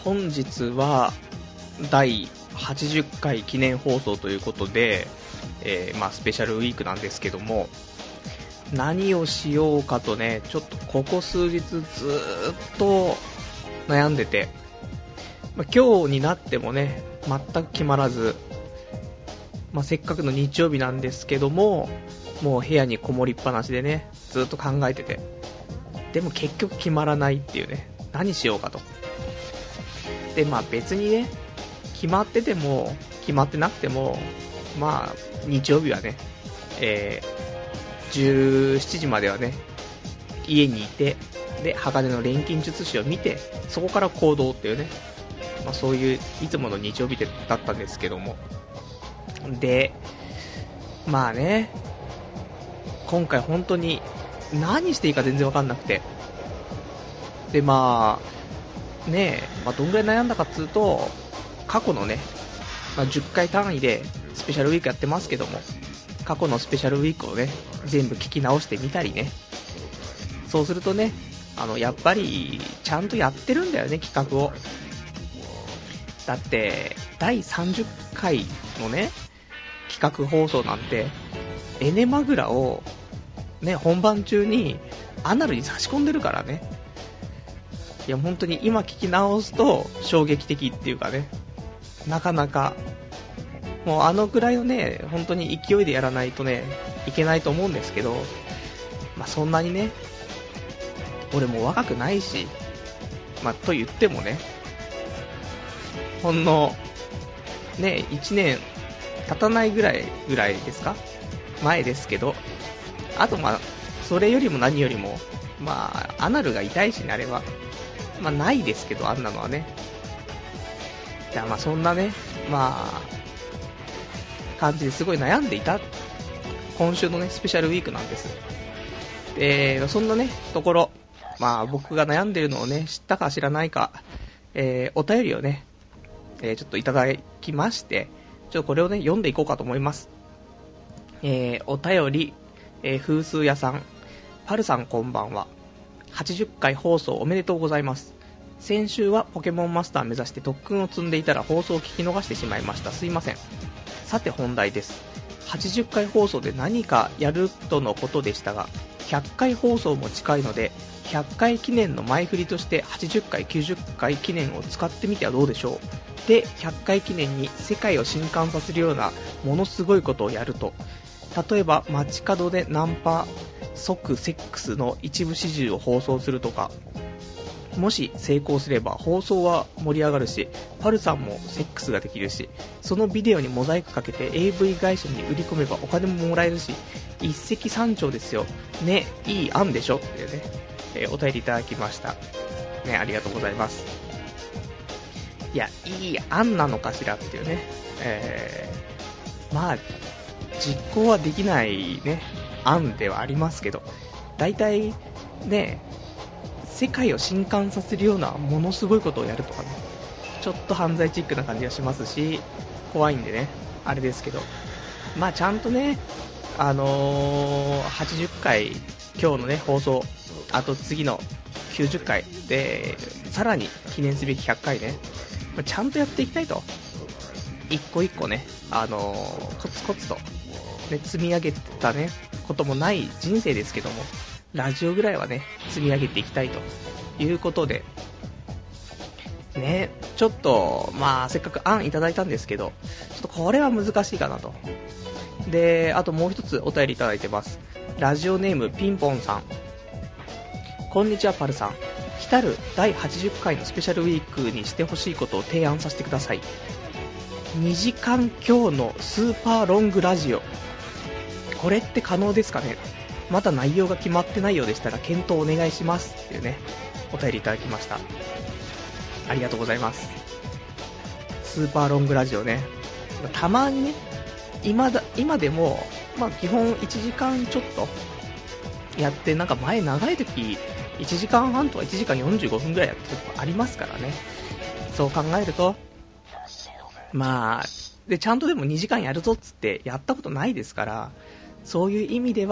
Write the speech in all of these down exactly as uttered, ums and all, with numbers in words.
本日はだいはちじゅっかい記念放送ということで、えーまあ、スペシャルウィークなんですけども、何をしようかとね、ちょっとここ数日ずーっと悩んでて、まあ、今日になってもね全く決まらず、まあ、せっかくの日曜日なんですけども、もう部屋にこもりっぱなしでねずっと考えてて、でも結局決まらないっていうね、何しようかと。でまあ別にね決まってても決まってなくても、まあ日曜日はね、えー、じゅうしちじまではね家にいて、で鋼の錬金術師を見て、そこから行動っていうね、まあ、そういういつもの日曜日だったんですけども、でまあね今回本当に何していいか全然わかんなくて、でまあねえ、まあ、どんぐらい悩んだかっつうと、過去のね、まあ、じゅっかい単位でスペシャルウィークやってますけども、過去のスペシャルウィークをね全部聞き直してみたりね、そうするとね、あのやっぱりちゃんとやってるんだよね、企画を。だってだいさんじゅっかいのね企画放送なんて、エネマグラをね本番中にアナルに差し込んでるからね。いや本当に今聞き直すと衝撃的っていうかね、なかなかもうあのぐらいのね本当に勢いでやらないとねいけないと思うんですけど、まあそんなにね俺も若くないし、まあと言ってもねほんのねいちねん経たないぐらいぐらいですか、前ですけど、あとまあそれよりも何よりもまあアナルが痛いしね、あれはまあないですけど、あんなのはね。じゃあまあそんなねまあ感じですごい悩んでいた今週のねスペシャルウィークなんです。でそんなねところ、まあ僕が悩んでるのをね知ったか知らないか、えー、お便りをね、えー、ちょっといただきまして、ちょっとこれをね読んでいこうかと思います。えー、お便り、えー、風数屋さん、パルさんこんばんは。はちじゅっかい放送おめでとうございます。先週はポケモンマスター目指して特訓を積んでいたら放送を聞き逃してしまいました。すいません。さて本題です。はちじゅっかい放送で何かやるとのことでしたが、ひゃっかい放送も近いのでひゃっかい記念の前振りとしてはちじゅっかいきゅうじゅっかい記念を使ってみてはどうでしょう。でひゃっかい記念に世界を震撼させるようなものすごいことをやると、例えば街角でナンパ即セックスの一部始終を放送するとか、もし成功すれば放送は盛り上がるし、パルさんもセックスができるし、そのビデオにモザイクかけて エーブイ 会社に売り込めばお金ももらえるし、一石三鳥ですよね。いい案でしょってね、えー、お便りいただきましたね。ありがとうございます。いや、いい案なのかしらっていうね、えー、まあ実行はできないね案ではありますけど、だいたいね世界を震撼させるようなものすごいことをやるとかね、ちょっと犯罪チックな感じがしますし、怖いんでねあれですけど、まあちゃんとねあのー、はちじゅっかい今日のね放送、あと次のきゅうじゅっかいでさらに記念すべきひゃっかいね、ちゃんとやっていきたいと。一個一個ね、あのー、コツコツと、ね、積み上げたねこともない人生ですけども、ラジオぐらいはね積み上げていきたいということでね、ちょっとまあせっかく案いただいたんですけど、ちょっとこれは難しいかなと。であともう一つお便りいただいてます。ラジオネームピンポンさん、こんにちはパルさん。来たるだいはちじゅっかいのスペシャルウィークにしてほしいことを提案させてください。にじかん強のスーパーロングラジオ、これって可能ですかね。まだ内容が決まってないようでしたら検討お願いしますっていうねお便りいただきました。ありがとうございます。スーパーロングラジオね、たまにね 今, だ今でもまあ基本いちじかんちょっとやって、なんか前長い時いちじかんはんとかいちじかんよんじゅうごふんぐらいやってるとこありますからね。そう考えるとまあでちゃんとでもにじかんやるぞっつってやったことないですから、そういう意味で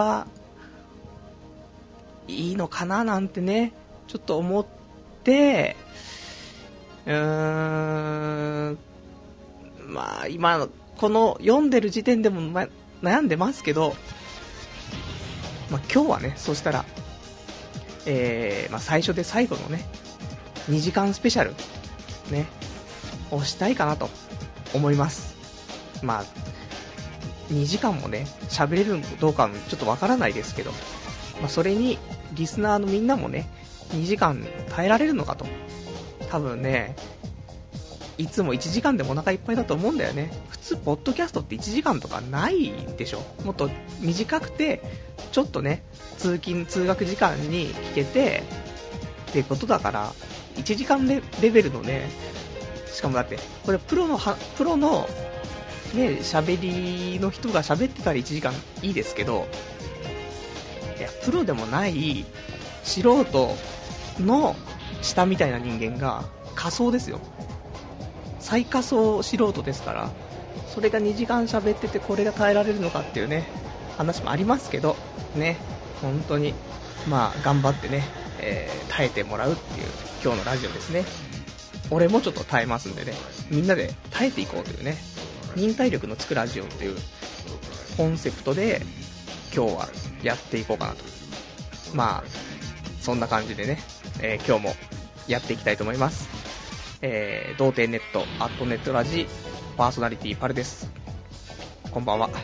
はいいのかななんてねちょっと思って、 うーん、まあ今この読んでる時点でも、ま、悩んでますけど、まあ、今日はね、そしたら、えーまあ、最初で最後のねにじかんスペシャルねをしたいかなと思います。まあにじかんもね喋れるのかどうかちょっとわからないですけど、まあ、それにリスナーのみんなもねにじかん耐えられるのかと。多分ねいつもいちじかんでもお腹いっぱいだと思うんだよね。普通ポッドキャストっていちじかんとかないでしょ。もっと短くてちょっとね通勤通学時間に聞けてっていうことだから、いちじかん レ, レベルのね、しかもだってこれプロのはプロのね喋りの人が喋ってたらいちじかんいいですけど、いやプロでもない素人の下みたいな人間が仮想ですよ。最下層素人ですから、それがにじかん喋っててこれが耐えられるのかっていうね話もありますけどね、本当にまあ頑張ってね、えー、耐えてもらうっていう今日のラジオですね。俺もちょっと耐えますんでね、みんなで耐えていこうというね、忍耐力のつくラジオっていうコンセプトで今日はやっていこうかなと。まあそんな感じでね、えー、今日もやっていきたいと思います。えー、童貞ネットアットネットラジパーソナリティパルです。こんばんは。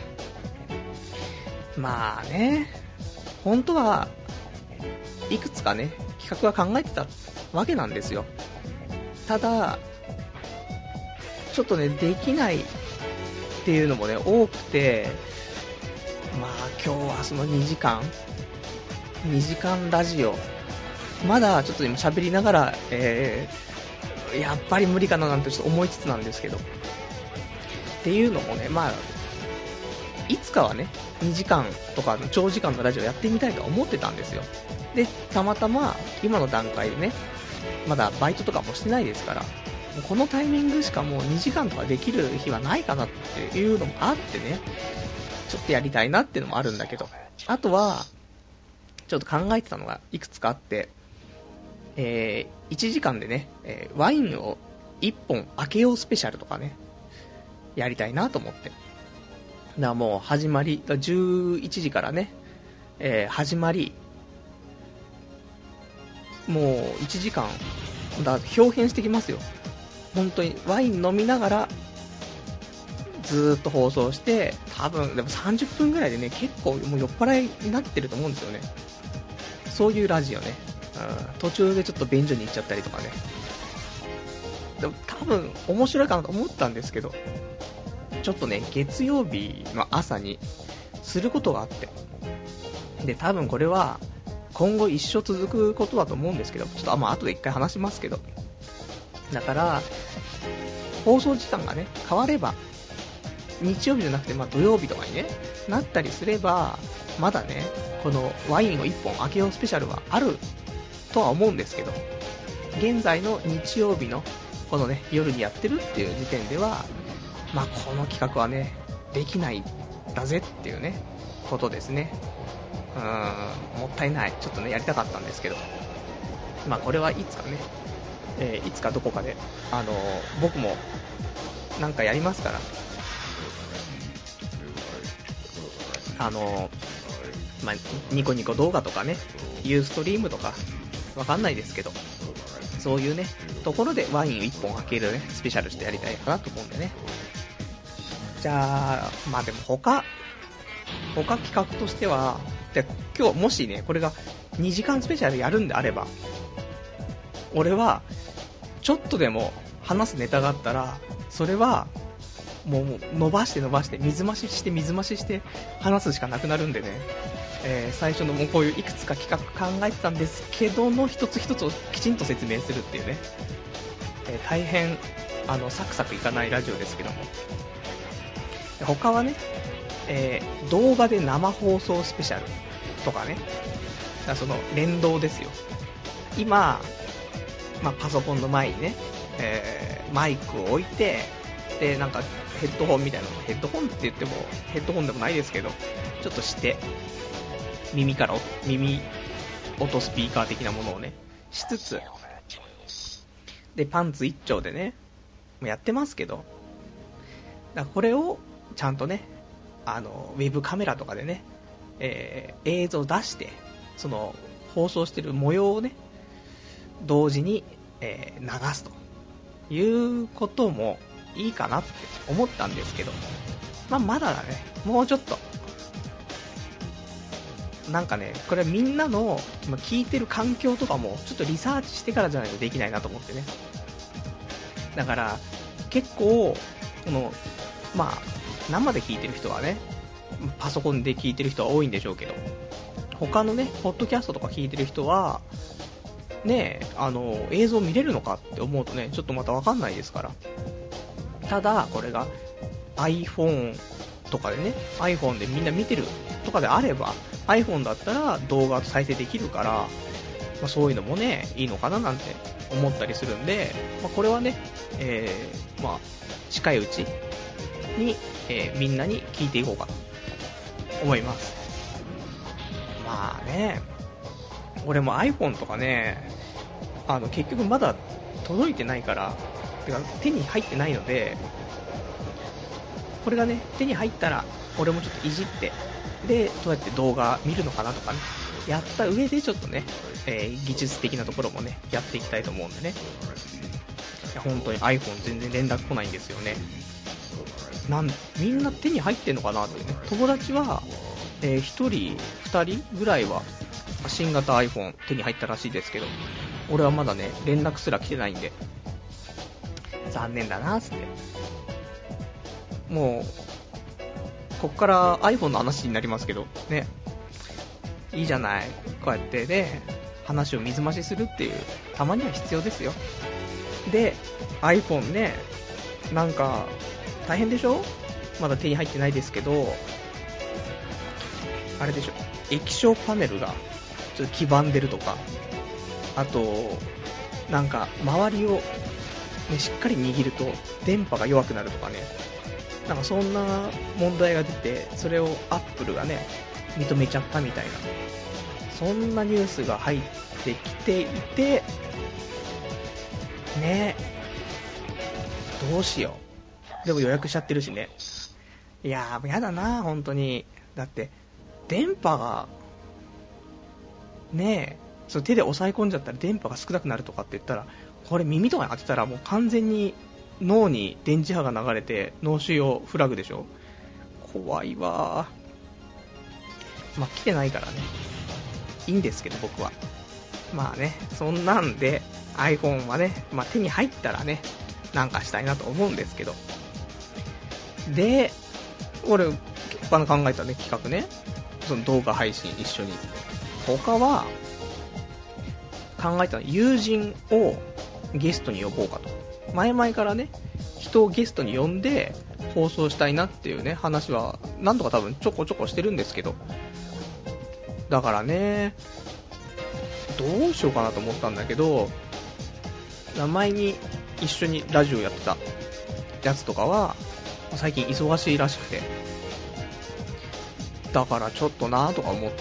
まあね、本当はいくつかね企画は考えてたわけなんですよ。ただちょっとねできないっていうのもね多くて、まあ今日はそのにじかんにじかんラジオまだちょっと今喋りながら、えー、やっぱり無理かななんてちょっと思いつつなんですけど、っていうのもね、まあいつかはねにじかんとかの長時間のラジオやってみたいと思ってたんですよ。でたまたま今の段階でねまだバイトとかもしてないですから、もうこのタイミングしかもうにじかんとかできる日はないかなっていうのもあってね、ちょっとやりたいなっていうのもあるんだけど、あとはちょっと考えてたのがいくつかあって、えー、いちじかんでね、えー、ワインをいっぽん開けようスペシャルとかねやりたいなと思って。だからもう始まりじゅういちじからね、えー、始まりもういちじかんだ表変してきますよ。本当にワイン飲みながらずーっと放送して、多分でもさんじゅっぷんぐらいでね結構もう酔っ払いになってると思うんですよね。そういうラジオね、うん、途中でちょっと便所に行っちゃったりとかね。でも多分面白いかなと思ったんですけど、ちょっとね月曜日の朝にすることがあって、で多分これは今後一生続くことだと思うんですけど、ちょっとまあ後で一回話しますけど、だから放送時間がね変われば日曜日じゃなくてまあ土曜日とかにねなったりすれば、まだねこのワインをいっぽん開けようスペシャルはあるとは思うんですけど、現在の日曜日のこのね夜にやってるっていう時点では、まあこの企画はねできないんだぜっていうねことですね。うーんもったいない。ちょっとねやりたかったんですけど、まあこれはいつかね、えー、いつかどこかであのー、僕もなんかやりますから、あのー、まあニコニコ動画とかねユーストリームとかわかんないですけど、そういうねところでワインをいっぽん開けるねスペシャルしてやりたいかなと思うんでね。じゃあまあでも他他企画としては、で今日もしねこれがにじかんスペシャルやるんであれば、俺はちょっとでも話すネタがあったらそれはもう伸ばして伸ばして水増しして水増しして話すしかなくなるんでね、えー、最初のもうこういういくつか企画考えてたんですけどの一つ一つをきちんと説明するっていうね、えー、大変あのサクサクいかないラジオですけども、他はね、えー、動画で生放送スペシャルとかね、だからその連動ですよ。今、まあ、パソコンの前にね、えー、マイクを置いて、でなんかヘッドホンみたいな、ヘッドホンって言ってもヘッドホンでもないですけど、ちょっとして耳から耳音スピーカー的なものをねしつつ、 でパンツ一丁でねもうやってますけど、だからこれをちゃんとねあのウェブカメラとかでね、えー、映像出してその放送してる模様をね同時に、えー、流すということもいいかなって思ったんですけど、まあ、まだだね、もうちょっとなんかね、これみんなの聞いてる環境とかもちょっとリサーチしてからじゃないとできないなと思ってね。だから結構このまあ生で聞いてる人はねパソコンで聞いてる人は多いんでしょうけど、他のねポッドキャストとか聞いてる人はねあの映像見れるのかって思うとねちょっとまた分かんないですから。ただこれが iPhone とかでね iPhone でみんな見てるとかであれば iPhone だったら動画再生できるから、まあ、そういうのもねいいのかななんて思ったりするんで、まあ、これはね、えーまあ、近いうちに、えー、みんなに聞いていこうかと思います。まあね俺も iPhone とかねあの結局まだ届いてないからてか手に入ってないので、これがね手に入ったら俺もちょっといじってでどうやって動画見るのかなとかねやった上でちょっとね、えー、技術的なところもねやっていきたいと思うんでね。いや本当に iPhone 全然連絡来ないんですよね。なんみんな手に入ってんのかなってね。友達は、えー、ひとりふたりぐらいは新型 iPhone 手に入ったらしいですけど、俺はまだね連絡すら来てないんで残念だなーって。もうこっから iPhone の話になりますけどね、いいじゃないこうやってね話を水増しするっていうたまには必要ですよ。で iPhone ねなんか大変でしょ、まだ手に入ってないですけどあれでしょ、液晶パネルがちょっと黄ばんでるとか、あとなんか周りを、ね、しっかり握ると電波が弱くなるとかね、なんかそんな問題が出てそれをアップルがね認めちゃったみたいな、そんなニュースが入ってきていてね、どうしよう。でも予約しちゃってるしね。いやーやだな本当に。だって電波がねえそう手で押さえ込んじゃったら電波が少なくなるとかって言ったら、これ耳とかに当てたらもう完全に脳に電磁波が流れて脳腫瘍フラグでしょ。怖いわー。まあ来てないからねいいんですけど僕はまあねそんなんで iPhone はね、まあ、手に入ったらねなんかしたいなと思うんですけど、で俺他の考えたね企画ね、その動画配信一緒に他は考えたの友人をゲストに呼ぼうかと。前々からね人をゲストに呼んで放送したいなっていうね話は何度か多分ちょこちょこしてるんですけど、だからねどうしようかなと思ったんだけど、前に一緒にラジオやってたやつとかは最近忙しいらしくて、だからちょっとなとか思って、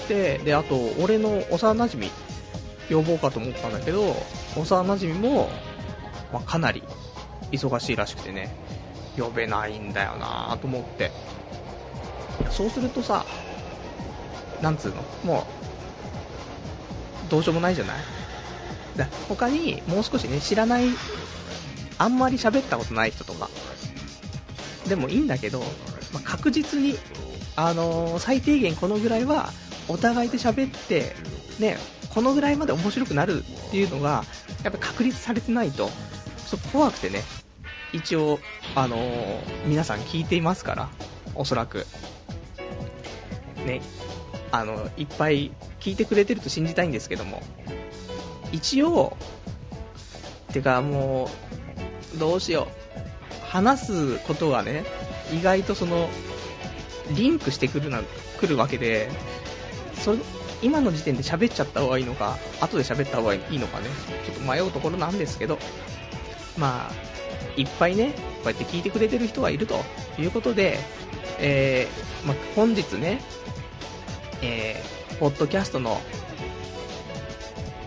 であと俺の幼馴染呼ぼうかと思ったんだけど、幼馴染も、まあ、かなり忙しいらしくてね呼べないんだよなと思って、そうするとさなんつうのもうどうしようもないじゃない。だ他にもう少しね知らないあんまり喋ったことない人とかでもいいんだけど、まあ、確実にあのー、最低限このぐらいはお互いで喋ってねこのぐらいまで面白くなるっていうのがやっぱ確立されてないとそう怖くてね、一応あのー、皆さん聞いていますからおそらくねあのいっぱい聞いてくれてると信じたいんですけども、一応てかもうどうしよう話すことがね意外とそのリンクしてくるなくるわけで、それ今の時点で喋っちゃった方がいいのか後で喋った方がいいのかねちょっと迷うところなんですけど、まあいっぱいねこうやって聞いてくれてる人がいるということで、えーまあ、本日ね、えー、ポッドキャストの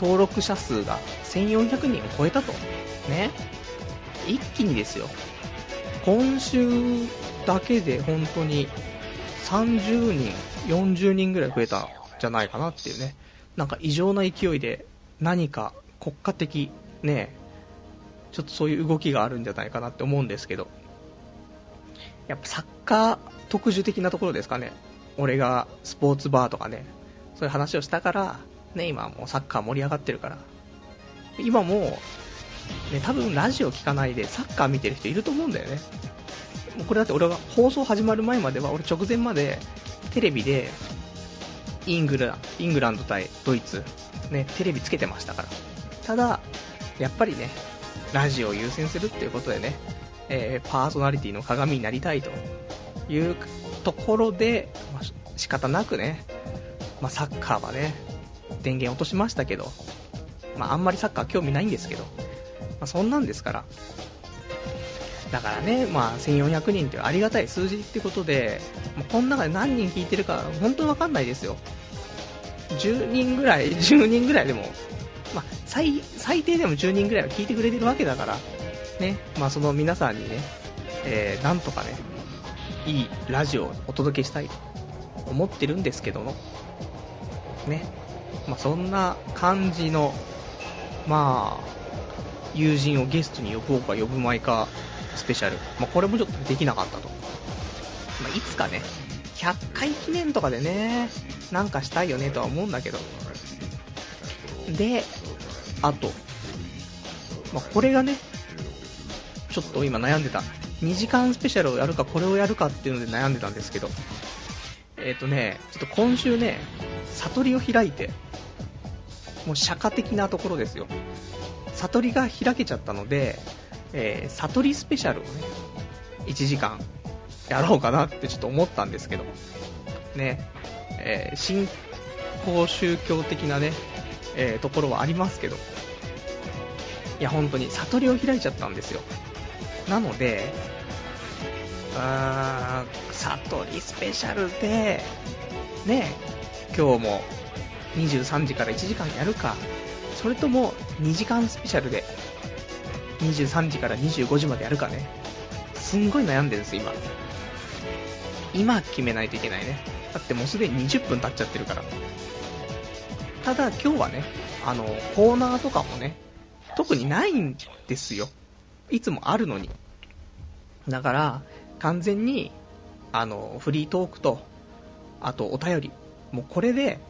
登録者数がせんよんひゃくにんを超えたとね。一気にですよ、今週だけで本当にさんじゅうにんよんじゅうにんぐらい増えたんじゃないかなっていうね。なんか異常な勢いで何か国家的ね、ちょっとそういう動きがあるんじゃないかなって思うんですけど、やっぱサッカー特需的なところですかね。俺がスポーツバーとかね、そういう話をしたからね、今もうサッカー盛り上がってるから、今もうね、多分ラジオ聞かないでサッカー見てる人いると思うんだよね。もうこれだって俺が放送始まる前までは、俺直前までテレビでイングライングランド対ドイツね、テレビつけてましたから。ただやっぱりね、ラジオを優先するっていうことでね、えー、パーソナリティの鏡になりたいというところで、まあ、仕方なくね、まあ、サッカーはね電源落としましたけど、まあ、あんまりサッカー興味ないんですけど、まあ、そんなんですから。だからね、まあ、せんよんひゃくにんというありがたい数字ってことで、もうこの中で何人聞いてるか本当に分かんないですよ。じゅうにんぐらいじゅうにんぐらいでも、まあ、最, 最低でもじゅうにんぐらいは聞いてくれてるわけだからね、まあ、その皆さんにね、えー、なんとかねいいラジオをお届けしたいと思ってるんですけどもね、まあ、そんな感じのまあ友人をゲストに呼ぼうか呼ぶまいかスペシャル、まあ、これもちょっとできなかったと、まあ、いつかねひゃっかい記念とかでねなんかしたいよねとは思うんだけど、であと、まあ、これがねちょっと今悩んでたにじかんスペシャルをやるかこれをやるかっていうので悩んでたんですけど、えっとねちょっと今週ね悟りを開いて、もう釈迦的なところですよ、悟りが開けちゃったので、えー、悟りスペシャルをねいちじかんやろうかなってちょっと思ったんですけどね、えー、新興宗教的なね、えー、ところはありますけど、いや本当に悟りを開いちゃったんですよ。なのであー悟りスペシャルでね、今日もにじゅうさんじからいちじかんやるか、それともにじかんスペシャルでにじゅうさんじからにじゅうごじまでやるかね、すんごい悩んでるんです今。今決めないといけないね。だってもうすでににじゅっぷん経っちゃってるから。ただ今日はね、あのコーナーとかもね特にないんですよ、いつもあるのに。だから完全にあのフリートークとあとお便り、もうこれで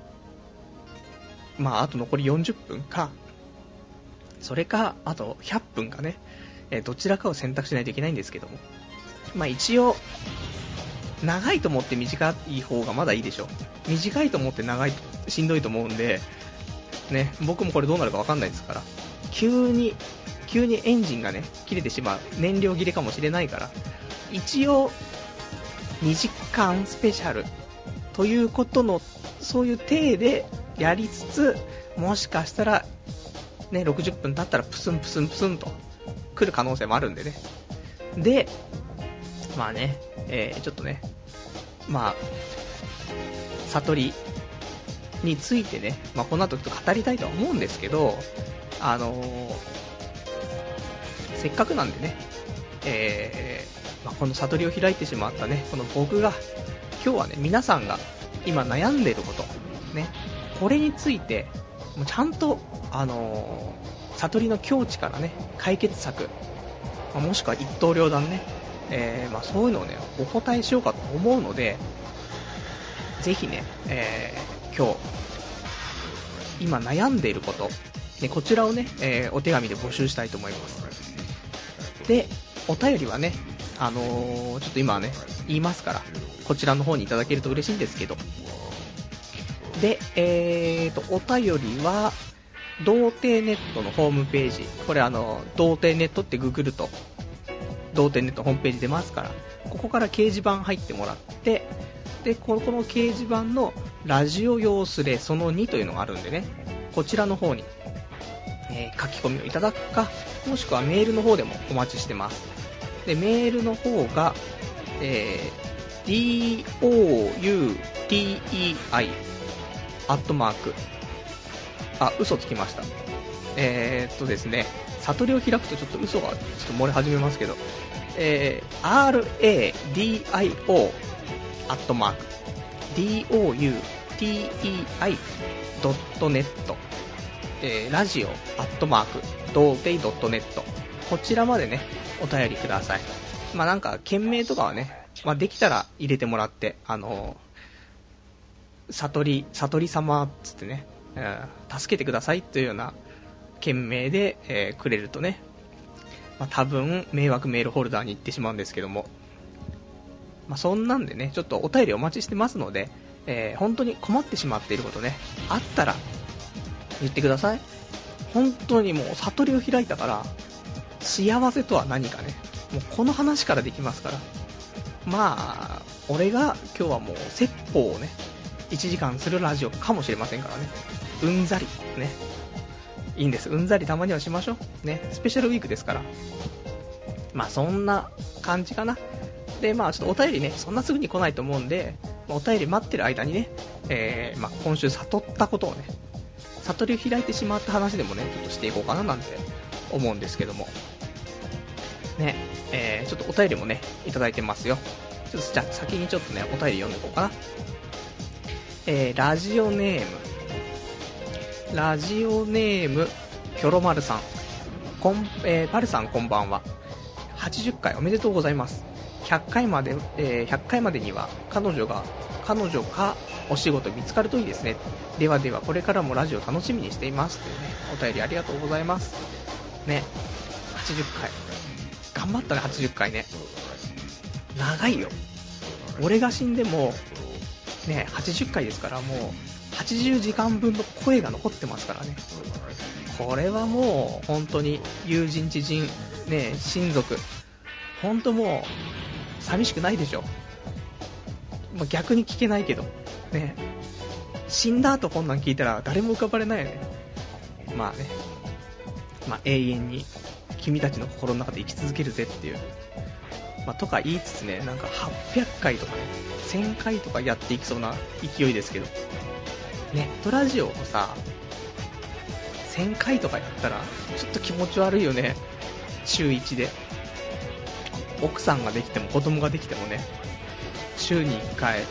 まああと残りよんじゅっぷんか、それかあとひゃっぷんかね、えー、どちらかを選択しないといけないんですけども、まあ一応長いと思って短い方がまだいいでしょ。短いと思って長いとしんどいと思うんでね、僕もこれどうなるか分かんないですから、急に急にエンジンがね切れてしまう、燃料切れかもしれないから、一応にじかんスペシャルということのそういう体でやりつつ、もしかしたらねろくじゅっぷん経ったらプスンプスンプスンと来る可能性もあるんでね。でまあね、えー、ちょっとねまあ悟りについてね、まあ、この後ちょっと語りたいとは思うんですけど、あのー、せっかくなんでね、えーまあ、この悟りを開いてしまったねこの僕が今日はね皆さんが今悩んでいることね、これについてもうちゃんと、あのー、悟りの境地からね解決策、まあ、もしくは一刀両断ね、えーまあ、そういうのをねお答えしようかと思うので、ぜひね、えー、今日今悩んでいること、ね、こちらをね、えー、お手紙で募集したいと思います。でお便りはね、あのー、ちょっと今はね言いますから、こちらの方にいただけると嬉しいんですけど、で、えーとお便りは童貞ネットのホームページ、これあの童貞ネットってググると童貞ネットホームページ出ますから、ここから掲示板入ってもらって、でここの掲示板のラジオ用スレそのにというのがあるんでね、こちらの方に、えー、書き込みをいただくか、もしくはメールの方でもお待ちしてます。でメールの方が、えー、ドゥティーアイ アットマークあ、嘘つきました。えー、っとですね、悟りを開くとちょっと嘘がちょっと漏れ始めますけど、えー、ラディオ アットマーク ドゥテイドットネット、えー、ラジオアットマークドーテイドットネット、こちらまでねお便りください。まあなんか件名とかはね、まあ、できたら入れてもらって、あのー、悟り悟り様っつってね、うん、助けてくださいというような件名で、えー、くれるとね、まあ、多分迷惑メールホルダーに行ってしまうんですけども、まあ、そんなんでねちょっとお便りお待ちしてますので、えー、本当に困ってしまっていることねあったら言ってください。本当にもう悟りを開いたから、幸せとは何かね、もうこの話からできますから。まあ俺が今日はもう説法をねいちじかんするラジオかもしれませんからね。うんざりね、いいんです、うんざりたまにはしましょうね、スペシャルウィークですから。まあそんな感じかな。でまあちょっとお便りねそんなすぐに来ないと思うんで、お便り待ってる間にね、えーまあ、今週悟ったことをね、悟りを開いてしまった話でもねちょっとしていこうかななんて思うんですけどもね、えー、ちょっとお便りもねいただいてますよ。ちょっとじゃあ先にちょっとねお便り読んでいこうかな。えー、ラジオネームラジオネームひょろまるさん、こん、えー、パルさんこんばんは。はちじゅっかいおめでとうございます。ひゃっかいまで、えー、ひゃっかいまでには彼女が彼女かお仕事見つかるといいですね。ではではこれからもラジオ楽しみにしていますというね、お便りありがとうございますね。はちじゅっかい頑張ったね。はちじゅっかいね、長いよ。俺が死んでもねはちじゅっかいですから、もうはちじゅうじかんぶんの声が残ってますからね。これはもう本当に友人知人ね、親族本当もう寂しくないでしょ。まあ、逆に聞けないけどね、死んだ後こんなん聞いたら誰も浮かばれないよね。まあね、まあ、永遠に君たちの心の中で生き続けるぜっていう、まあ、とか言いつつね、なんかはっぴゃっかいとかねせんかいとかやっていきそうな勢いですけど、ネットラジオをさせんかいとかやったらちょっと気持ち悪いよね。週いちで奥さんができても子供ができてもね、週にいっかい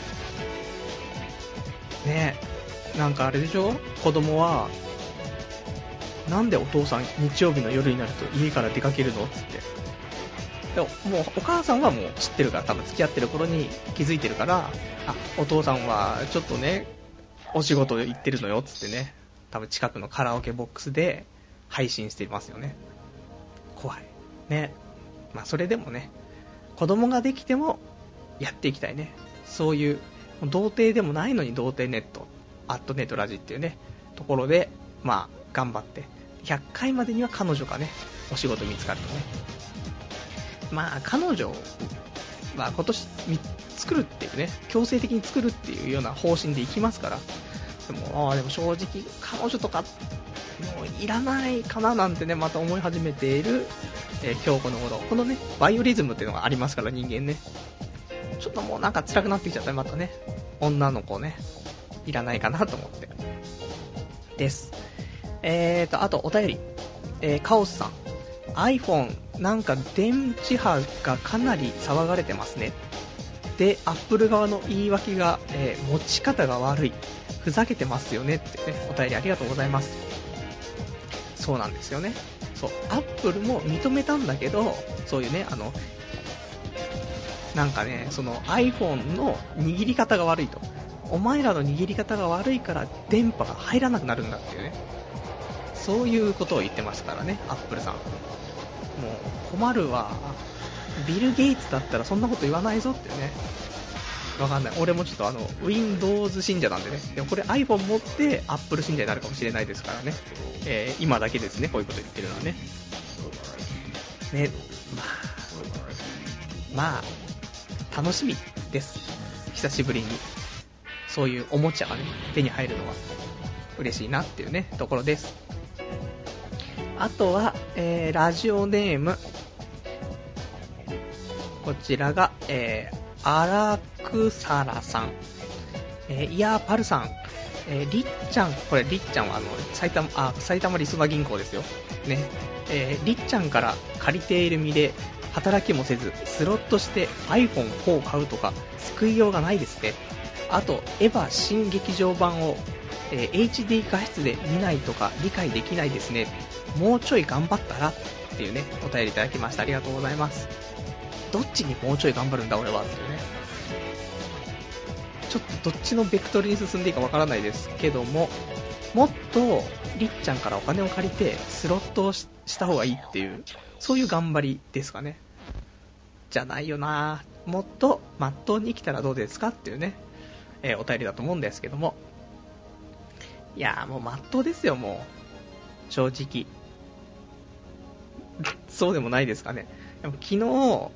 ね。なんかあれでしょ、子供はなんでお父さん日曜日の夜になると家から出かけるのっつって、でももうお母さんはもう知ってるから、多分付き合ってる頃に気づいてるから、あ、お父さんはちょっとねお仕事行ってるのよっつってね、多分近くのカラオケボックスで配信してますよね。怖いね。まあそれでもね、子供ができてもやっていきたいね。そういう童貞でもないのに童貞ネットアットネットラジっていうねところで、まあ頑張ってひゃっかいまでには彼女がねお仕事見つかるとね、まあ彼女は今年作るっていうね、強制的に作るっていうような方針でいきますから。でも、あでも正直彼女とかもういらないかななんてねまた思い始めている、えー、今日この頃、このねバイオリズムっていうのがありますから、人間ねちょっともうなんか辛くなってきちゃったね、またね女の子ねいらないかなと思ってです。えーとあとお便り、えー、カオスさん、 iPhone なんか電池波がかなり騒がれてますね。で、アップル側の言い訳が、えー、持ち方が悪い、ふざけてますよねってね、お便りありがとうございます。そうなんですよね。そう、アップルも認めたんだけど、そういうね、あのなんかね、その iPhone の握り方が悪いと、お前らの握り方が悪いから電波が入らなくなるんだっていうね、そういうことを言ってますからね、アップルさん。もう困るわ。ビル・ゲイツだったらそんなこと言わないぞってね。わかんない。俺もちょっとあの Windows 信者なんでね。でもこれ iPhone 持って Apple 信者になるかもしれないですからね。えー、今だけですね、こういうこと言ってるのはね。ね、まあ、まあ楽しみです。久しぶりにそういうおもちゃがね手に入るのは嬉しいなっていうねところです。あとは、えー、ラジオネーム、こちらが、えー、アラクサラさん、えー、いやーパルさん、 えー、りっちゃん、これりっちゃんはあの埼玉、あ、埼玉りそな銀行ですよ。ね。えー、りっちゃんから借りている身で働きもせず、スロットして アイフォンフォー を買うとか、救いようがないですね。あと、エヴァ新劇場版を、えー、エイチディー 画質で見ないとか理解できないですね。もうちょい頑張ったらっていうね、お便りいただきました。ありがとうございます。どっちにもうちょい頑張るんだ俺はっていうね。ちょっとどっちのベクトルに進んでいいかわからないですけども、もっとりっちゃんからお金を借りてスロットを し, した方がいいっていう、そういう頑張りですかね。じゃないよな、もっとまっとうに生きたらどうですかっていうね、えー、お便りだと思うんですけども、いやーもうまっとうですよ、もう正直。そうでもないですかね。でも昨日、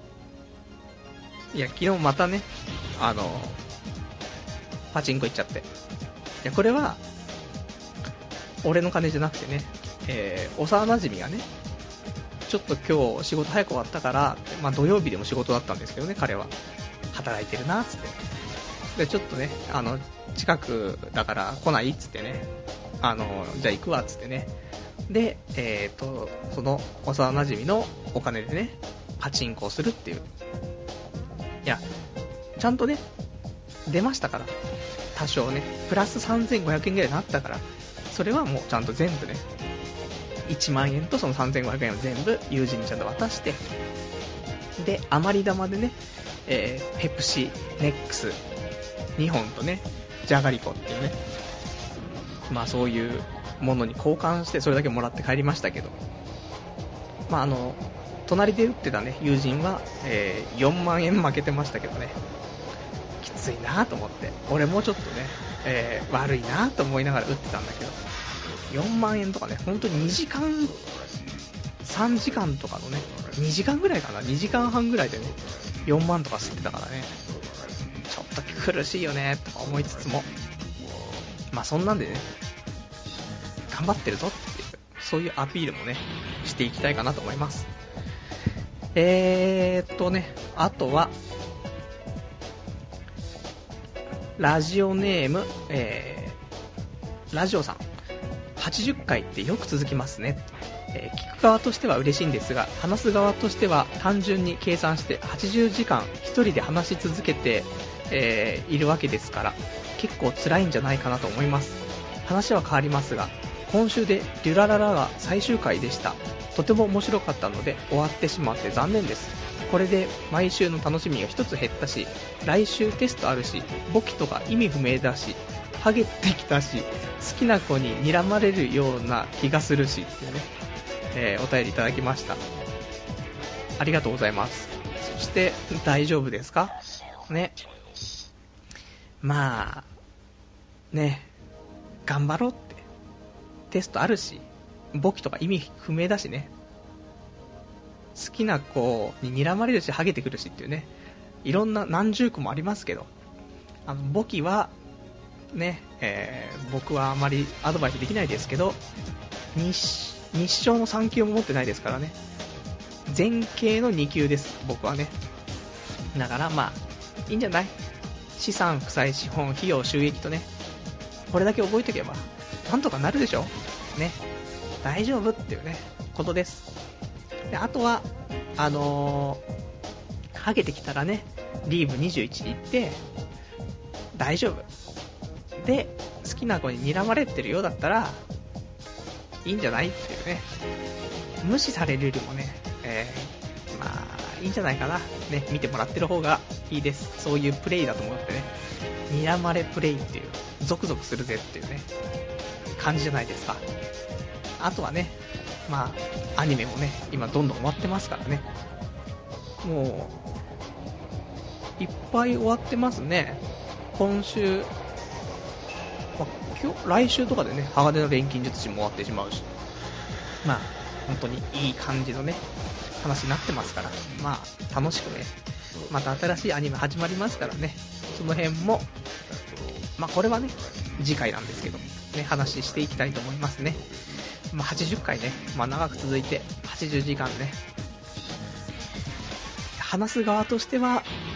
いや昨日またね、あのパチンコ行っちゃって、いやこれは俺の金じゃなくてね、えー、幼馴染がね、ちょっと今日仕事早く終わったから、まあ、土曜日でも仕事だったんですけどね、彼は働いてるなっつって、でちょっとね、あの近くだから来ないっつってね、あのじゃあ行くわっつってね、で、えーとその幼馴染のお金でねパチンコをするっていう、いやちゃんとね出ましたから、多少ねプラスさんぜんごひゃくえんぐらいになったから、それはもうちゃんと全部ね、いちまんえんとそのさんぜんごひゃくえんを全部友人にちゃんと渡して、で余り玉でね、えー、ペプシネックスにほんとね、じゃがりこっていうね、まあそういうものに交換してそれだけもらって帰りましたけど、まああの隣で打ってたね友人は、えー、よんまんえん負けてましたけどね、きついなと思って、俺もちょっとね、えー、悪いなと思いながら打ってたんだけど、よんまんえんとかね、本当ににじかんさんじかんとかのね、にじかんぐらいかな、にじかんはんぐらいでねよんまんとか吸ってたからね、ちょっと苦しいよねとか思いつつも、まあそんなんでね頑張ってるぞっていう、そういうアピールもねしていきたいかなと思います。えーっとねあとはラジオネーム、えー、ラジオさん、はちじゅっかいってよく続きますね、えー、聞く側としては嬉しいんですが、話す側としては単純に計算してはちじゅうじかん一人で話し続けて、えー、いるわけですから、結構辛いんじゃないかなと思います。話は変わりますが、今週でデュラララが最終回でした。とても面白かったので終わってしまって残念です。これで毎週の楽しみが一つ減ったし、来週テストあるし、簿記とか意味不明だし、ハゲてきたし、好きな子に睨まれるような気がするしっていうね、えー、お便りいただきました。ありがとうございます。そして大丈夫ですかね。まあね、頑張ろうって、テストあるし、簿記とか意味不明だしね、好きな子に睨まれるしハゲてくるしっていうね、いろんな何十個もありますけど、あの簿記はね、えー、僕はあまりアドバイスできないですけど、日, 日照のさん級も持ってないですからね、前傾のに級です僕はね。だからまあいいんじゃない、資産負債資本費用収益とね、これだけ覚えておけばなんとかなるでしょね、大丈夫っていうねことです。であとはあのー、ハゲてきたらねリーブにじゅういちに行って大丈夫で、好きな子に睨まれてるようだったらいいんじゃないっていうね、無視されるよりもね、えー、まあいいんじゃないかなね、見てもらってる方がいいです。そういうプレイだと思ってね、睨まれプレイっていう、ゾクゾクするぜっていうね感じじゃないですか。あとはね、まあアニメもね今どんどん終わってますからね、もういっぱい終わってますね。今週、まあ、今日来週とかでね鋼の錬金術師も終わってしまうし、まあ本当にいい感じのね話になってますから、まあ楽しくねまた新しいアニメ始まりますからね、その辺もまあこれはね次回なんですけどね話していきたいと思いますね。まあ、はちじゅっかいね、まあ、長く続いてはちじゅうじかんね、話す側としては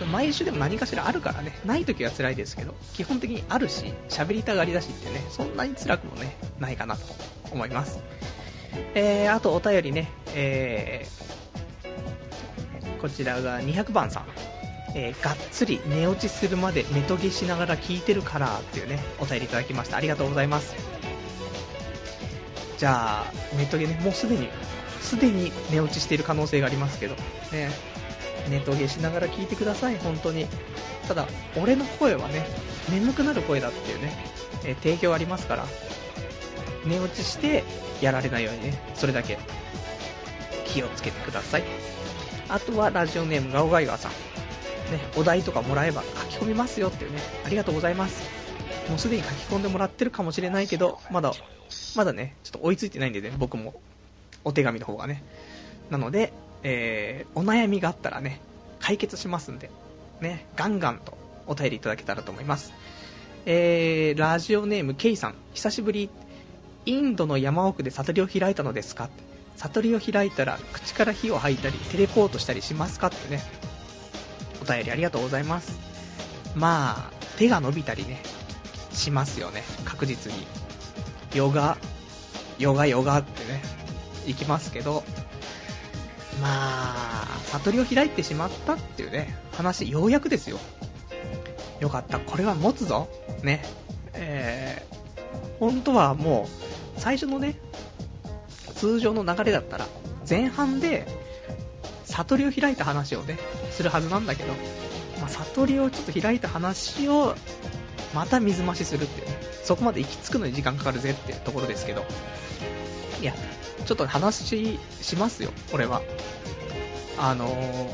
毎週でも何かしらあるからね、ないときは辛いですけど、基本的にあるし、喋りたがりだしってね、そんなに辛くもね、ないかなと思います。えー、あとお便りね、えー、こちらがにひゃくばんさん。えー、がっつり寝落ちするまでネトゲしながら聞いてるからっていうね、お便りいただきました。ありがとうございます。じゃあ、ネトゲね、もうすでに、すでに寝落ちしている可能性がありますけど、ね、ネトゲしながら聞いてください、本当に。ただ、俺の声はね、眠くなる声だっていうね、えー、提供ありますから、寝落ちしてやられないようにね、それだけ気をつけてください。あとはラジオネームガオガイガーさん。ね、お題とかもらえば書き込みますよっていうね、ありがとうございます。もうすでに書き込んでもらってるかもしれないけど、まだまだねちょっと追いついてないんでね、僕もお手紙の方がね。なので、えー、お悩みがあったらね解決しますんでね、ガンガンとお便りいただけたらと思います。えー、ラジオネームケイさん、久しぶり。インドの山奥で悟りを開いたのですか。悟りを開いたら口から火を吐いたりテレポートしたりしますかってね、お便りありがとうございます。まあ手が伸びたりねしますよね、確実に。ヨガヨガヨガってねいきますけど、まあ悟りを開いてしまったっていうね話、ようやくですよ。よかった、これは持つぞね。えー、本当はもう最初のね通常の流れだったら前半で悟りを開いた話をねするはずなんだけど、まあ、悟りをちょっと開いた話をまた水増しするっていうね、そこまで行き着くのに時間かかるぜっていうところですけど、いやちょっと話ししますよ。俺はあのー、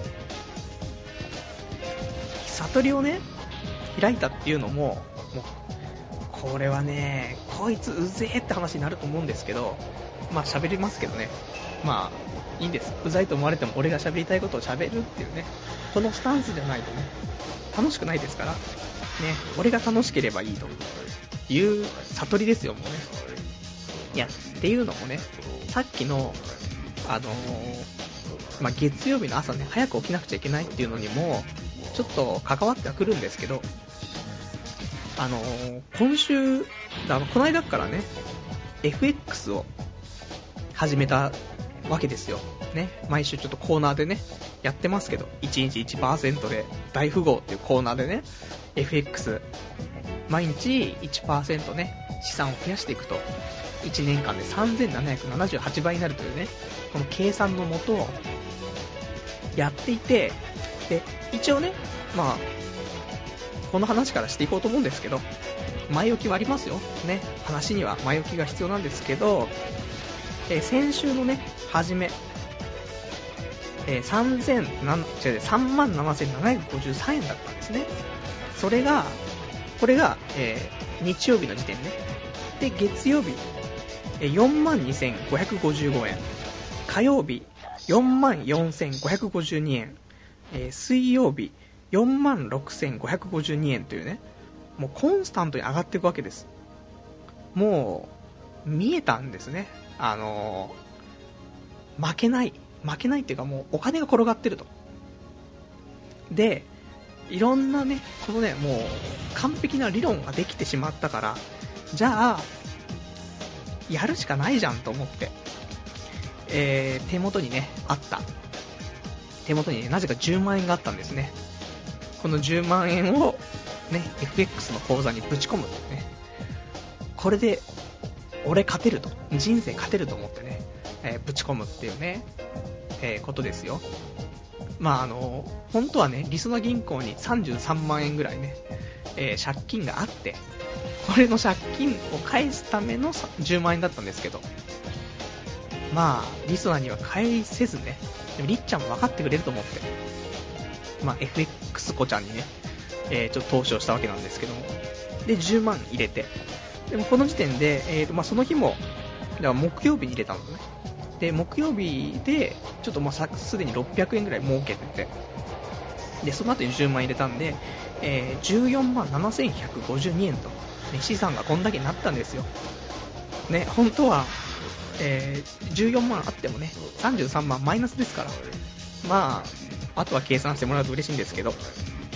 悟りをね開いたっていうのも、もうこれはねこいつうぜえって話になると思うんですけど、まあ喋りますけどね、まあいいんです。うざいと思われても俺が喋りたいことを喋るっていうね、このスタンスじゃないとね楽しくないですからね。俺が楽しければいいという悟りですよ、もうね。いやっていうのもね、さっきのあのー、まあ、月曜日の朝ね早く起きなくちゃいけないっていうのにもちょっと関わってはくるんですけど、あのー、今週あのこの間からね エフエックス を始めたわけですよね。毎週ちょっとコーナーでねやってますけど、いちにち いちパーセント で大富豪っていうコーナーでね エフエックス 毎日 いちパーセント ね資産を増やしていくといちねんかんでさんぜんななひゃくななじゅうはちばいになるというね、この計算のもとをやっていて、で一応ね、まあこの話からしていこうと思うんですけど、前置きはありますよね。話には前置きが必要なんですけど、えー、先週のね初め、えー、さんまんななせんななひゃくごじゅうさんえんだったんですね。それがこれが、えー、日曜日の時点ね。で月曜日、えー、よんまんにせんごひゃくごじゅうごえん、火曜日よんまんよんせんごひゃくごじゅうにえん、えー、水曜日よんまんろくせんごひゃくごじゅうにえんというね、もうコンスタントに上がっていくわけです。もう見えたんですね。あのー、負けない負けないっていうか、もうお金が転がってると。でいろんなねこのねもう完璧な理論ができてしまったから、じゃあやるしかないじゃんと思って、えー、手元にねあった手元にねなぜかじゅうまんえんがあったんですね。このじゅうまんえんをね エフエックス の口座にぶち込むとね、これで俺勝てると、人生勝てると思ってね、えー、ぶち込むっていうね、えー、ことですよ。まああの本当はねりそな銀行にさんじゅうさんまんえんぐらいね、えー、借金があって、これの借金を返すためのじゅうまんえんだったんですけど、まありそなには返せずね、でもりっちゃんも分かってくれると思って、まあ エフエックス 子ちゃんにね、えー、ちょっと投資をしたわけなんですけども、でじゅうまん入れて、でもこの時点で、えーとまあ、その日もだから木曜日に入れたのね。で木曜日でちょっともうすでにろっぴゃくえんぐらい儲けてて、でその後にじゅうまん入れたんで、えー、じゅうよんまんななせんひゃくごじゅうにえんと、ね、資産がこんだけになったんですよね。本当は、えー、じゅうよんまんあってもねさんじゅうさんまんマイナスですから、まああとは計算してもらうと嬉しいんですけど、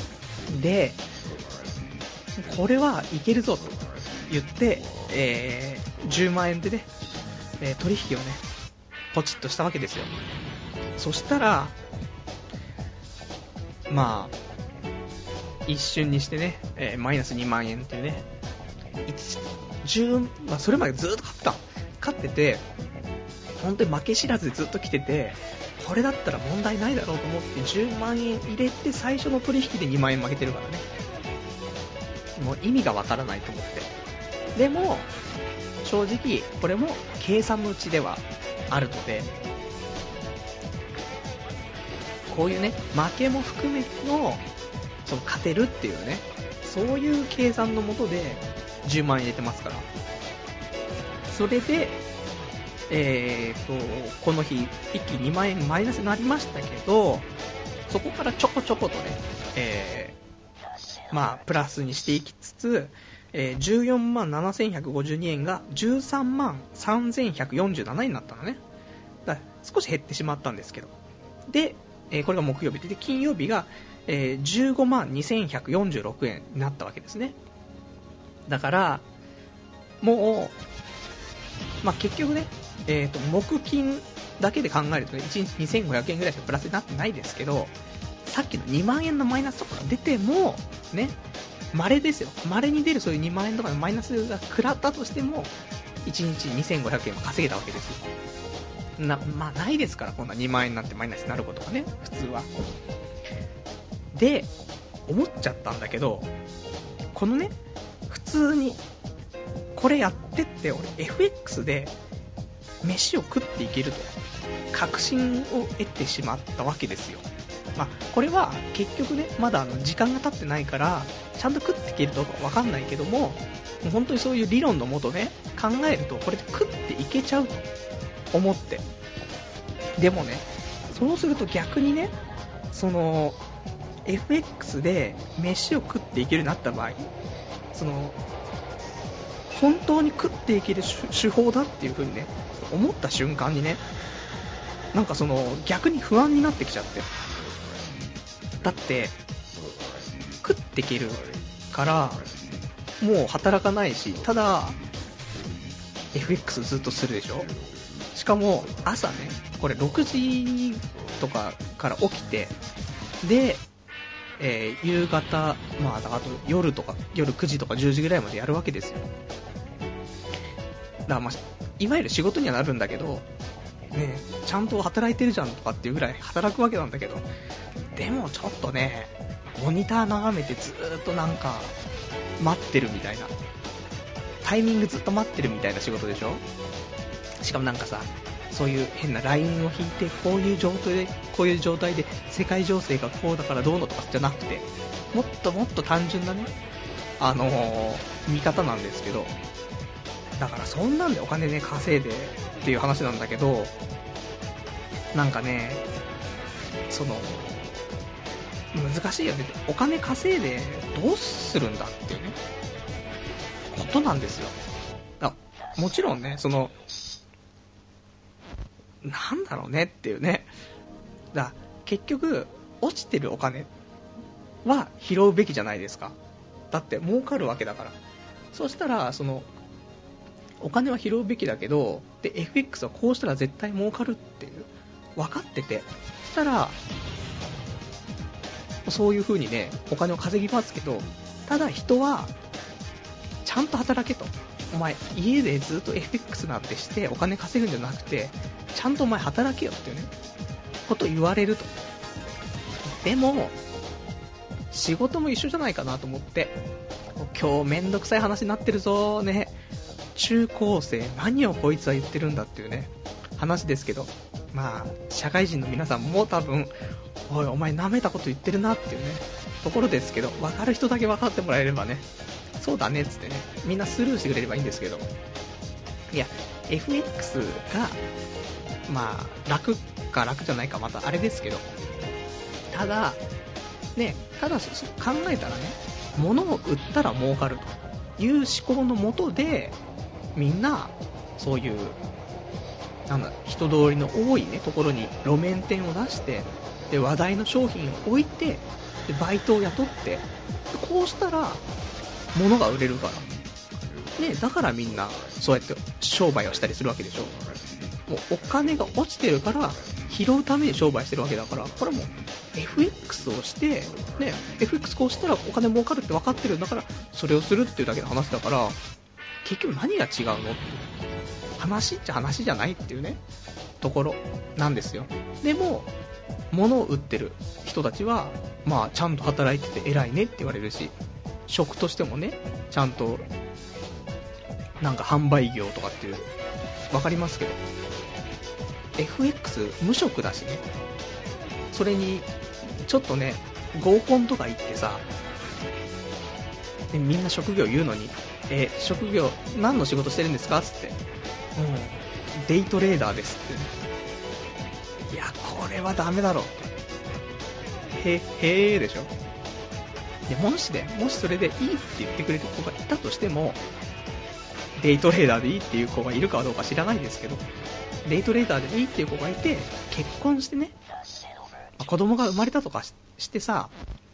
で、これはいけるぞと言って、えー、じゅうまんえんでね、えー、取引をね、ポチッとしたわけですよ。そしたら、まあ、一瞬にしてね、えー、マイナスにまんえんっていうね、じゅう、まあ、それまでずっと勝ってた。勝ってて、本当に負け知らずでずっと来てて、これだったら問題ないだろうと思ってじゅうまんえん入れて最初の取引でにまんえん負けてるからね。もう意味がわからないと思って。でも正直これも計算のうちではあるので、こういうね負けも含めのその勝てるっていうね、そういう計算のもとでじゅうまんえん入れてますから。それでえーとこの日一気ににまんえんマイナスになりましたけど、そこからちょこちょことね、えー、まあプラスにしていきつつ、えー、じゅうよんまんななせんひゃくごじゅうにえんがじゅうさんまんさんぜんひゃくよんじゅうななえんになったのね。だから少し減ってしまったんですけど、で、えー、これが木曜日で、金曜日が、えー、じゅうごまんにせんひゃくよんじゅうろくえんになったわけですね。だからもう、まあ、結局ね、えーと、木金だけで考えると、ね、いちにちにせんごひゃくえんぐらいしかプラスになってないですけど、さっきのにまんえんのマイナスとかが出てもね、稀ですよ。稀に出るそういうにまんえんとかのマイナスが食らったとしてもいちにちにせんごひゃくえんは稼げたわけですよ。な、まあないですから、こんなにまんえんなんてマイナスになることがね、普通は。で、思っちゃったんだけど、このね、普通にこれやってって俺 エフエックス で飯を食っていけると確信を得てしまったわけですよ。まあ、これは結局ね、まだあの時間が経ってないからちゃんと食っていけるとかわかんないけども、もう本当にそういう理論のもとね考えるとこれで食っていけちゃうと思って、でもね、そうすると逆にね、その エフエックス で飯を食っていけるようになった場合、その本当に食っていける手法だっていう風にね思った瞬間にね、なんかその逆に不安になってきちゃって、だって食っていけるからもう働かないし、ただ エフエックス ずっとするでしょ。しかも朝ね、これろくじとかから起きて、で、えー、夕方、まああと夜とか夜くじとかじゅうじぐらいまでやるわけですよ。だからまあいわゆる仕事にはなるんだけど、ね、ちゃんと働いてるじゃんとかっていうぐらい働くわけなんだけど、でもちょっとね、モニター眺めてずーっとなんか待ってるみたいな、タイミングずっと待ってるみたいな仕事でしょ。しかもなんかさ、そういう変なラインを引いてこういう状態でこういう状態で世界情勢がこうだからどうのとかじゃなくて、もっともっと単純なね、あのー、見方なんですけど、だからそんなんでお金ね稼いでっていう話なんだけど、なんかね、その難しいよね。お金稼いでどうするんだっていうねことなんですよ。だもちろんね、そのなんだろうねっていうね、だ結局落ちてるお金は拾うべきじゃないですか。だって儲かるわけだから。そしたらそのお金は拾うべきだけど、で エフエックス はこうしたら絶対儲かるっていう分かってて、そしたらそういう風にねお金を稼ぎますけど、ただ人はちゃんと働けと、お前家でずっと エフエックス なんてしてお金稼ぐんじゃなくてちゃんとお前働けよっていうねことを言われると。でも仕事も一緒じゃないかなと思って、今日めんどくさい話になってるぞね、中高生何をこいつは言ってるんだっていうね話ですけど、まあ社会人の皆さんも多分おいお前舐めたこと言ってるなっていうねところですけど、分かる人だけ分かってもらえればね、そうだねっつってねみんなスルーしてくれればいいんですけど、いや エフエックス がまあ楽か楽じゃないかまたあれですけど、ただね、ただ考えたらね、物を売ったら儲かるという思考のもとでみんなそういうなんだ人通りの多いねところに路面店を出して、 で話題の商品を置いて、でバイトを雇って、こうしたら物が売れるから、ね、だからみんなそうやって商売をしたりするわけでしょ。もうお金が落ちてるから拾うために商売してるわけだから、これもう エフエックス をして、ね、エフエックス こうしたらお金儲かるって分かってるんだから、それをするっていうだけの話だから、結局何が違うのっていう話っちゃ話じゃないっていうねところなんですよ。でも物を売ってる人たちはまあちゃんと働いてて偉いねって言われるし、職としてもねちゃんとなんか販売業とかっていう分かりますけど、 エフエックス 無職だしね、それにちょっとね合コンとか行ってさ、でみんな職業言うのに、えー、職業何の仕事してるんですかつって、うん、デイトレーダーですって、ね、いやこれはダメだろう、へへーでしょ。でもしでもしそれでいいって言ってくれる子がいたとしても、デイトレーダーでいいっていう子がいるかどうか知らないですけど、デイトレーダーでいいっていう子がいて結婚してね、子供が生まれたとか し, してさ、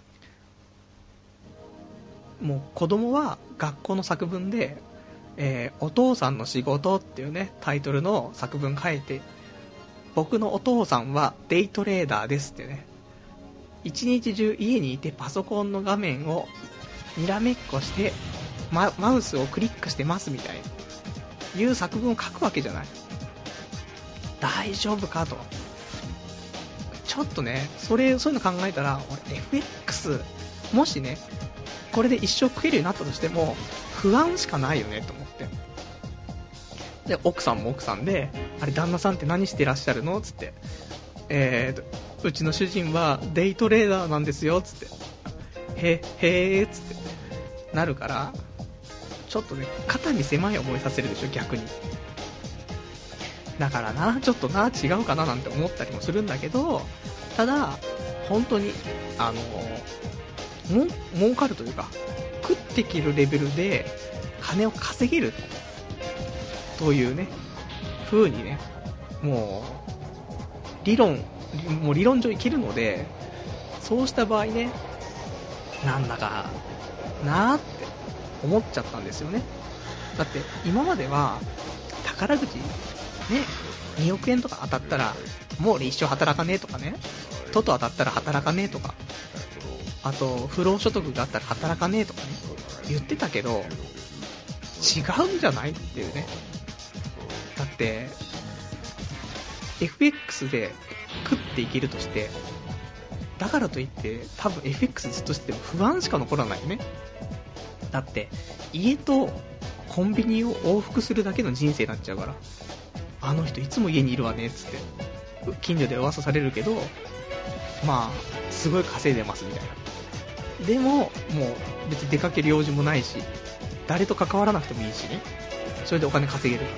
もう子供は学校の作文で、えー、お父さんの仕事っていうねタイトルの作文書いて、僕のお父さんはデイトレーダーですってね、一日中家にいてパソコンの画面をにらめっこして、ま、マウスをクリックしてますみたいないう作文を書くわけじゃない。大丈夫かと、ちょっとねそれそういうの考えたら、俺 エフエックス もしねこれで一生食えるようになったとしても不安しかないよねと思って、で奥さんも奥さんで、あれ旦那さんって何してらっしゃるのつって、えー、うちの主人はデイトレーダーなんですよつって、へへーつってなるから、ちょっとね肩身狭い思いさせるでしょ逆に。だからな、ちょっとな違うかななんて思ったりもするんだけど、ただ本当にあのも儲かるというか食っていけるレベルで金を稼げるというね風にね、もう理論もう理論上いけるので、そうした場合ね、なんだかなーって思っちゃったんですよね。だって今までは宝くじねにおくえんとか当たったらもう俺一生働かねえとかね、トト当たったら働かねえとか、あと不労所得があったら働かねえとかね言ってたけど、違うんじゃないっていうね。だって エフエックス で食っていけるとして、だからといって多分 エフエックス ずっとしても不安しか残らないよね。だって家とコンビニを往復するだけの人生になっちゃうから、あの人いつも家にいるわねっつって近所で噂されるけど、まあすごい稼いでますみたいな。でももう別に出かける用事もないし、誰と関わらなくてもいいしね、それでお金稼げるから、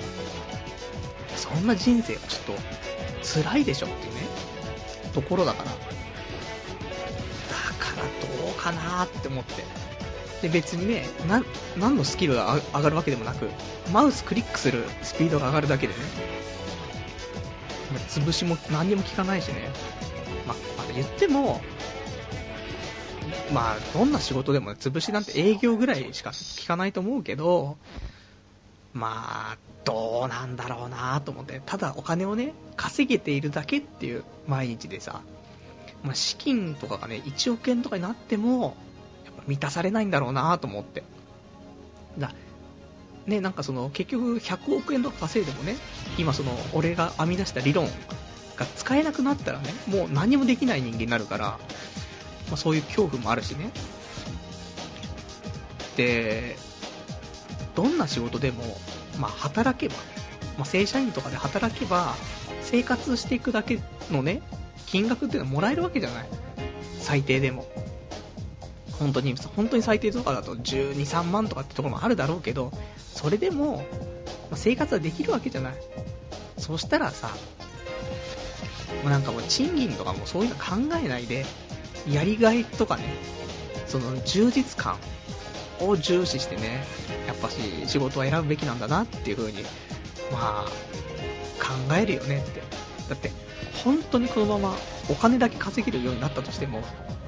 そんな人生はちょっと辛いでしょっていうねところだから、だからどうかなって思って、で別にねな何のスキルが上がるわけでもなく、マウスクリックするスピードが上がるだけでね、潰しも何にも効かないしね、まあ、言ってもまあどんな仕事でも、ね、潰しなんて営業ぐらいしか効かないと思うけど、まあどうなんだろうなと思って、ただお金をね稼げているだけっていう毎日でさ、まあ、資金とかがねいちおくえんとかになってもやっぱ満たされないんだろうなと思って、だね、なんかその結局ひゃくおくえんとか稼いでもね、今その俺が編み出した理論が使えなくなったらね、もう何もできない人間になるから、まあ、そういう恐怖もあるしね。でどんな仕事でも、まあ、働けば、まあ、正社員とかで働けば生活していくだけのね金額っていうのはもらえるわけじゃない、最低でも。本当に本当に最低とかだとじゅうに、さんまんとかってところもあるだろうけど、それでも生活はできるわけじゃない。そうしたらさ、もうなんかもう賃金とかもそういうの考えないで、やりがいとかね、その充実感を重視してね、やっぱし仕事は選ぶべきなんだなっていう風にまあ考えるよねって。だって本当にこのままお金だけ稼げるようになったとしても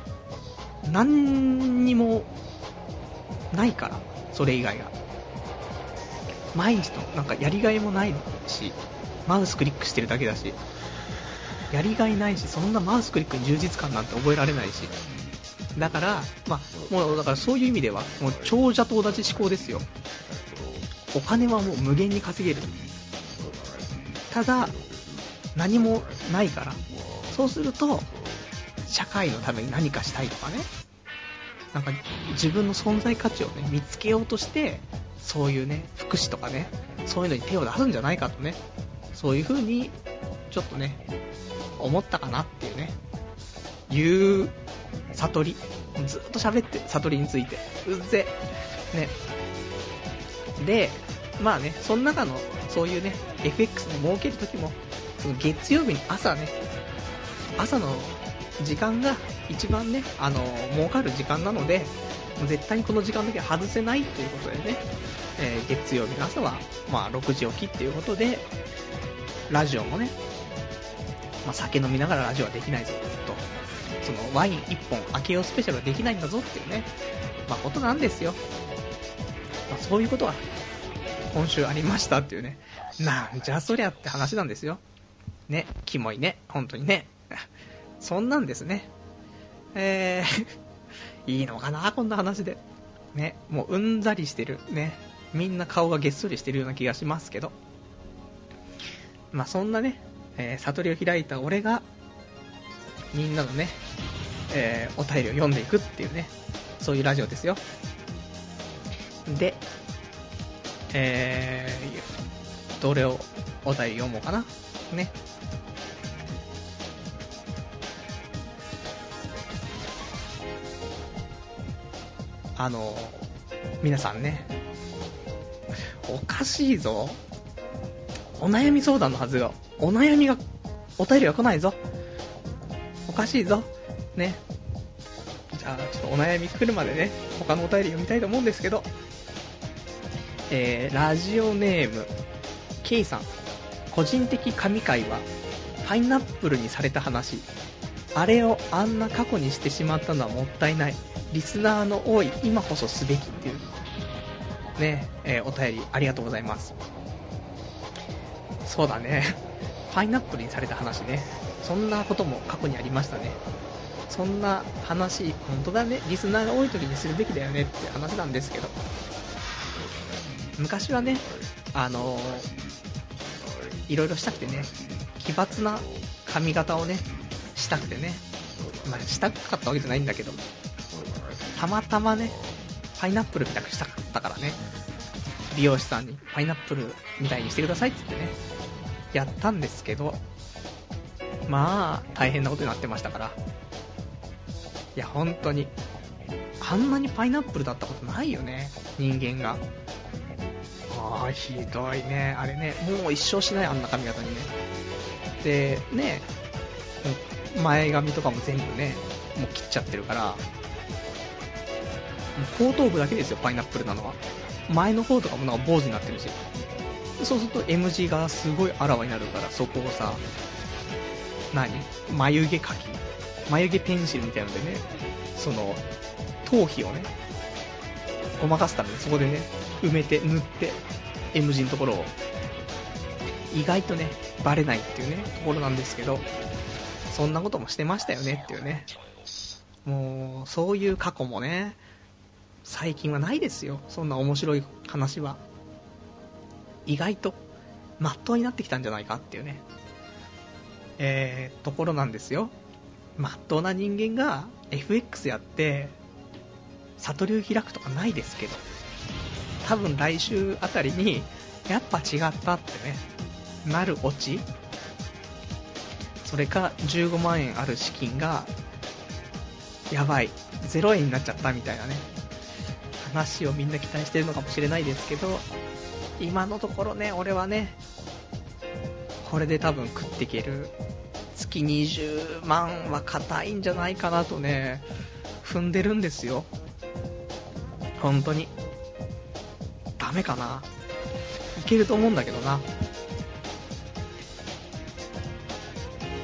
何にもないから、それ以外が毎日のなんかやりがいもないし、マウスクリックしてるだけだし、やりがいないし、そんなマウスクリックに充実感なんて覚えられないし、だからまあもうだからそういう意味ではもう長者と同じ思考ですよ。お金はもう無限に稼げる。ただ何もないから、そうすると社会のために何かしたいとかね、なんか自分の存在価値をね見つけようとして、そういうね福祉とかね、そういうのに手を出すんじゃないかとね、そういう風にちょっとね思ったかなっていうね、いう悟り。ずっと喋って悟りについてうっぜね。でまあね、その中のそういうね エフエックス で儲けるときも、その月曜日に朝ね、朝の時間が一番ね、あの儲かる時間なので、絶対にこの時間だけは外せないということでね、えー、月曜日の朝はまあろくじ起きっていうことで、ラジオもね、まあ、酒飲みながらラジオはできないぞと、そのワインいっぽん開けようスペシャルはできないんだぞっていうね、まあ、ことなんですよ。まあ、そういうことが今週ありましたっていうね、なんじゃそりゃって話なんですよね。キモいね、本当にね。そんなんですね。えー、いいのかなこんな話でね。もううんざりしてるね、みんな顔がげっそりしてるような気がしますけど、まあそんなね、えー、悟りを開いた俺がみんなのね、えー、お便りを読んでいくっていうね、そういうラジオですよ。で、えー、どれをお便り読もうかなね。あの皆さんね、おかしいぞ、お悩み相談のはずがお悩みがお便りが来ないぞ、おかしいぞね。じゃあちょっとお悩み来るまでね、他のお便り読みたいと思うんですけど、えー、ラジオネーム K さん、個人的神回はパイナップルにされた話、あれをあんな過去にしてしまったのはもったいない、リスナーの多い今こそすべきっていうね、えー、お便りありがとうございます。そうだね、パイナップルにされた話ね、そんなことも過去にありましたね。そんな話本当だね、リスナーが多い時にするべきだよねって話なんですけど、昔はね、あのー、いろいろしたくてね、奇抜な髪型をねしたくてね、まあしたかったわけじゃないんだけど、たまたまねパイナップルみたいにしたかったからね、美容師さんにパイナップルみたいにしてくださいって言ってねやったんですけど、まあ大変なことになってましたから、いや本当にあんなにパイナップルだったことないよね、人間が。ああひどいねあれね、もう一生しない、あんな髪型にね。でね、前髪とかも全部ねもう切っちゃってるから、もう後頭部だけですよパイナップルなのは。前の方とかもなんか坊主になってるし、そうすると エム 字がすごいあらわになるから、そこをさ、何眉毛描き眉毛ペンシルみたいなのでね、その頭皮をねごまかすためにそこでね埋めて塗って エム 字のところを意外とねバレないっていうねところなんですけど、そんなこともしてましたよねっていうね。もうそういう過去もね最近はないですよ。そんな面白い話は意外とまっとうになってきたんじゃないかっていうね、えー、ところなんですよ。まっとうな人間が エフエックス やって悟りを開くとかないですけど、多分来週あたりにやっぱ違ったってねなるオチ、それかじゅうごまんえんある資金がやばいゼロえんになっちゃったみたいなね話をみんな期待してるのかもしれないですけど、今のところね俺はねこれで多分食っていける、月にじゅうまんは硬いんじゃないかなとね踏んでるんですよ。本当にダメかな、いけると思うんだけどな。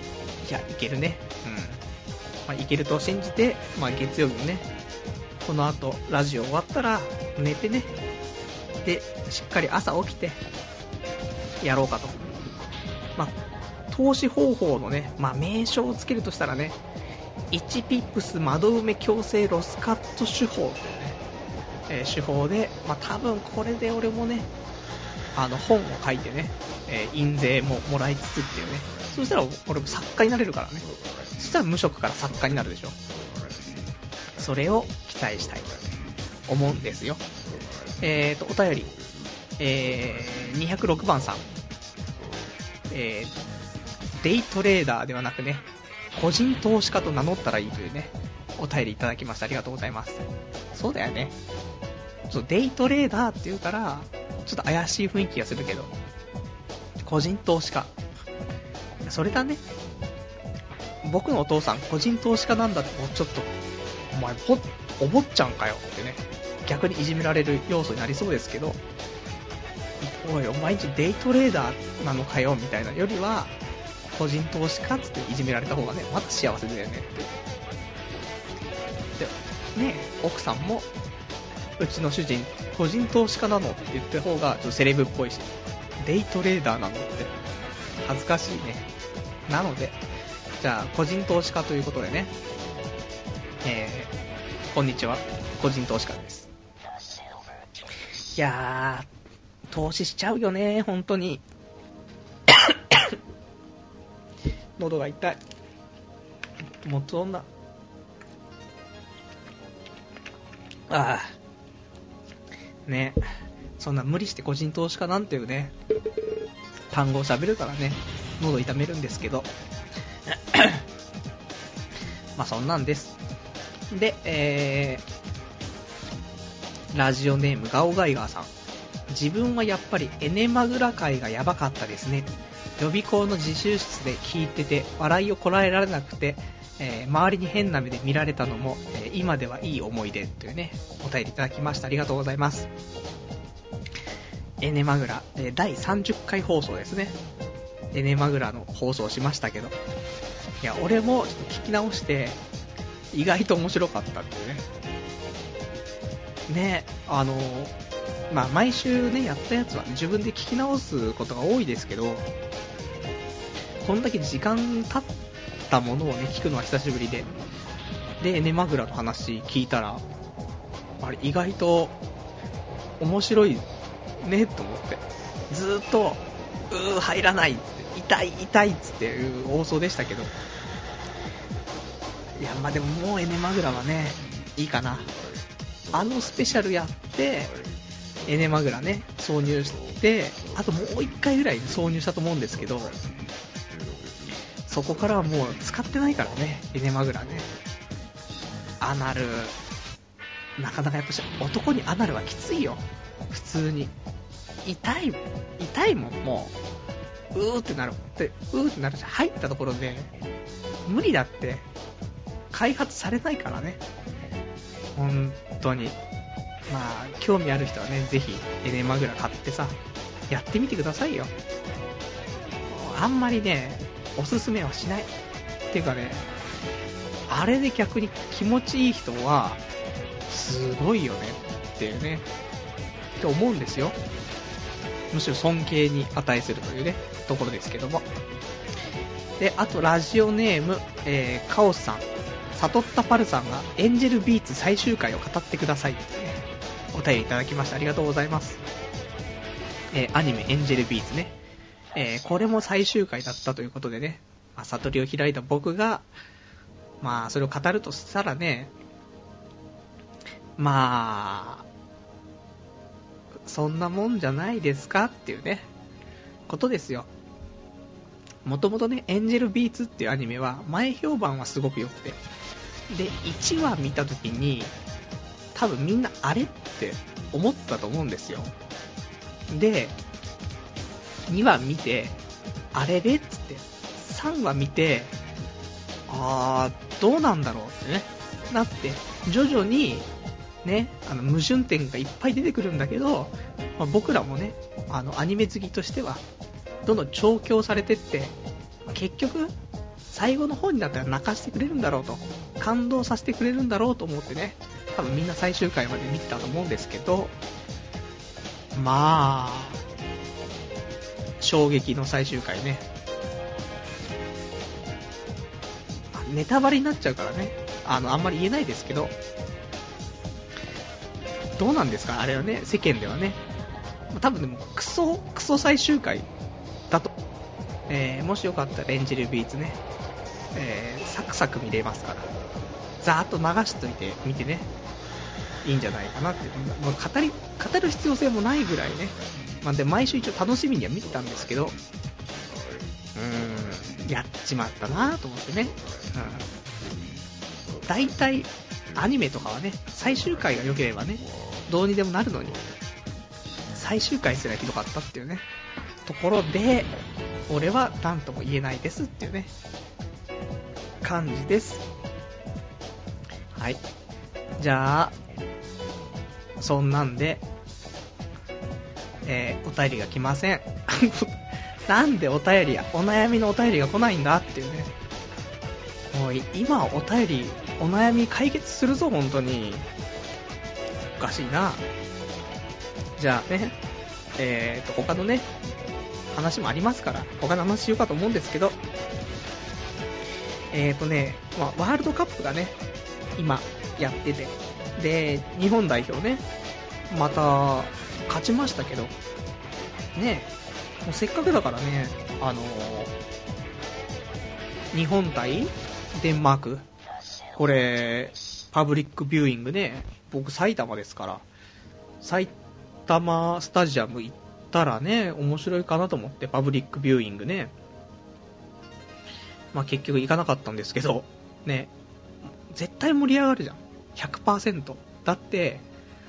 いや、いけるね。うん。まあ、いけると信じて、まあ、月曜日もね、この後、ラジオ終わったら、寝てね、で、しっかり朝起きて、やろうかと。まあ、投資方法のね、まあ、名称をつけるとしたらね、いちピップス窓埋め強制ロスカット手法というね、えー、手法で、まあ、多分これで俺もね、あの本を書いてね、えー、印税ももらいつつっていうね、そしたら俺も作家になれるからね。そしたら無職から作家になるでしょ。それを期待したいと思うんですよ。えーと、お便り、えー、にひゃくろくばんさん、えー、デイトレーダーではなくね、個人投資家と名乗ったらいいというね、お便りいただきました。ありがとうございます。そうだよね。ちょっとデイトレーダーって言うから、ちょっと怪しい雰囲気がするけど、個人投資家。それだね。僕のお父さん、個人投資家なんだって、ちょっと、お前、ほ、お坊ちゃんかよってね、逆にいじめられる要素になりそうですけど、おい、お前んちデイトレーダーなのかよみたいなよりは、個人投資家っつっていじめられた方がね、まだ幸せだよねって。で、ね、奥さんも、うちの主人、個人投資家なのって言った方が、ちょっとセレブっぽいし、デイトレーダーなのって、恥ずかしいね。なので、じゃあ、個人投資家ということでね、えー、こんにちは、個人投資家です。いやー、投資しちゃうよね、本当に。喉が痛い。もつ女。ああ。ね。そんな無理して個人投資家なんていうね、単語を喋るからね、喉痛めるんですけど。まあそんなんです。で、えー、ラジオネームガオガイガーさん。自分はやっぱりエネマグラ会がやばかったですね。予備校の自習室で聞いてて笑いをこらえられなくて、えー、周りに変な目で見られたのも、えー、今ではいい思い出というね、お便りいただきました。ありがとうございます。エネマグラ、えー、だいさんじゅっかい放送ですね。エネマグラの放送しましたけど、いや俺もちょっと聞き直して意外と面白かったっていうね。ね、あのー、まあ毎週ねやったやつは、ね、自分で聞き直すことが多いですけど、こんだけ時間経ったものをね聞くのは久しぶりで、でエネマグラの話聞いたら、あれ意外と面白いねと思って、ずーっとうー入らないっつって痛い痛いっつっていう放送でしたけど、いやまあでももうエネマグラはねいいかな。あのスペシャルやってエネマグラね挿入して、あともう一回ぐらい挿入したと思うんですけど、そこからはもう使ってないからね、エネマグラね。アナルなかなかやっぱし男にアナルはきついよ、普通に。痛い痛いもん、もううーってなるで、うーってなるし、入ったところで無理だって、開発されないからね、本当に。まあ興味ある人はね、ぜひエネマグラ買ってさやってみてくださいよ。あんまりねおすすめはしないっていうかね、あれで逆に気持ちいい人はすごいよねっていうねって思うんですよ。むしろ尊敬に値するというねところですけども。で、あとラジオネーム、えー、カオスさん、悟ったパルさんがエンジェルビーツ最終回を語ってくださいってねお便りいただきました。ありがとうございます。えー、アニメエンジェルビーツね、えー、これも最終回だったということでね、まあ、悟りを開いた僕がまあそれを語るとしたらね、まあそんなもんじゃないですかっていうねことですよ。もともとねエンジェルビーツっていうアニメは前評判はすごく良くて、でいちわ見た時に多分みんなあれって思ったと思うんですよ。でにわ見てあれれっつって、さんわ見てあーどうなんだろうってねなって、徐々にねあの矛盾点がいっぱい出てくるんだけど、まあ、僕らもねあのアニメ好きとしてはどんどん調教されてって、まあ、結局最後の方になったら泣かしてくれるんだろうと、感動させてくれるんだろうと思ってね、多分みんな最終回まで見てたと思うんですけど、まあ衝撃の最終回ね。ネタバレになっちゃうからね、あのあんまり言えないですけど、どうなんですかあれはね、世間ではね、多分でもクソクソ最終回だと、えー、もしよかったらエンジェルビーツね、えー、サクサク見れますから、ざーっと流しといて見てね、いいんじゃないかなって。もう語り語る必要性もないぐらいね、まあ、で毎週一応楽しみには見てたんですけど、うーんやっちまったなと思ってね、うん、だいたいアニメとかはね、最終回が良ければねどうにでもなるのに、最終回すらひどかったっていうねところで、俺は何とも言えないですっていうね感じです。はい、じゃあそんなんで、えー、お便りが来ませんなんでお便りやお悩みのお便りが来ないんだっていうね。もう今お便りお悩み解決するぞ本当に、おかしいな。じゃあね、えーと他のね話もありますから、他の話しようかと思うんですけど、えーとね、まあ、ワールドカップがね今やってて、で日本代表ねまた勝ちましたけどね、もうせっかくだからね、あのー、日本対デンマーク、これパブリックビューイングね、僕埼玉ですから、埼玉スタジアム行ったらね面白いかなと思って、パブリックビューイングね、まあ結局行かなかったんですけどね、絶対盛り上がるじゃん ひゃくパーセント だって、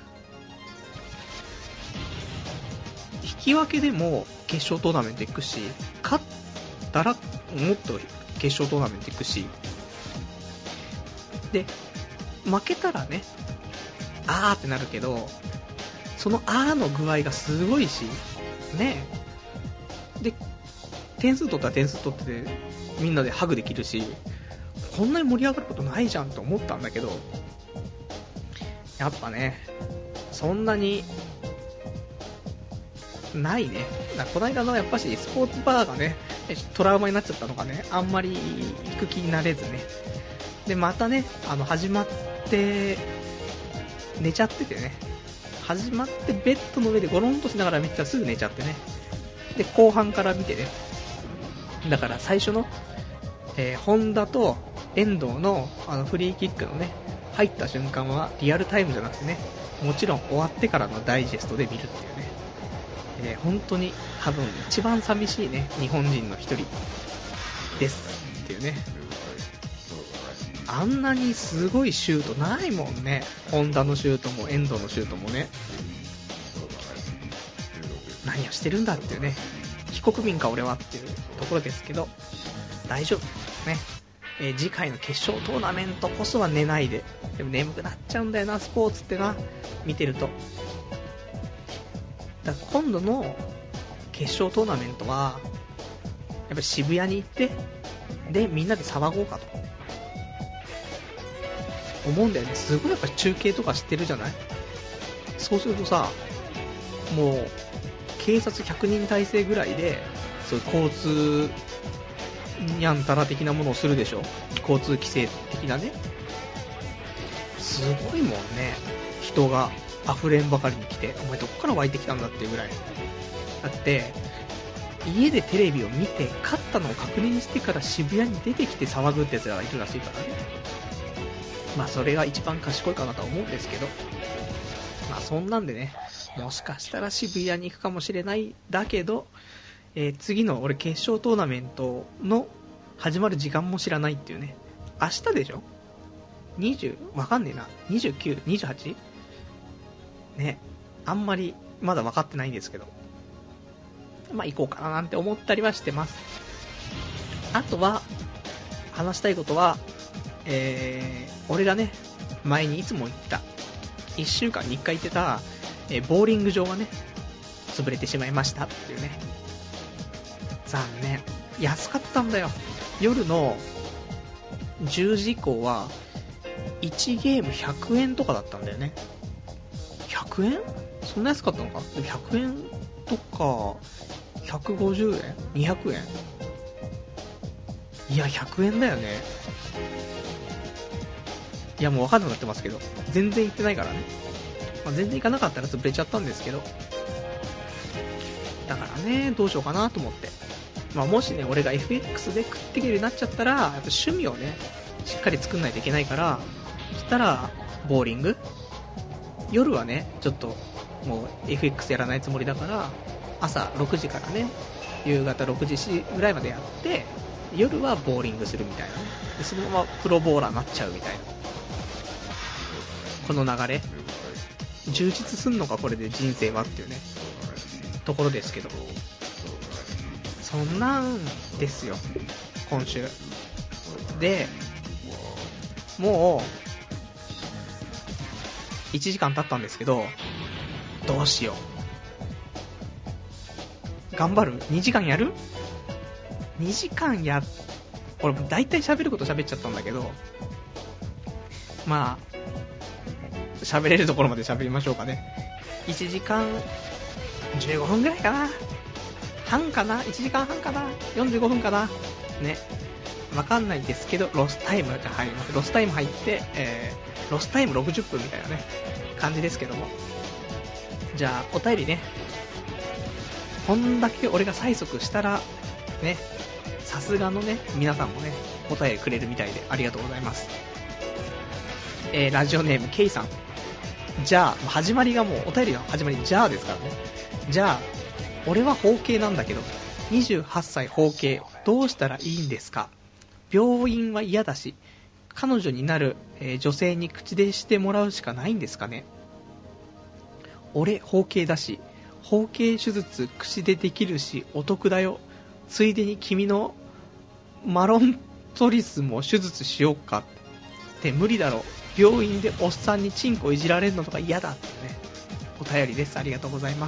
引き分けでも決勝トーナメント行くし、勝ったらもっと決勝トーナメント行くし、で負けたらねあーってなるけど、そのあーの具合がすごいしね、で点数取ったら点数取っててみんなでハグできるし、こんなに盛り上がることないじゃんと思ったんだけど、やっぱねそんなにないね。だこの間のやっぱしスポーツバーがねトラウマになっちゃったのかね、あんまり行く気になれずね、でまたねあの始まって寝ちゃっててね、始まってベッドの上でゴロンとしながら見てたらすぐ寝ちゃってね、で後半から見てね、だから最初の、えー、本田と遠藤のあのフリーキックのね入った瞬間はリアルタイムじゃなくてね、もちろん終わってからのダイジェストで見るっていうね、えー、本当に多分一番寂しいね日本人の一人ですっていうね。あんなにすごいシュートないもんね、本田のシュートも遠藤のシュートもね、何をしてるんだっていうね、非国民か俺はっていうところですけど、大丈夫ね、えー、次回の決勝トーナメントこそは寝ないで。でも眠くなっちゃうんだよなスポーツってな、見てると。だから今度の決勝トーナメントはやっぱ渋谷に行って、でみんなで騒ごうかと思うんだよね。すごいやっぱ中継とか知ってるじゃない。そうするとさ、もう警察ひゃくにん体制ぐらいでそういう交通にゃんたら的なものをするでしょ、交通規制的なね。すごいもんね、人が溢れんばかりに来て、お前どこから湧いてきたんだっていうぐらい。だって家でテレビを見て勝ったのを確認してから渋谷に出てきて騒ぐってやつらがいるらしいからね。まあそれが一番賢いかなとは思うんですけど、まあそんなんでね、もしかしたら渋谷に行くかもしれないだけど、えー、次の俺決勝トーナメントの始まる時間も知らないっていうね。明日でしょ、にじゅうわかんねえな、にじゅうきゅう、にじゅうはちね、あんまりまだ分かってないんですけど、まあ行こうかななんて思ったりはしてます。あとは話したいことは、えー、俺がね前にいつも言ったいっしゅうかんにいっかい行ってた、えー、ボーリング場がね潰れてしまいましたっていうね。残念、安かったんだよ。夜のじゅうじ以降はいちゲームひゃくえんとかだったんだよね。ひゃくえん？そんな安かったのか。でもひゃくえんとかひゃくごじゅうえん ?にひゃくえん？いやひゃくえんだよね。いやもう分かんなくなってますけど、全然行ってないからね、まあ、全然行かなかったら潰れちゃったんですけど、だからねどうしようかなと思って、まあ、もしね俺が エフエックス で食っていけるようになっちゃったら、やっぱ趣味をねしっかり作んないといけないから、そしたらボーリング、夜はねちょっともう エフエックス やらないつもりだから、朝ろくじからね夕方ろくじぐらいまでやって、夜はボーリングするみたいなね、でそのままプロボーラーになっちゃうみたいな、この流れ充実すんのかこれで人生はっていうねところですけど、そんなんですよ今週で。もういちじかん経ったんですけど、どうしよう、頑張る？にじかんやる？ に 時間や、俺も大体喋ること喋っちゃったんだけど、まあ喋れるところまで喋りましょうかね。いちじかんじゅうごふんぐらいかな、半かな、いちじかんはんかな、よんじゅうごふんかなね、わかんないですけど、ロスタイムが入ります。ロスタイム入って、えー、ロスタイムろくじゅっぷんみたいなね感じですけども、じゃあお便りね、こんだけ俺が催促したらね、さすがのね皆さんもねお便りくれるみたいでありがとうございます。えー、ラジオネーム K さん、じゃあ始まりがもうお便りの始まりじゃあですからね。じゃあ俺は包茎なんだけどにじゅうはっさい包茎どうしたらいいんですか。病院は嫌だし彼女になる、えー、女性に口でしてもらうしかないんですかね。俺包茎だし包茎手術口でできるしお得だよ。ついでに君のマロントリスも手術しようかって無理だろ。病院でおっさんにチンコいじられるのとか嫌だってねお便りです。ありがとうございます。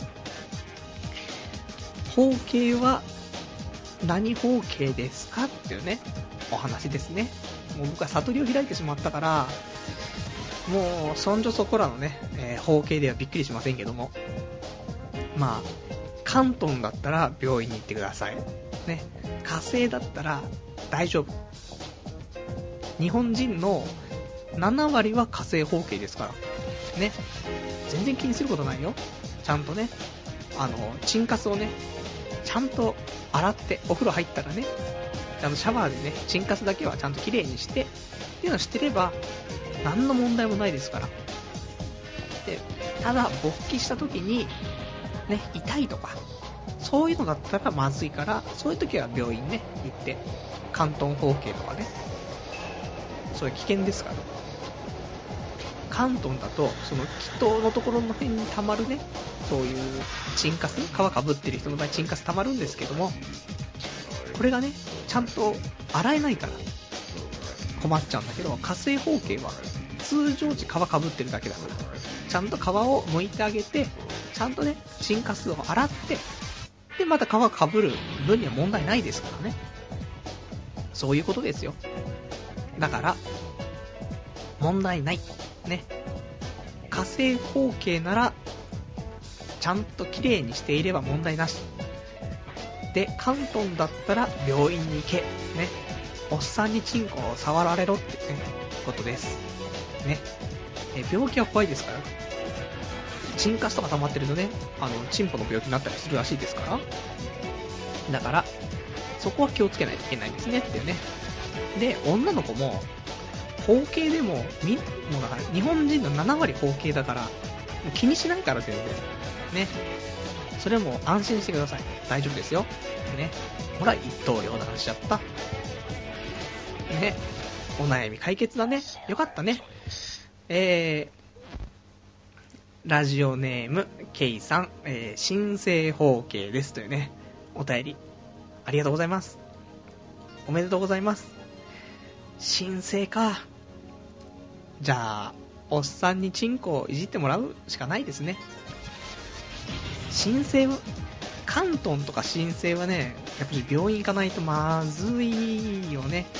包茎は何包茎ですかっていうねお話ですね。もう僕は悟りを開いてしまったから、もうそんじょそこらのね、えー、包茎ではびっくりしませんけども、まあ関東だったら病院に行ってくださいね。火星だったら大丈夫。日本人のななわりは火星包茎ですからね、全然気にすることないよ。ちゃんとねあのチンカスをねちゃんと洗って、お風呂入ったらねちゃんとシャワーでねチンカスだけはちゃんときれいにしてっていうのを知ってれば何の問題もないですから。でただ勃起した時にね痛いとかそういうのだったらまずいから、そういう時は病院ね行って関東包茎とかね、それ危険ですから。関東だとその気筒のところの辺に溜まるね、そういうチンカス、皮かぶってる人の場合チンカス溜まるんですけども、これがねちゃんと洗えないから困っちゃうんだけど、火星包茎は通常時皮かぶってるだけだから、ちゃんと皮を剥いてあげて、ちゃんとねチンカスを洗って、でまた皮かぶる分には問題ないですからね。そういうことですよ。だから問題ないね。火星包茎ならちゃんときれいにしていれば問題なしで、関東だったら病院に行けね。おっさんにチンコを触られろってねことですね。え病気は怖いですから、チンカスとか溜まってるとね、あのチンポの病気になったりするらしいですから、だからそこは気をつけないといけないですねっていうね。で女の子も包茎でもみもうだから日本人のななわり包茎だから、もう気にしないから全然ね。それはもう安心してください、大丈夫ですよね。ほら一刀両断しちゃったね。お悩み解決だね、よかったね。えー、ラジオネームケイさん、えー、新生包茎ですというねお便りありがとうございます。おめでとうございます。新生か。じゃあおっさんにチンコをいじってもらうしかないですね。新生は関東とか新生はね、やっぱり病院行かないとまずいよね。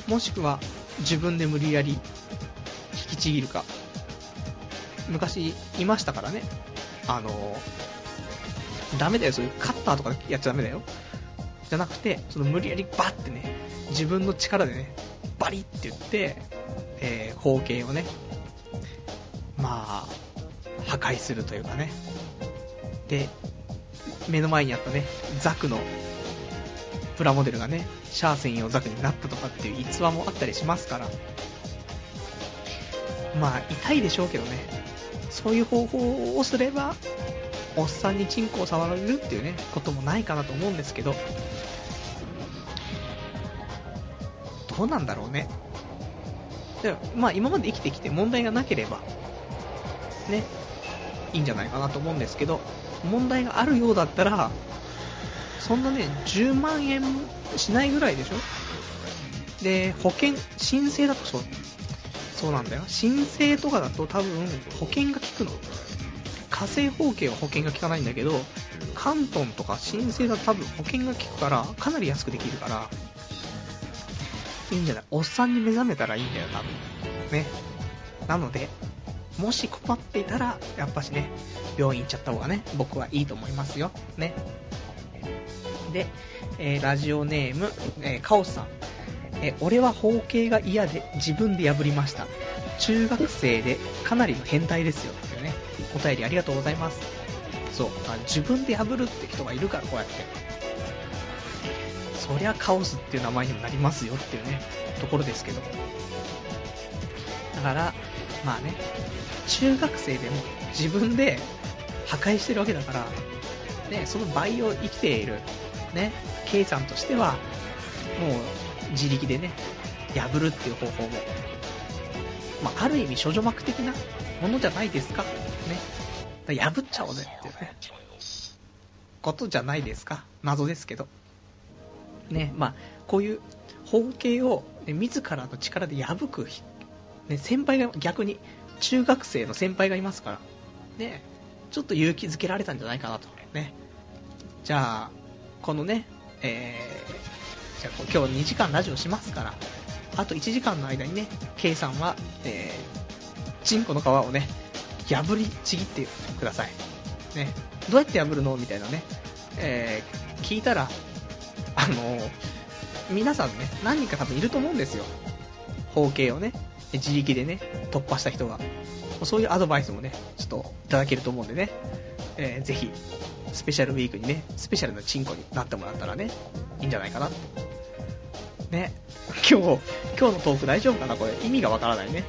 もしくは自分で無理やり引きちぎるか。昔いましたからね、あのダメだよ、そういうカッターとかやっちゃダメだよじゃなくて、その無理やりバッてね、自分の力でねバリって言って、えー、包茎をね、まあ破壊するというかね。で、目の前にあったねザクのプラモデルがねシャア専用ザクになったとかっていう逸話もあったりしますから、まあ痛いでしょうけどね、そういう方法をすればおっさんにチンコを触られるっていうねこともないかなと思うんですけど、どうなんだろうね。でまあ今まで生きてきて問題がなければねいいんじゃないかなと思うんですけど、問題があるようだったらそんなねじゅうまんえんしないぐらいでしょ。で保険申請だとそうそうなんだよ、申請とかだと多分保険が効くの。火星包茎は保険が効かないんだけど、関東とか申請だと多分保険が効くからかなり安くできるからいいんじゃない。おっさんに目覚めたらいいんだよ多分ね。なのでもし困っていたらやっぱしね病院行っちゃった方がね僕はいいと思いますよね。で、えー、ラジオネーム、えー、カオスさん、えー、俺は包茎が嫌で自分で破りました。中学生でかなりの変態ですよっていうねお便りありがとうございます。そう、まあ、自分で破るって人がいるからこうやってそりゃカオスっていう名前にもなりますよっていうねところですけど、だからまあね中学生でも自分で破壊してるわけだからね、その倍を生きているね K さんとしてはもう自力でね破るっていう方法も、まあ、ある意味処女膜的なものじゃないですかね。だから破っちゃおうぜっていうねことじゃないですか。謎ですけどね。まあこういう包茎を、ね、自らの力で破く、ね、先輩が逆に中学生の先輩がいますからね、ちょっと勇気づけられたんじゃないかなとね。じゃあこのね、えー、じゃあ今日にじかんラジオしますから、あといちじかんの間にね K さんは、えー、チンコの皮をね破りちぎってくださいね。どうやって破るのみたいなね、えー、聞いたらあのー、皆さんね何人か多分いると思うんですよ、包茎をね自力でね突破した人が。そういうアドバイスもねちょっといただけると思うんでね、えー、ぜひスペシャルウィークにねスペシャルなチンコになってもらったらねいいんじゃないかなね。今日今日のトーク大丈夫かな、これ意味がわからないね。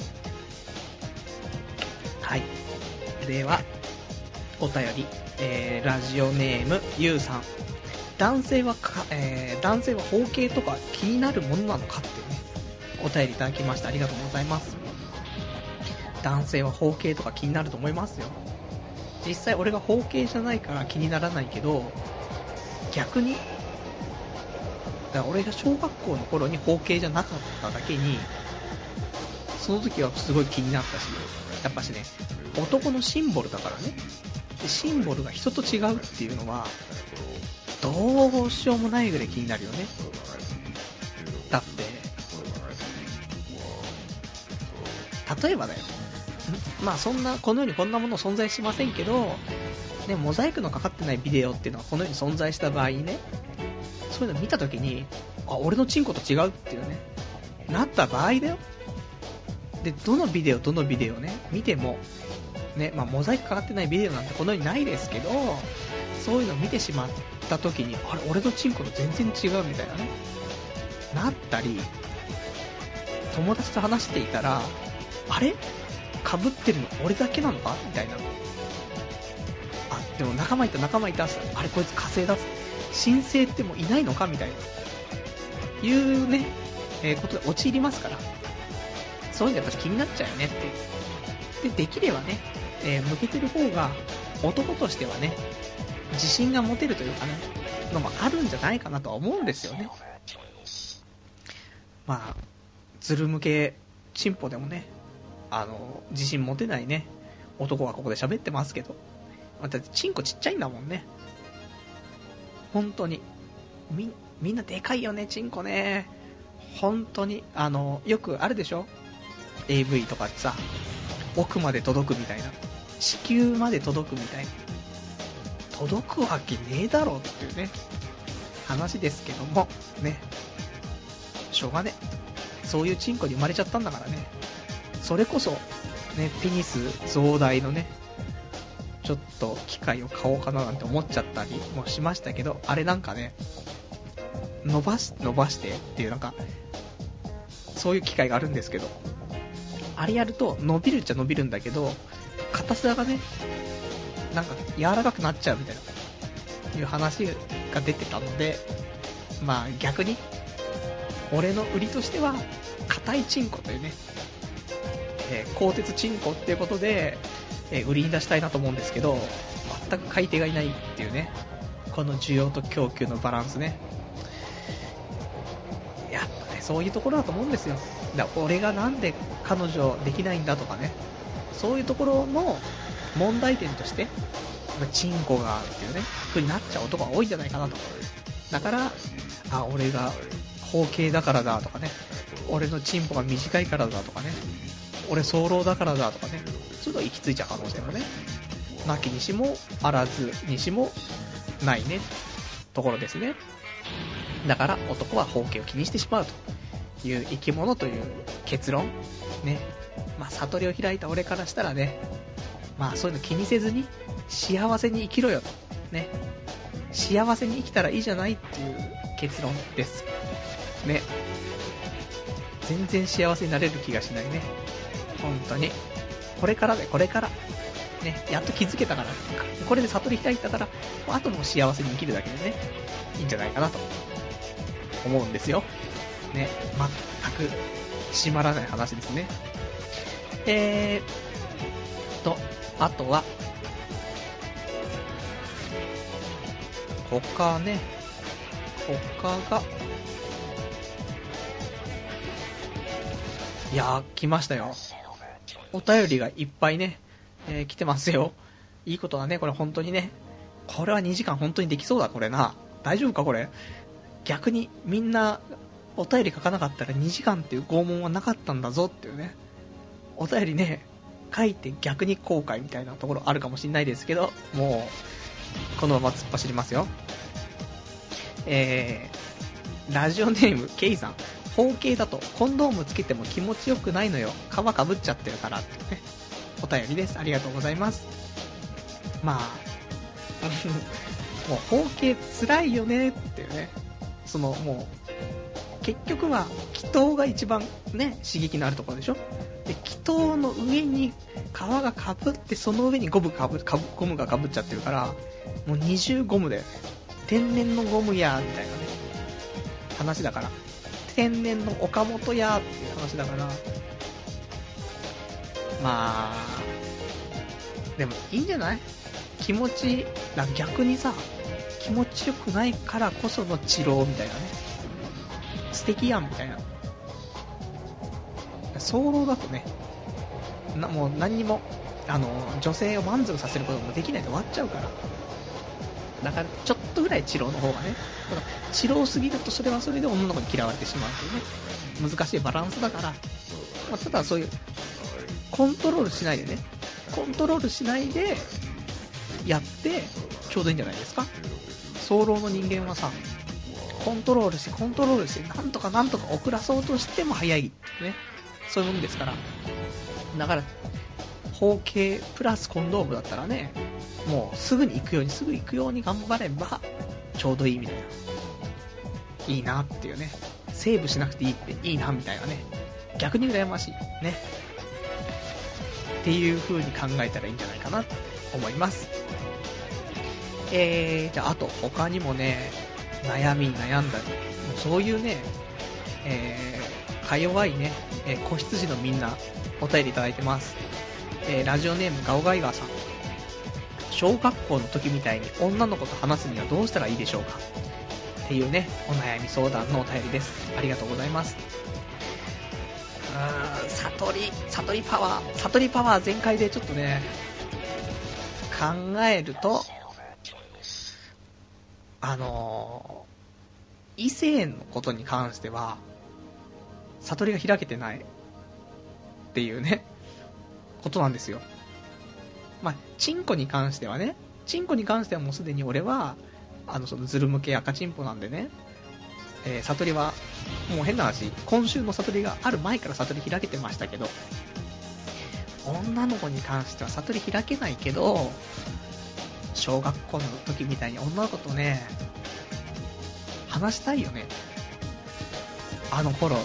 はい、ではお便り、えー、ラジオネームゆうさん、男性はか、えー、男性は包茎とか気になるものなのかっていうねお便りいただきました。ありがとうございます。男性は包茎とか気になると思いますよ。実際俺が包茎じゃないから気にならないけど、逆にだから俺が小学校の頃に包茎じゃなかっただけにその時はすごい気になったし、やっぱしね男のシンボルだからね。でシンボルが人と違うっていうのはどうしようもないぐらい気になるよね。だって例えばだよ、まあそんなこの世にこんなもの存在しませんけど、ね、モザイクのかかってないビデオっていうのはこの世に存在した場合にね、そういうの見たときに、あ、俺のチンコと違うっていうねなった場合だよ。でどのビデオどのビデオね見てもね、まあ、モザイクかかってないビデオなんてこの世にないですけど、そういうの見てしまったときに、あれ俺のチンコと全然違うみたいなねなったり、友達と話していたらあれ被ってるの俺だけなのかみたいな、あでも仲間いた仲間いた、あれこいつ火星だ、新星ってもういないのかみたいないうね、えー、ことで陥りますから、そういうのやっぱ気になっちゃうよねってで、できればね、えー、向けてる方が男としてはね自信が持てるというかねのもあるんじゃないかなとは思うんですよね。まあズル向けチンポでもねあの自信持てないね男がここで喋ってますけど、だってチンコちっちゃいんだもんね。本当に み, みんなでかいよねチンコね。 本当にあのよくあるでしょ、 エーブイ とかってさ、奥まで届くみたいな、地球まで届くみたいな、届くわけねえだろっていうね話ですけどもね、しょうがね、そういうチンコに生まれちゃったんだからね。それこそね、ペニス増大のねちょっと機械を買おうかななんて思っちゃったりもしましたけど、あれなんかね、伸ばし伸ばしてっていう、なんかそういう機械があるんですけど、あれやると伸びるっちゃ伸びるんだけど、硬さがねなんか柔らかくなっちゃうみたいないう話が出てたので、まあ逆に俺の売りとしては硬いチンコというね、えー、鋼鉄チンコっていうことで、えー、売りに出したいなと思うんですけど、全く買い手がいないっていうね、この需要と供給のバランスね。やっぱね、そういうところだと思うんですよ。だから俺がなんで彼女できないんだとかね、そういうところの問題点としてチンコがっていうね風になっちゃう男が多いんじゃないかなと。だからあ、俺が包茎だからだとかね、俺のチンポが短いからだとかね、俺早漏だからだとかね、そういうのが行き着いちゃう可能性もね、なきにしもあらずにしもないねところですね。だから男は包茎を気にしてしまうという生き物という結論ね。まあ悟りを開いた俺からしたらね、まあそういうの気にせずに幸せに生きろよとね、幸せに生きたらいいじゃないっていう結論ですね。全然幸せになれる気がしないね、本当に。これからでこれからね、やっと気づけたから、これで悟り開いたから、あともう幸せに生きるだけでね、いいんじゃないかなと思うんですよね。全く締まらない話ですね。えーとあとは他ね、他がいやー来ましたよ、お便りがいっぱいね、えー、来てますよ。いいことだねこれ本当にね。これはにじかん本当にできそうだこれな。大丈夫かこれ。逆にみんなお便り書かなかったらにじかんっていう拷問はなかったんだぞっていうね。お便りね書いて逆に後悔みたいなところあるかもしれないですけど、もうこのまま突っ走りますよ。えー、ラジオネームケイさん、包茎だとコンドームつけても気持ちよくないのよ、皮かぶっちゃってるからっていうねお便りです。ありがとうございます。まあもう包茎つらいよねっていうね、そのもう結局は気筒が一番ね刺激のあるところでしょ。で気筒の上に皮がかぶって、その上にゴムかぶかぶゴムがかぶっちゃってるから、もう二重ゴムで天然のゴムやみたいなね話だから、天然の岡本やっていう話だから、まあでもいいんじゃない、気持ちだ。逆にさ、気持ちよくないからこその治療みたいなね、素敵やんみたいな。早漏だとねな、もう何にもあの女性を満足させることもできないで終わっちゃうから、だからちょっとぐらい治療の方がね、ただ治療すぎるとそれはそれで女の子に嫌われてしまうというね難しいバランスだから、まあ、ただそういうコントロールしないでね、コントロールしないでやってちょうどいいんじゃないですか。早漏の人間はさ、コントロールしてコントロールしてなんとかなんとか遅らそうとしても早いってね、そういうもんですから。だから包茎プラスコンドームだったらね、もうすぐに行くようにすぐ行くように頑張ればちょうどいいみたいな、いいなっていうね、セーブしなくていいっていいなみたいなね、逆に羨ましいねっていう風に考えたらいいんじゃないかなって思います。えー、じゃああと他にもね、悩み悩んだり、もうそういうね、えー、か弱いね、えー、子羊のみんなお便りいただいてます。えー、ラジオネームガオガイガーさん、小学校の時みたいに女の子と話すにはどうしたらいいでしょうかっていうね、お悩み相談のお便りです。ありがとうございます。うーん、悟り悟りパワー悟りパワー全開でちょっとね考えると、あのー、異性のことに関しては悟りが開けてないっていうねことなんですよ。まあチンコに関してはね、チンコに関してはもうすでに俺はあのそのズル向け赤チンポなんでね、えー、悟りはもう変な話、今週の悟りがある前から悟り開けてましたけど、女の子に関しては悟り開けないけど、小学校の時みたいに女の子とね話したいよね。あの頃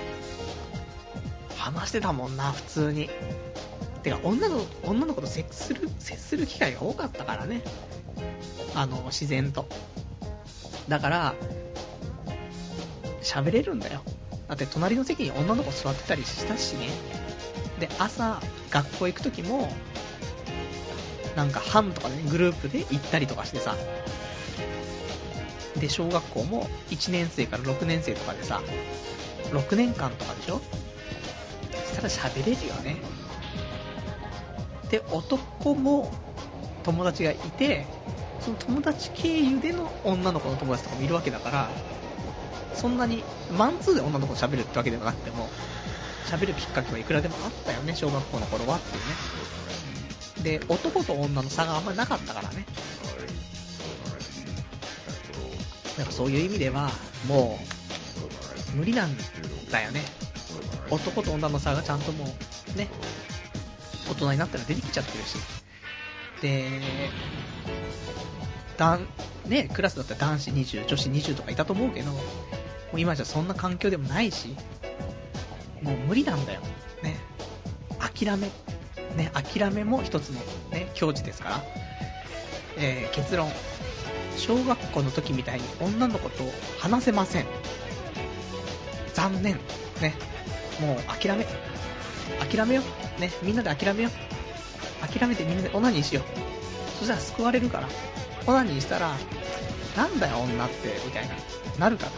話してたもんな、普通に。てか女の女の子と接する接する機会が多かったからね、あの自然と。だから喋れるんだよ。だって隣の席に女の子座ってたりしたしね。で朝学校行く時もなんか班とかねグループで行ったりとかしてさ、で小学校もいちねん生からろくねん生とかでさ、ろくねんかんとかでしょ。そしたら喋れるよね。で男も友達がいて、その友達経由での女の子の友達とかもいるわけだから、そんなにマンツーで女の子と喋るってわけではなくても喋るきっかけはいくらでもあったよね、小学校の頃はっていうね。で男と女の差があんまりなかったからね。だからそういう意味ではもう無理なんだよね。男と女の差がちゃんともうね、大人になったら出てきちゃってるし、でだんね、クラスだったら男子にじゅう女子にじゅうとかいたと思うけど、もう今じゃそんな環境でもないし、もう無理なんだよね。諦めね、諦めも一つのね境地ですから、えー、結論、小学校の時みたいに女の子と話せません。残念ね。もう諦め諦めよね、みんなで諦めよ諦めてみんなでオナニーしよう。そしたら救われるから。オナニーしたらなんだよ女ってみたいななるから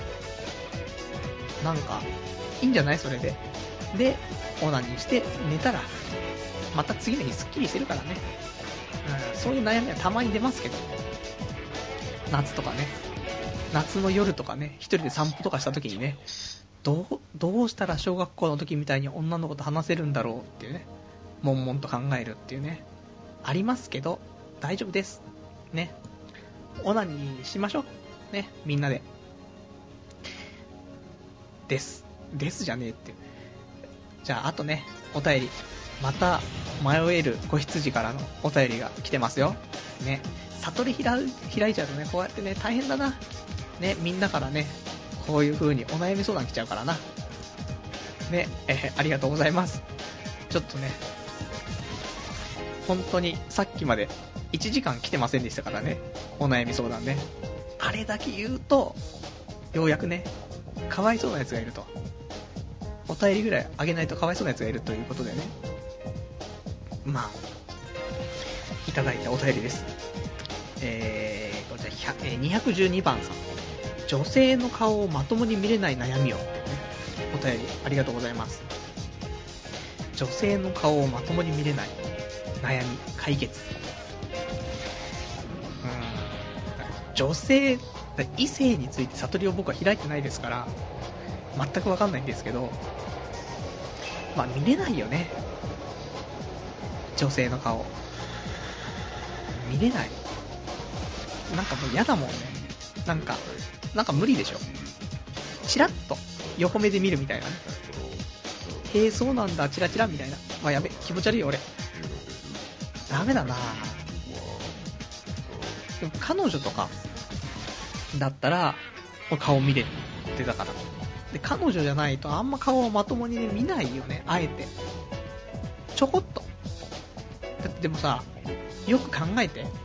、なんかいいんじゃないそれで。でオナニーして寝たらまた次の日スッキリしてるからね、うん、そういう悩みはたまに出ますけど、夏とかね、夏の夜とかね、一人で散歩とかした時にね、どう、どうしたら小学校の時みたいに女の子と話せるんだろうっていうね、悶々と考えるっていうね、ありますけど大丈夫ですね。オナニーしましょうね、みんなで。ですですじゃねえって。じゃああとね、お便りまた迷える子羊からのお便りが来てますよね。悟り開いちゃうとね、こうやってね大変だなね。みんなからねこういう風にお悩み相談来ちゃうからなね、えー、ありがとうございます。ちょっとね本当にさっきまでいちじかん来てませんでしたからね、お悩み相談ね。あれだけ言うとようやくね、かわいそうなやつがいると、お便りぐらいあげないとかわいそうなやつがいるということでね、まあいただいたお便りです。えー、こちらえー、にひゃくじゅうにばんさん、女性の顔をまともに見れない悩みを、ね、お便りありがとうございます。女性の顔をまともに見れない悩み解決。うーん、女性異性について悟りを僕は開いてないですから全く分かんないんですけど、まあ見れないよね、女性の顔見れない。なんかもう嫌だもんね。なんかなんか無理でしょ。チラッと横目で見るみたいなね。へえそうなんだチラチラみたいな。まあやべ、気持ち悪いよ俺。ダメだな。でも彼女とかだったら顔見れてたから。で彼女じゃないとあんま顔をまともに、ね、見ないよね。あえてちょこっと。だってでもさ、よく考えて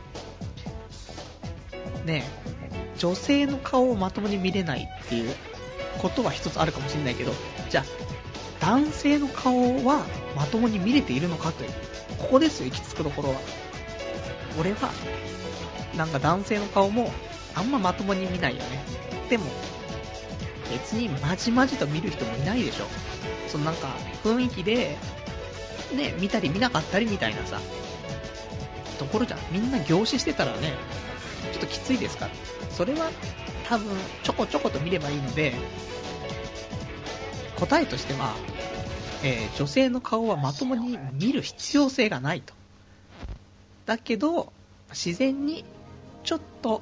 ねえ、女性の顔をまともに見れないっていうことは一つあるかもしれないけど、じゃあ男性の顔はまともに見れているのかという、ここですよ行き着くところは。俺はなんか男性の顔もあんままともに見ないよね。でも別にまじまじと見る人もいないでしょ。そのなんか雰囲気でね、見たり見なかったりみたいなさところじゃん。みんな凝視してたらねちょっときついですから、それは多分ちょこちょこと見ればいいので、 答えとしては、えー、女性の顔はまともに見る必要性がないと。だけど自然にちょっと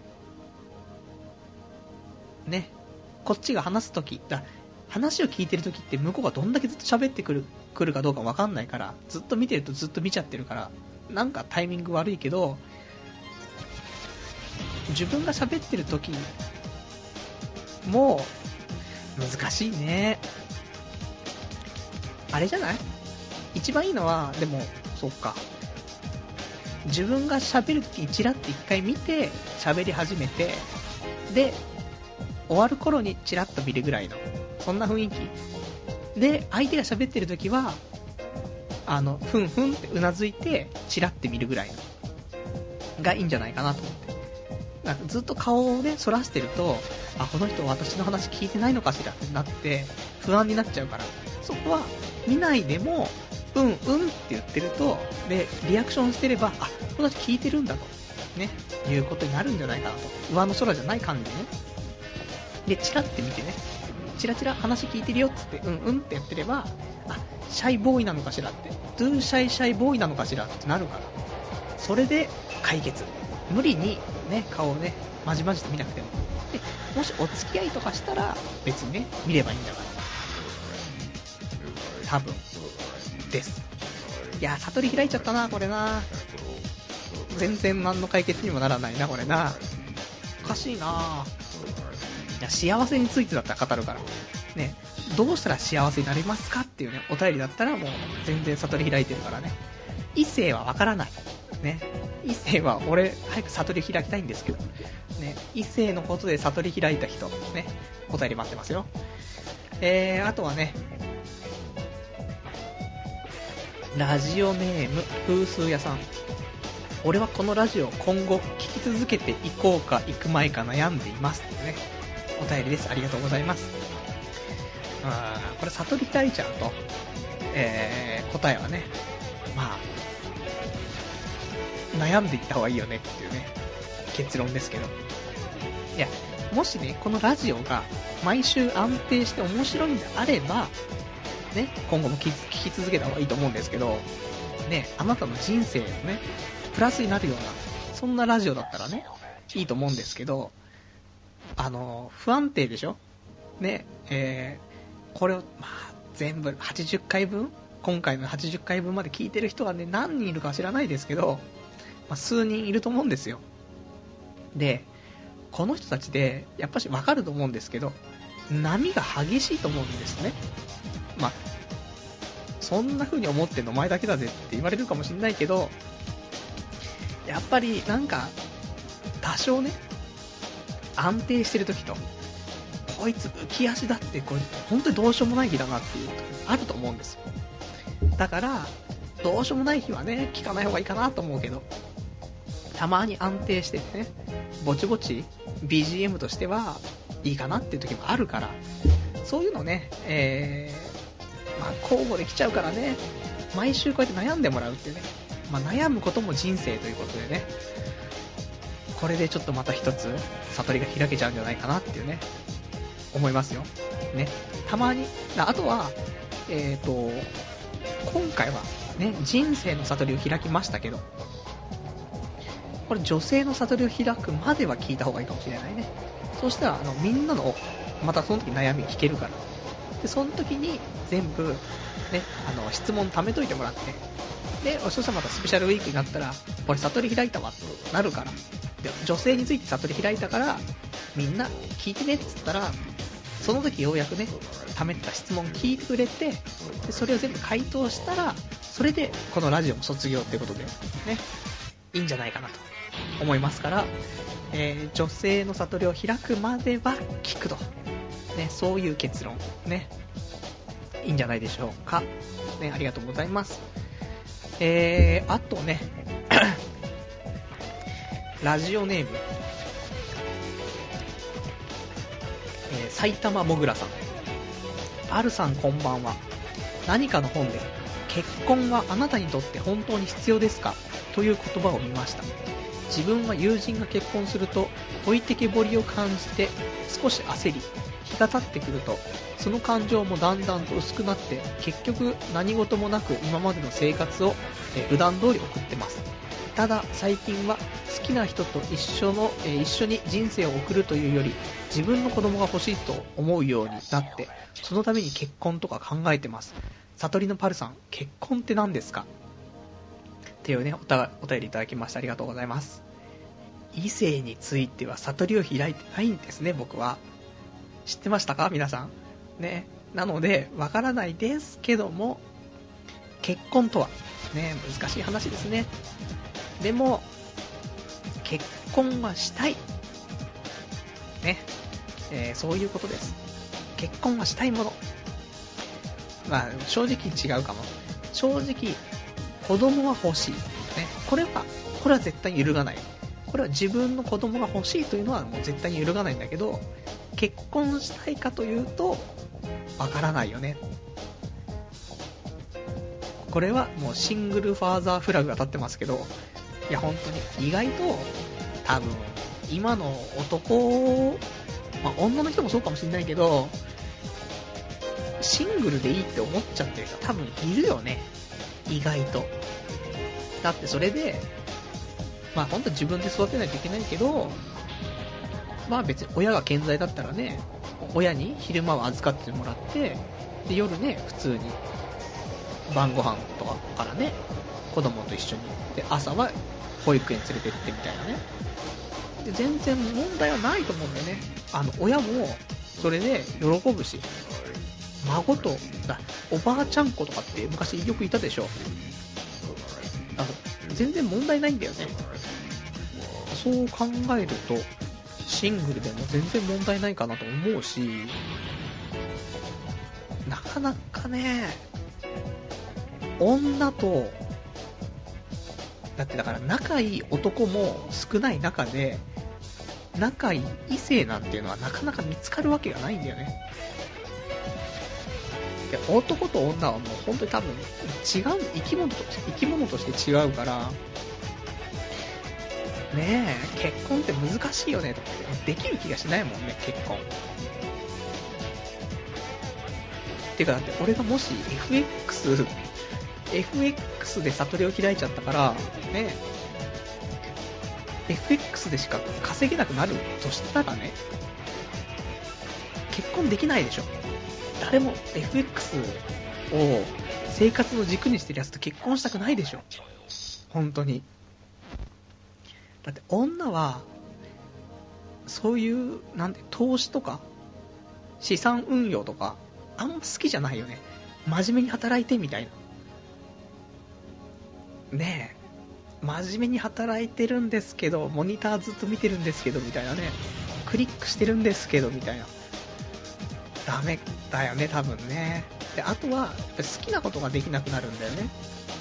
ね、こっちが話すときだ、話を聞いてるときって向こうがどんだけずっと喋ってくる来るかどうか分かんないから、ずっと見てるとずっと見ちゃってるから、なんかタイミング悪いけど、自分が喋ってるときもう難しいね。あれじゃない？一番いいのは、でもそっか、自分が喋るときチラッて一回見て喋り始めて、で終わる頃にチラッと見るぐらいの、そんな雰囲気で、相手が喋ってるときはあのふんふんってうなずいてチラッて見るぐらいのがいいんじゃないかなと思って。なんかずっと顔をね反らしてると、あ、この人私の話聞いてないのかしらってなって不安になっちゃうから、そこは見ないでもうんうんって言ってると、でリアクションしてれば、あ、この人聞いてるんだとね、いうことになるんじゃないかなと。上の空じゃない感じでね。でチラって見てね、チラチラ話聞いてるよっつってうんうんってやってれば、あ、シャイボーイなのかしらって、ドゥーシャイシャイボーイなのかしらってなるから、それで解決。無理にね顔をねまじまじと見なくても、でもしお付き合いとかしたら別にね見ればいいんだから、多分です。いや、悟り開いちゃったなこれな。全然何の解決にもならないなこれな。おかしいな。いや、幸せについてだったら語るからね、どうしたら幸せになりますかっていうねお便りだったらもう全然悟り開いてるからね。異性はわからないね。異性は俺早く悟り開きたいんですけどね、異性のことで悟り開いた人ね、お便り待ってますよ。えー、あとはね、ラジオネーム風数屋さん。俺はこのラジオ今後聞き続けていこうか行く前か悩んでいますってねお便りです。ありがとうございます。あー、これ悟り開いちゃうと、えー、答えはね、まあ悩んでいった方がいいよねっていうね結論ですけど、いや、もしねこのラジオが毎週安定して面白いんであればね、今後も聞き続けた方がいいと思うんですけどね、あなたの人生のねプラスになるようなそんなラジオだったらねいいと思うんですけど、あの不安定でしょね。えー、これをまあ全部はちじゅっかいぶん、今回のはちじゅっかいぶんまで聞いてる人はね何人いるか知らないですけど、まあ、数人いると思うんですよ。でこの人たちでやっぱし分かると思うんですけど、波が激しいと思うんですね。まあそんな風に思ってんのお前だけだぜって言われるかもしれないけど、やっぱりなんか多少ね安定してる時と、こいつ浮き足だってこれ本当にどうしようもない日だなっていうあると思うんですよ。だからどうしようもない日はね聞かない方がいいかなと思うけど、たまに安定しててねぼちぼち ビージーエム としてはいいかなっていう時もあるから、そういうのね、えー、まあ交互できちゃうからね、毎週こうやって悩んでもらうっていうね、まあ、悩むことも人生ということでね、これでちょっとまた一つ悟りが開けちゃうんじゃないかなっていうね思いますよね。たまにあとはえーと今回はね人生の悟りを開きましたけど、これ女性の悟りを開くまでは聞いた方がいいかもしれないね。そうしたらあのみんなのまたその時悩み聞けるから、でその時に全部ねあの質問貯めといてもらって、でそしたらまたスペシャルウィークになったらこれ悟り開いたわってなるから、で女性について悟り開いたからみんな聞いてねって言ったら、その時ようやくね貯めた質問聞いてくれて、でそれを全部回答したら、それでこのラジオも卒業ってことでねいいんじゃないかなと思いますから、えー、女性の悟りを開くまでは聞くと、ね、そういう結論ね、いいんじゃないでしょうか、ね、ありがとうございます。えー、あとねラジオネーム、えー、埼玉もぐらさん。あるさんこんばんは。何かの本で結婚はあなたにとって本当に必要ですかという言葉を見ました。自分は友人が結婚すると置いてけぼりを感じて少し焦り、 日が経ってくるとその感情もだんだんと薄くなって、結局何事もなく今までの生活を、えー、普段通り送ってます。ただ最近は好きな人と一緒の、えー、一緒に人生を送るというより、自分の子供が欲しいと思うようになって、そのために結婚とか考えてます。悟りのパルさん、結婚って何ですかっていうね、おたお便りいただきまして、ありがとうございます。異性については悟りを開いてないんですね、僕は。知ってましたか皆さんね。なのでわからないですけども、結婚とはね、難しい話ですね。でも結婚はしたいね、えー、そういうことです。結婚はしたいもの。まあ正直違うかも。正直子供は欲しい、ね、これはこれは絶対に揺るがない。これは自分の子供が欲しいというのはもう絶対に揺るがないんだけど、結婚したいかというとわからないよね。これはもうシングルファーザーフラグが立ってますけど、いや本当に意外と多分今の男、まあ、女の人もそうかもしれないけど、シングルでいいって思っちゃってる人多分いるよね、意外と。だってそれでまあ本当は自分で育てないといけないけど、まあ別に親が健在だったらね、親に昼間は預かってもらって、で夜ね普通に晩ご飯とかからね子供と一緒に、で朝は保育園連れてってみたいなね。で全然問題はないと思うんだよね。あの親もそれで喜ぶし、孫とだおばあちゃん子とかって昔よくいたでしょ。あの全然問題ないんだよね。そう考えるとシングルでも全然問題ないかなと思うし、なかなかね、女とだってだから仲いい男も少ない中で、仲いい異性なんていうのはなかなか見つかるわけがないんだよね。で男と女はもう本当に多分違う生き物と生き物として違うからねえ、結婚って難しいよねとかできる気がしないもんね、結婚。てかだって俺がもし エフエックス エフエックス で悟りを開いちゃったからね、エフエックス でしか稼げなくなるとしたらね、結婚できないでしょ。誰も エフエックス を生活の軸にしてるやつと結婚したくないでしょ、本当に。だって女はそういうなんで投資とか資産運用とかあんま好きじゃないよね。真面目に働いてみたいなねえ、真面目に働いてるんですけどモニターずっと見てるんですけどみたいなね、クリックしてるんですけどみたいな、ダメだよね多分ね。であとはやっぱり好きなことができなくなるんだよね。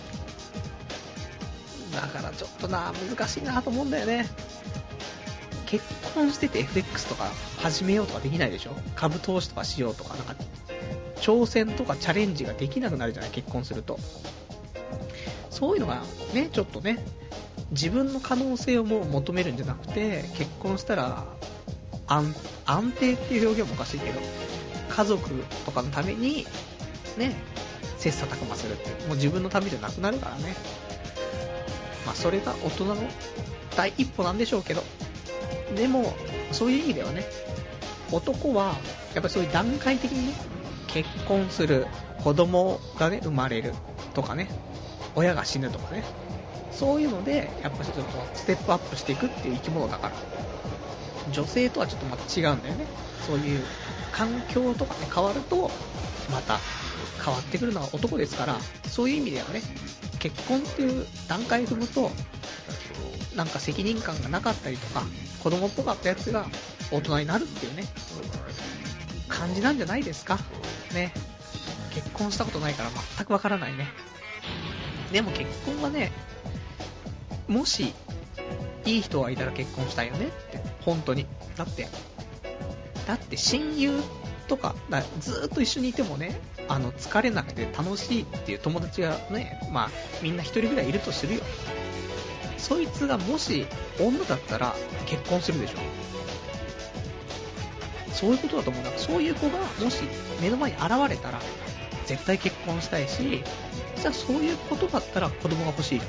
だからちょっとな難しいなと思うんだよね。結婚してて エフエックス とか始めようとかできないでしょ。株投資とかしようとか、なんか挑戦とかチャレンジができなくなるじゃない、結婚すると。そういうのがね、ちょっとね、自分の可能性をもう求めるんじゃなくて、結婚したら 安, 安定っていう表現もおかしいけど、家族とかのためにね切磋琢磨するって、もう自分のためじゃなくなるからね。まあそれが大人の第一歩なんでしょうけど、でもそういう意味ではね、男はやっぱりそういう段階的にね、結婚する、子供がね生まれるとかね、親が死ぬとかね、そういうのでやっぱりちょっとステップアップしていくっていう生き物だから、女性とはちょっとまた違うんだよね。そういう環境とかね変わるとまた変わってくるのは男ですから、そういう意味ではね、結婚っていう段階を踏むとなんか責任感がなかったりとか子供っぽかったやつが大人になるっていうね感じなんじゃないですかね。結婚したことないから全くわからないね。でも結婚はね、もしいい人がいたら結婚したいよねって、本当に。だってだって親友とかだずーっと一緒にいてもね、あの疲れなくて楽しいっていう友達がね、まあみんな一人ぐらいいるとするよ。そいつがもし女だったら結婚するでしょ。 そういうことだと思う。だからそういう子がもし目の前に現れたら絶対結婚したいし、じゃあそういうことだったら子供が欲しい。で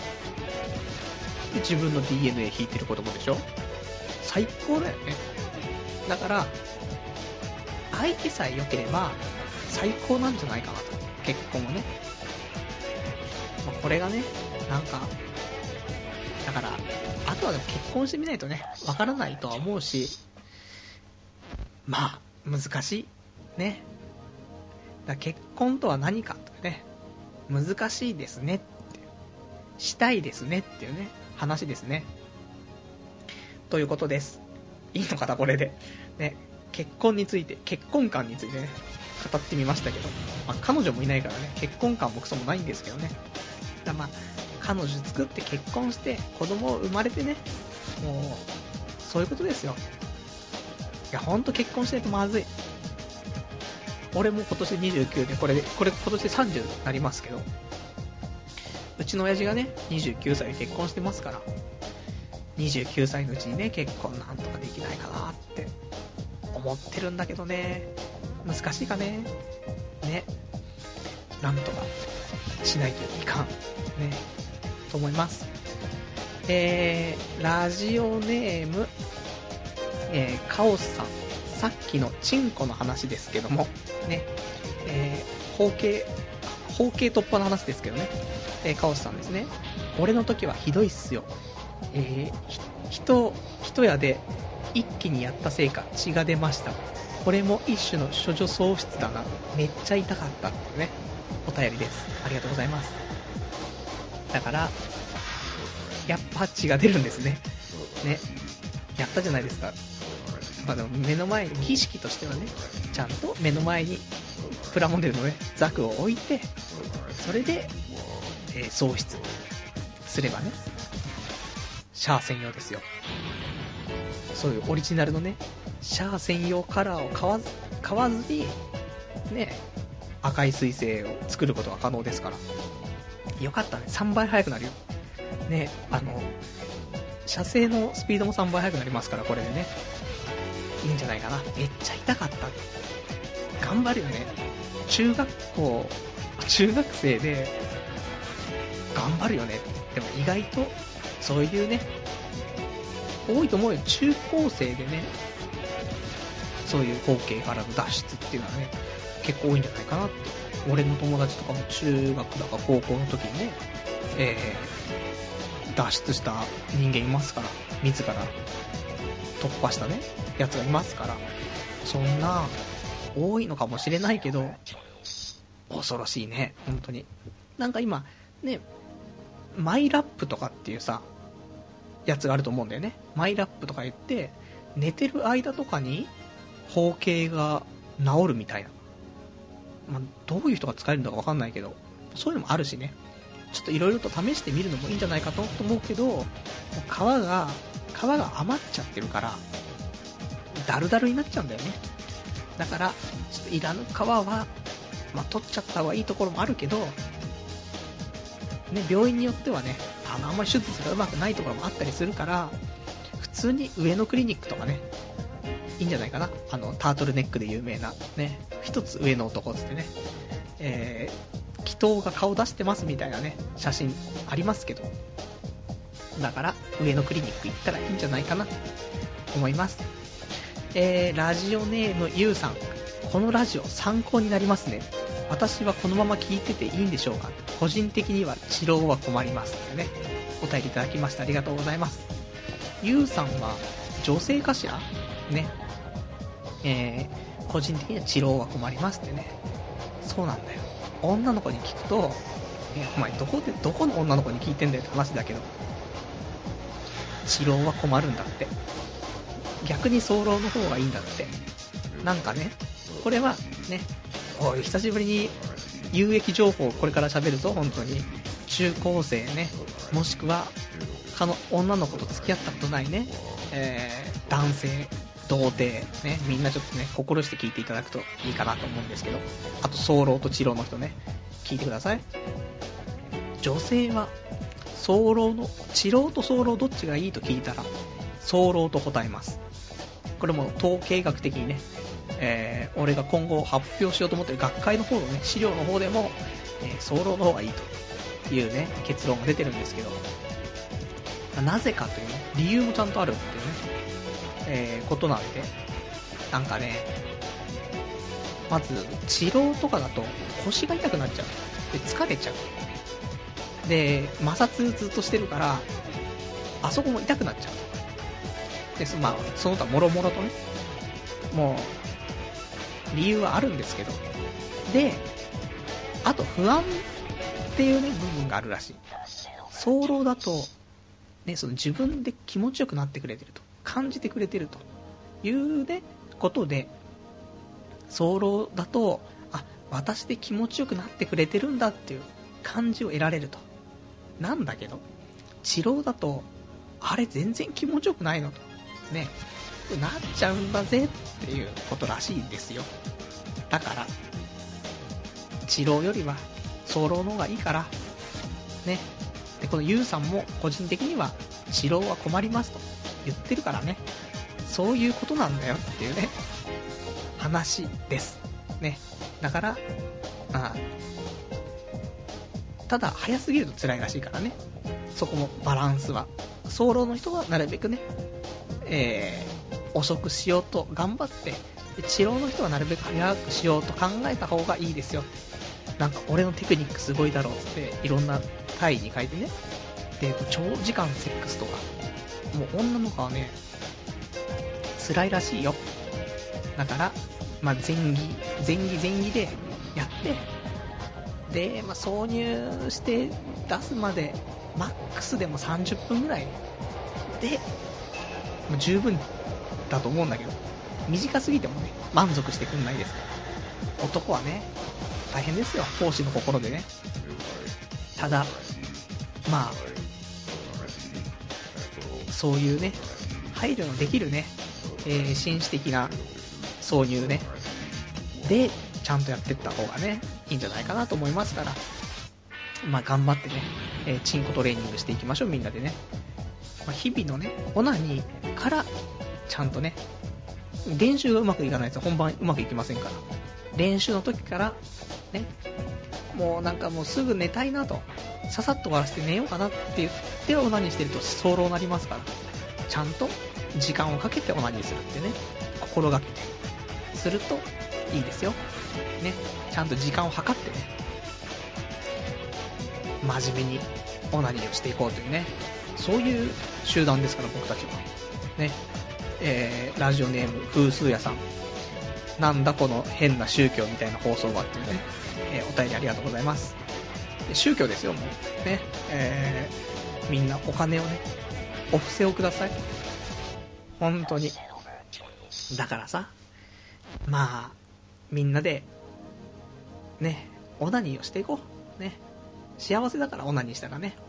自分の ディーエヌエー 引いてる子供でしょ。最高だよね。だから相手さえ良ければ最高なんじゃないかなと。結婚はね、まあ、これがね、なんかだからあとはでも結婚してみないとねわからないとは思うし、まあ難しいね。だから結婚とは何かとね、難しいですねって、したいですねっていうね話ですね。ということです。いいのかなこれでね。結婚について、結婚観についてね語ってみましたけど、まあ、彼女もいないからね結婚観もクソもないんですけどね。だまあ彼女作って結婚して子供生まれてね、もうそういうことですよ。いやほんと結婚しないとまずい。俺も今年にじゅうきゅうで、これでこれ今年でさんじゅうになりますけど、うちの親父がねにじゅうきゅうさいで結婚してますから、にじゅうきゅうさいのうちにね結婚なんとかできないかなって思ってるんだけどね、難しいかね。ね、なんとかしないといかんねと思います。えー、ラジオネーム、えー、カオスさん、さっきのチンコの話ですけどもね、えー、包茎包茎突破の話ですけどね、えー、カオスさんですね。俺の時はひどいっすよ。えー、人一夜で一気にやったせいか血が出ました。これも一種の処女喪失だな、めっちゃ痛かったってねお便りです。ありがとうございます。だからやっぱ血が出るんですね。ね、やったじゃないですか。まあでも目の前に儀式としてはね、ちゃんと目の前にプラモデルのねザクを置いて、それで、えー、喪失すればね、シャア専用ですよ。そういうオリジナルのねシャア専用カラーを買わず買わずにね赤い彗星を作ることが可能ですから、よかったね。さんばい速くなるよね。あの射精のスピードもさんばい速くなりますから、これでねいいんじゃないかな。めっちゃ痛かった。頑張るよね。中学校中学生で頑張るよね。でも意外とそういうね多いと思うよ。中高生でねそういう包茎からの脱出っていうのはね結構多いんじゃないかなって。俺の友達とかも中学だか高校の時にね、えー、脱出した人間いますから、自ら突破したねやつがいますから、そんな多いのかもしれないけど恐ろしいね本当に。なんか今ねマイラップとかっていうさやつがあると思うんだよね。マイラップとか言って寝てる間とかに包茎が治るみたいな、まあ、どういう人が使えるのか分かんないけど、そういうのもあるしね、ちょっといろいろと試してみるのもいいんじゃないかと思うけど、もう皮が皮が余っちゃってるからダルダルになっちゃうんだよね。だからちょっといらぬ皮は、まあ、取っちゃった方がいいところもあるけど、ね、病院によってはねあのあんまり手術がうまくないところもあったりするから、普通に上野クリニックとかねいいんじゃないかな。あのタートルネックで有名なね一つ上の男つってね、えー、祈祷が顔出してますみたいなね写真ありますけど、だから上野クリニック行ったらいいんじゃないかなと思います。えー、ラジオネームゆうさん、このラジオ参考になりますね。私はこのまま聞いてていいんでしょうか。個人的には治療は困りますってねお便りいただきました。ありがとうございます。ゆうさんは女性かしらね、えー、個人的には治療は困りますってね。そうなんだよ。女の子に聞くと、えお前どこでどこの女の子に聞いてんだよって話だけど、治療は困るんだって。逆に早漏の方がいいんだって。なんかね、これはね、おい久しぶりに有益情報をこれから喋るぞ。本当に中高生ね、もしくは他の女の子と付き合ったことないね、えー、男性童貞ね、みんなちょっとね心して聞いていただくといいかなと思うんですけど、あと早漏と治療の人ね聞いてください。女性は早漏の治療と早漏どっちがいいと聞いたら早漏と答えます。 これも統計学的にね、えー、俺が今後発表しようと思ってる学会の方のね、資料の方でも、えー、早漏の方がいいというね、結論が出てるんですけど、なぜかというね、理由もちゃんとあるっていうね、えー、ことなんで、なんかね、まず、治療とかだと腰が痛くなっちゃう。で、疲れちゃう。で、摩擦ずっとしてるから、あそこも痛くなっちゃう。で、まあ、その他もろもろとね、もう、理由はあるんですけど、で、あと不安っていうね、部分があるらしい。早漏だと、ね、その自分で気持ちよくなってくれてると、感じてくれてるというね、ことで、早漏だと、あ、私で気持ちよくなってくれてるんだっていう感じを得られると。なんだけど、治療だと、あれ全然気持ちよくないのと。ね、なっちゃうんだぜっていうことらしいんですよ。だから、治療よりは早漏の方がいいから、ね。で、このユウさんも個人的には治療は困りますと言ってるからね。そういうことなんだよっていうね。話ですね。だから、あただ早すぎると辛いらしいからね。そこもバランスは。早漏の人はなるべくね、えー、遅くしようと頑張って、治療の人はなるべく早くしようと考えた方がいいですよ。なんか俺のテクニックすごいだろうっていろんな単位に書いてね。で、長時間セックスとか、もう女の子はね、辛いらしいよ。だから、まあ、前儀、前儀前儀でやって、で、まあ、挿入して出すまで、マックスでもさんじゅっぷんぐらいで、もう十分だと思うんだけど、短すぎてもね、満足してくんないですから。男はね、大変ですよ、奉仕の心でね。ただ、まあ、そういうね、配慮のできるね、えー、紳士的な挿入ねでちゃんとやっていった方がねいいんじゃないかなと思いますから、まあ頑張ってね、えー、チンコトレーニングしていきましょうみんなでね、まあ、日々のねオナニーからちゃんとね練習がうまくいかないと本番うまくいきませんから、練習の時からね、もうなんかもうすぐ寝たいなと、ささっと終わらせて寝ようかなって言ってオナニーしてると早漏になりますから、ちゃんと時間をかけてオナニーするってね、心がけてするといいですよね。ちゃんと時間を計ってね、真面目にオナニーをしていこうというね、そういう集団ですから僕たちはね。えー、ラジオネーム風数屋さん、なんだこの変な宗教みたいな放送はっていうね、えー、お便りありがとうございます。宗教ですよもうね、えー、みんなお金をねお布施をください本当に。だからさ、まあみんなでねオナニーをしていこうね。幸せだからオナニーしたらね。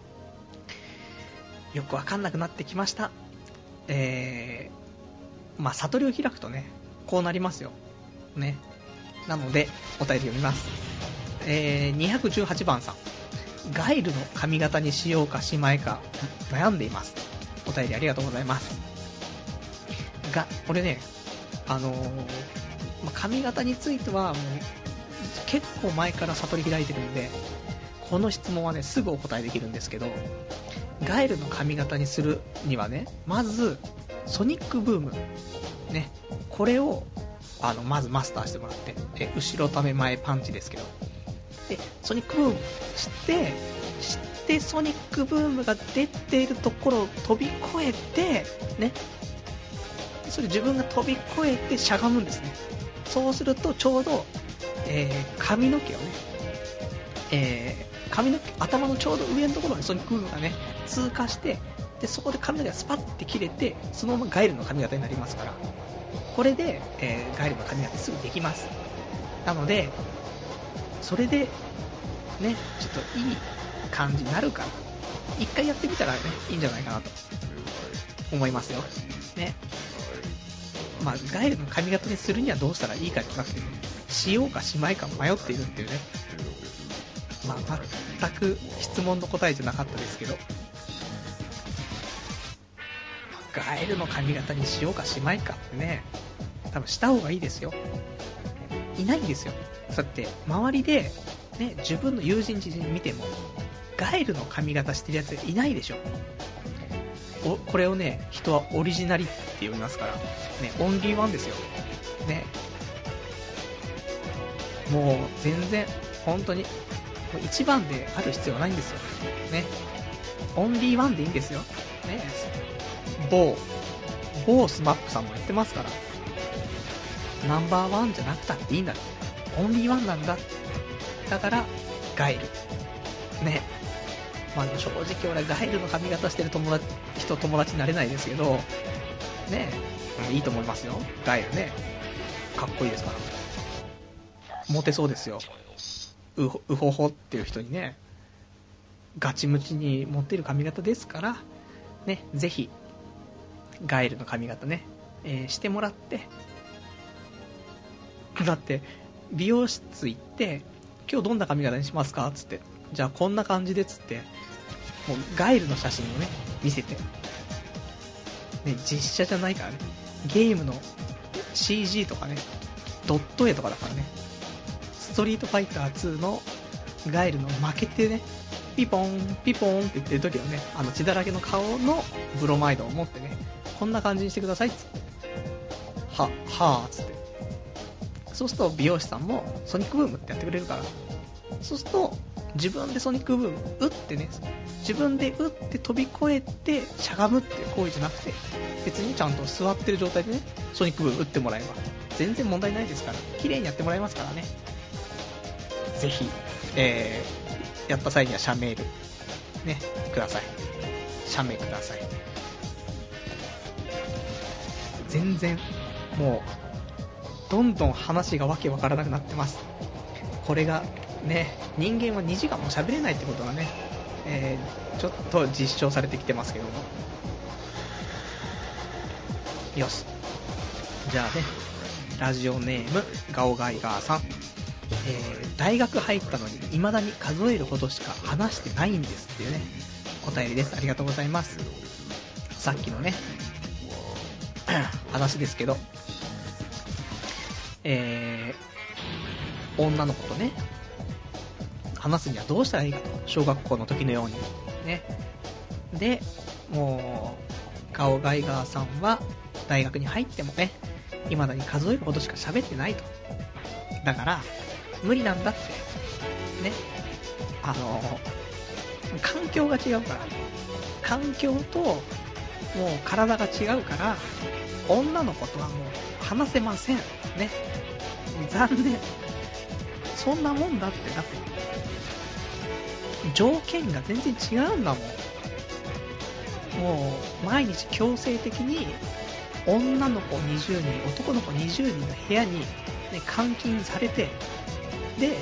よくわかんなくなってきました。えー、まあ悟りを開くとねこうなりますよね。なのでお便り読みます。えー、にひゃくじゅうはちばんさん、ガイルの髪型にしようかしまいか悩んでいます。お便りありがとうございます。が、これね、あのーまあ、髪型についてはもう結構前から悟り開いてるんで、この質問はねすぐお答えできるんですけど、ガイルの髪型にするにはね、まずソニックブームね、これをあのまずマスターしてもらって、え後ろため前パンチですけど、でソニックブームして知ってソニックブームが出ているところを飛び越えてね、それ自分が飛び越えてしゃがむんですね。そうするとちょうど、えー、髪の毛をね、えー、髪の毛頭のちょうど上のところにソニックブームがね通過して、でそこで髪の毛がスパッて切れてそのままガイルの髪型になりますから、これで、えー、ガイルの髪型すぐできます。なのでそれでねちょっといい感じになるから一回やってみたらねいいんじゃないかなと思いますよね。まあガイルの髪型にするにはどうしたらいいかじゃなくて、ね、しようかしまいか迷っているっていうね、まあ全く質問の答えじゃなかったですけど、 ガエルの髪型にしようかしまいかってね、多分した方がいいですよ。いないんですよ。だって周りで、ね、自分の友人知人見てもガエルの髪型してるやついないでしょ。おこれをね、人はオリジナリって呼びますから、ね、オンリーワンですよ。ね、もう全然本当にもう一番である必要はないんですよ。ね、オンリーワンでいいんですよ。ね、某某スマップさんも言ってますから、ナンバーワンじゃなくたっていいんだ、オンリーワンなんだ。だからガエルね。まあでも正直俺ガエルの髪型してる友達人友達になれないですけどね、いいと思いますよ。ガエルね、かっこいいですから、モテそうですよ。うほうほほっていう人にね、ガチムチに持ってる髪型ですからね、ぜひガエルの髪型ね、えー、してもらって。だって美容室行って今日どんな髪型にしますかっつって、じゃあこんな感じでっつって、もうガエルの写真をね見せて、ね、実写じゃないからね、ゲームの シージー とかね、ドット絵とかだからね。ストリートファイターツーのガエルの負けてね、ピポンピポンって言ってる時はね、あの血だらけの顔のブロマイドを持ってね、こんな感じにしてくださいっつって、ははーっつって、そうすると美容師さんもソニックブームってやってくれるから、そうすると自分でソニックブーム打ってね、自分で打って飛び越えてしゃがむっていう行為じゃなくて、別にちゃんと座ってる状態でねソニックブーム打ってもらえば全然問題ないですから、綺麗にやってもらえますからね。ぜひ、えー、やった際には社メールねください。社名ください。全然もうどんどん話がわけわからなくなってます。これがね、人間はにじかんも喋れないってことがね、えー、ちょっと実証されてきてますけども。よし、じゃあね、ラジオネームガオガイガーさん、えー、大学入ったのに未だに数えるほどしか話してないんですっていうねお便りです。ありがとうございます。さっきのね話ですけど、えー、女の子とね話すにはどうしたらいいかと、小学校の時のようにね。でもうガオガイガーさんは大学に入ってもね未だに数えるほどしか喋ってないと。だから無理なんだってね。あの環境が違うから、環境ともう体が違うから女の子とはもう話せませんね。残念、そんなもんだって。だって条件が全然違うんだもん。もう毎日強制的に女の子にじゅうにん男の子にじゅうにんの部屋に、ね、監禁されて、で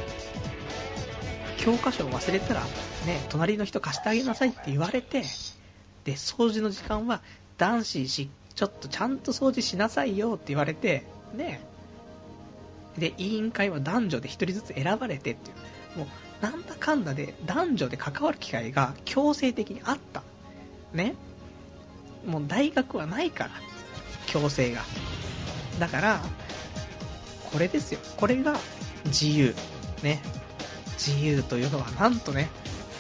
教科書を忘れたらね隣の人貸してあげなさいって言われて、で掃除の時間は男子しちょっとちゃんと掃除しなさいよって言われてね。で委員会は男女でひとりずつ選ばれてっていう、もうなんだかんだで男女で関わる機会が強制的にあったね。もう大学はないから強制が。だからこれですよ、これが自由ね。自由というのはなんとね、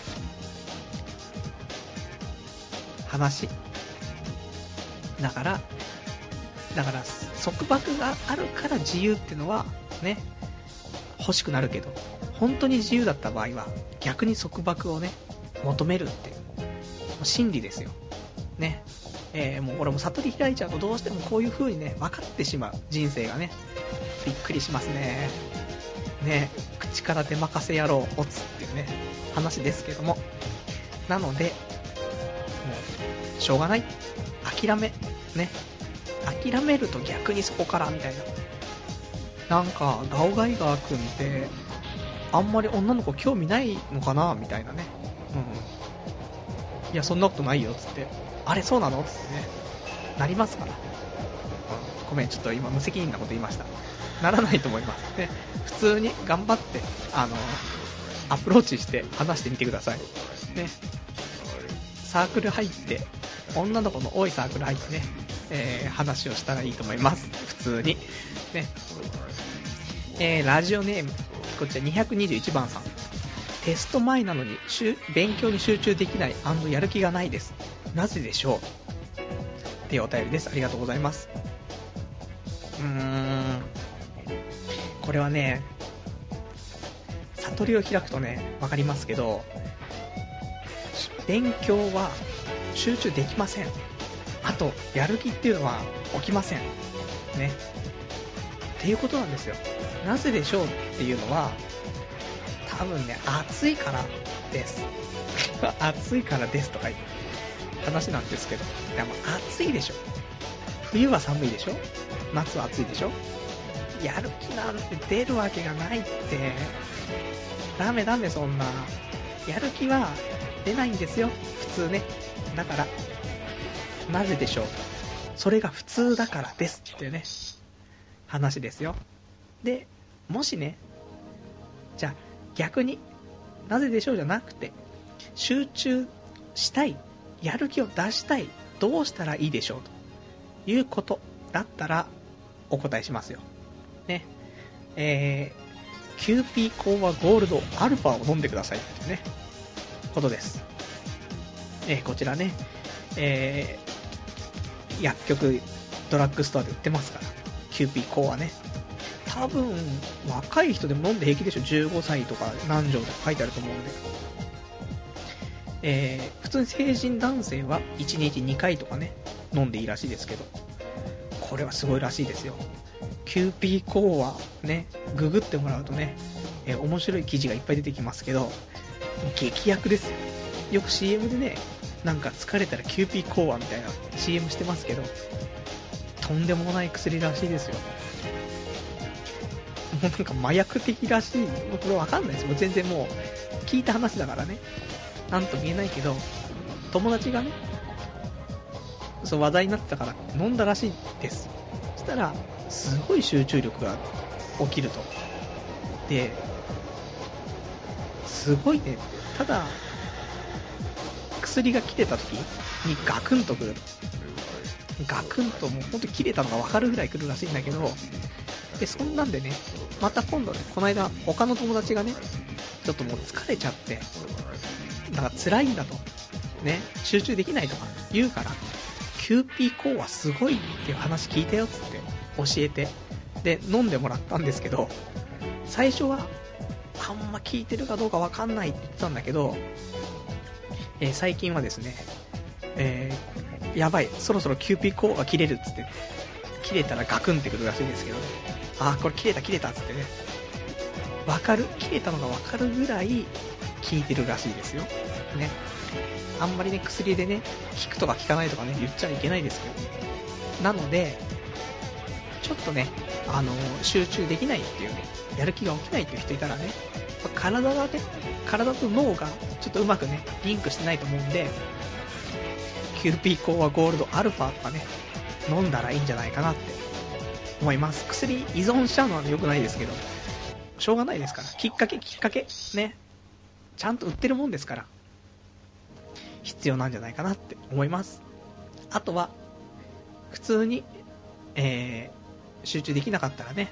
話だからだから束縛があるから自由っていうのはね欲しくなるけど、本当に自由だった場合は逆に束縛をね求めるっていう心理ですよね。えー、もう俺も悟り開いちゃうとどうしてもこういう風にね分かってしまう人生がね、びっくりしますね。ね、口から出まかせ野郎オツっていうね話ですけども、なのでもうしょうがない、諦めね、諦めると逆にそこからみたいな。なんかガオガイガー君ってあんまり女の子興味ないのかなみたいなね。うん、いやそんなことないよっつって、あれそうなのっつってねなりますから、うん、ごめんちょっと今無責任なこと言いました。ならないと思いますね。普通に頑張ってあのアプローチして話してみてくださいね。サークル入って女の子の多いサークル入ってね、えー、話をしたらいいと思います。普通に。ね。えー、ラジオネーム、こちらにひゃくにじゅういちばんさん。テスト前なのに勉強に集中できない&やる気がないです。なぜでしょうっていうお便りです。ありがとうございます。うーん。これはね、悟りを開くとね、わかりますけど、勉強は集中できません。あと、やる気っていうのは起きません。ね。っていうことなんですよ。なぜでしょうっていうのは、多分ね、暑いからです。暑いからですとかいう話なんですけど、でも暑いでしょ。冬は寒いでしょ。夏は暑いでしょ。やる気なんて出るわけがないって。ダメダメ、そんな。やる気は出ないんですよ、普通ね。だから、なぜでしょう。それが普通だからですってね、話ですよ。で、もしね、じゃあ逆に、なぜでしょうじゃなくて、集中したい、やる気を出したい、どうしたらいいでしょうということだったらお答えしますよ。ね。えー、キューピーコアゴールドアルファを飲んでくださいっていうね、ことです。えー、こちらね、えー、薬局、ドラッグストアで売ってますから、キューピーコアね。多分、若い人でも飲んで平気でしょ。じゅうごさいとか何錠とか書いてあると思うんで。えー、普通に成人男性はいちにちにかいとかね、飲んでいいらしいですけど、これはすごいらしいですよ。キューピーコアね、ググってもらうとね、えー、面白い記事がいっぱい出てきますけど、激薬ですよ。よく シーエム でね、なんか疲れたらキューピーコアみたいな シーエム してますけど、とんでもない薬らしいですよ。もうなんか麻薬的らしい。これわかんないです。もう全然もう聞いた話だからね、なんとも言えないけど、友達がね、そう話題になってたから飲んだらしいです。そしたらすごい集中力が起きると。で、すごいね。ただ薬が切れた時にガクンとくる。ガクンともうほんと切れたのが分かるぐらい来るらしいんだけど、でそんなんでね、また今度ね、この間他の友達がね、ちょっともう疲れちゃってなんか辛いんだとね、集中できないとか言うから、キューピーコアすごいっていう話聞いたよっつって教えて、で飲んでもらったんですけど、最初はあんま効いてるかどうか分かんないって言ってたんだけど、えー、最近はですね、えー、やばい、そろそろキューピーコアが切れるっつって、切れたらガクンってくるらしいですけどね、あーこれ切れた切れたっつってね、分かる、切れたのが分かるぐらい効いてるらしいですよね。あんまりね、薬でね、効くとか効かないとかね言っちゃいけないですけど、なのでちょっとね、あのー、集中できないっていうね、やる気が起きないっていう人いたらね、体がね、体と脳がちょっとうまくねリンクしてないと思うんで、キューピーコアゴールドアルファとかね飲んだらいいんじゃないかなって思います。薬依存しちゃうのは良くないですけど、しょうがないですから、きっかけきっかけね、ちゃんと売ってるもんですから必要なんじゃないかなって思います。あとは普通に、えー、集中できなかったらね、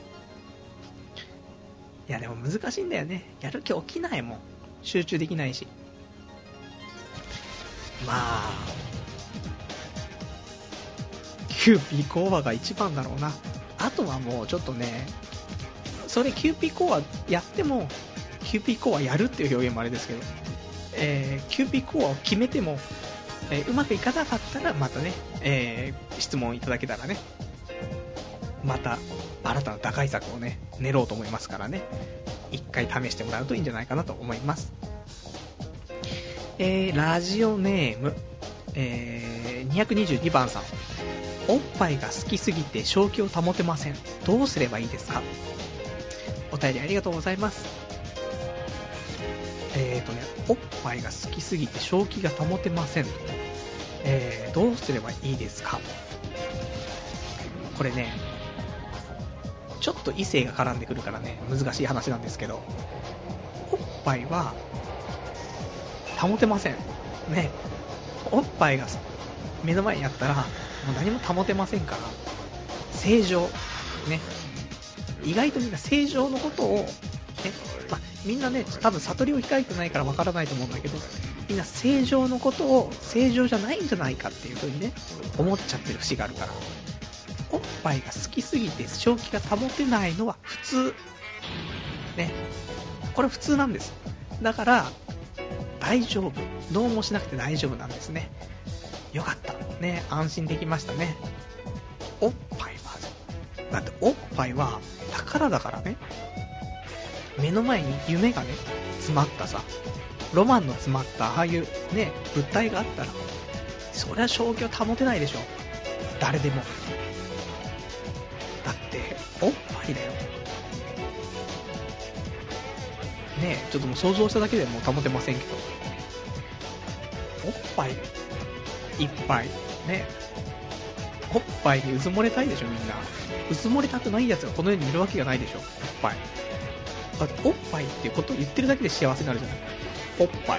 いやでも難しいんだよね、やる気起きないもん、集中できないし、まあキューピーコアが一番だろうな。あとはもうちょっとね、それキューピーコアやってもキューピーコアやるっていう表現もあれですけど、えー、キューピーコアを決めても、えー、うまくいかなかったらまたね、えー、質問いただけたらね、また新たな打開策をね練ろうと思いますからね、一回試してもらうといいんじゃないかなと思います。えー、ラジオネーム、えー、にひゃくにじゅうにばんさん。おっぱいが好きすぎて正気を保てません。どうすればいいですか？お便りありがとうございます。えーとね、おっぱいが好きすぎて正気が保てません。えー、どうすればいいですか？これね、ちょっと異性が絡んでくるからね、難しい話なんですけど、おっぱいは保てませんね。おっぱいが目の前にやったらもう何も保てませんから、正常ね、意外とみんな正常のことをね、まあ、みんなね多分悟りを開いてないからわからないと思うんだけど、みんな正常のことを正常じゃないんじゃないかっていう風にね思っちゃってる節があるから、おっぱいが好きすぎて正気が保てないのは普通ね、これ普通なんです。だから大丈夫、どうもしなくて大丈夫なんですね。よかったね、安心できましたね。おっぱいはだっておっぱいは宝だからね。目の前に夢がね詰まったさ、ロマンの詰まったああいうね物体があったら、そりゃ正気を保てないでしょ、誰でも。だっておっぱいだよね。えちょっともう想像しただけでもう保てませんけど、おっぱいいっぱいね、おっぱいにうずもれたいでしょみんな。うずもれたくないやつがこの世にいるわけがないでしょ。おっぱいだっておっぱいっていうことを言ってるだけで幸せになるじゃない。おっぱい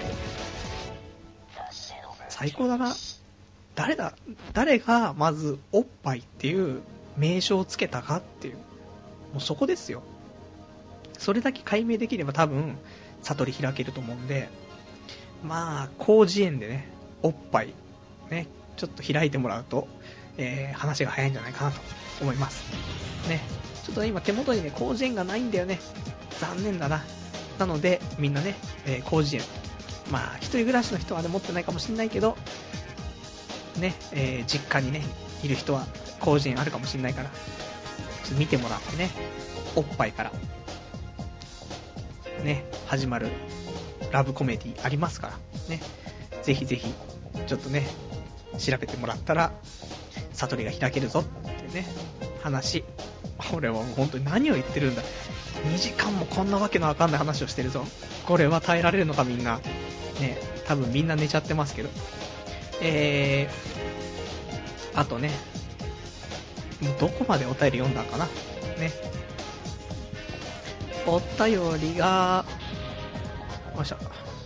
最高だな。誰だ誰がまずおっぱいっていう名称をつけたかっていう、もうそこですよ。それだけ解明できれば多分悟り開けると思うんで、まあ広辞苑でねおっぱいねちょっと開いてもらうと、えー、話が早いんじゃないかなと思いますね。ちょっと、ね、今手元にね広辞苑がないんだよね、残念だな。なのでみんなね、えー、広辞苑、まあ一人暮らしの人はね持ってないかもしれないけどね、えー、実家にねいる人は広辞苑あるかもしれないから、ちょっと見てもらってね、おっぱいからね始まるラブコメディありますからね、ぜひぜひちょっとね調べてもらったら悟りが開けるぞってね話。俺は本当に何を言ってるんだ、にじかんもこんなわけのわかんない話をしてるぞ。これは耐えられるのかみんなね。多分みんな寝ちゃってますけど、えー、あとね、もうどこまでお便り読んだかなね。お便りがよいしょ、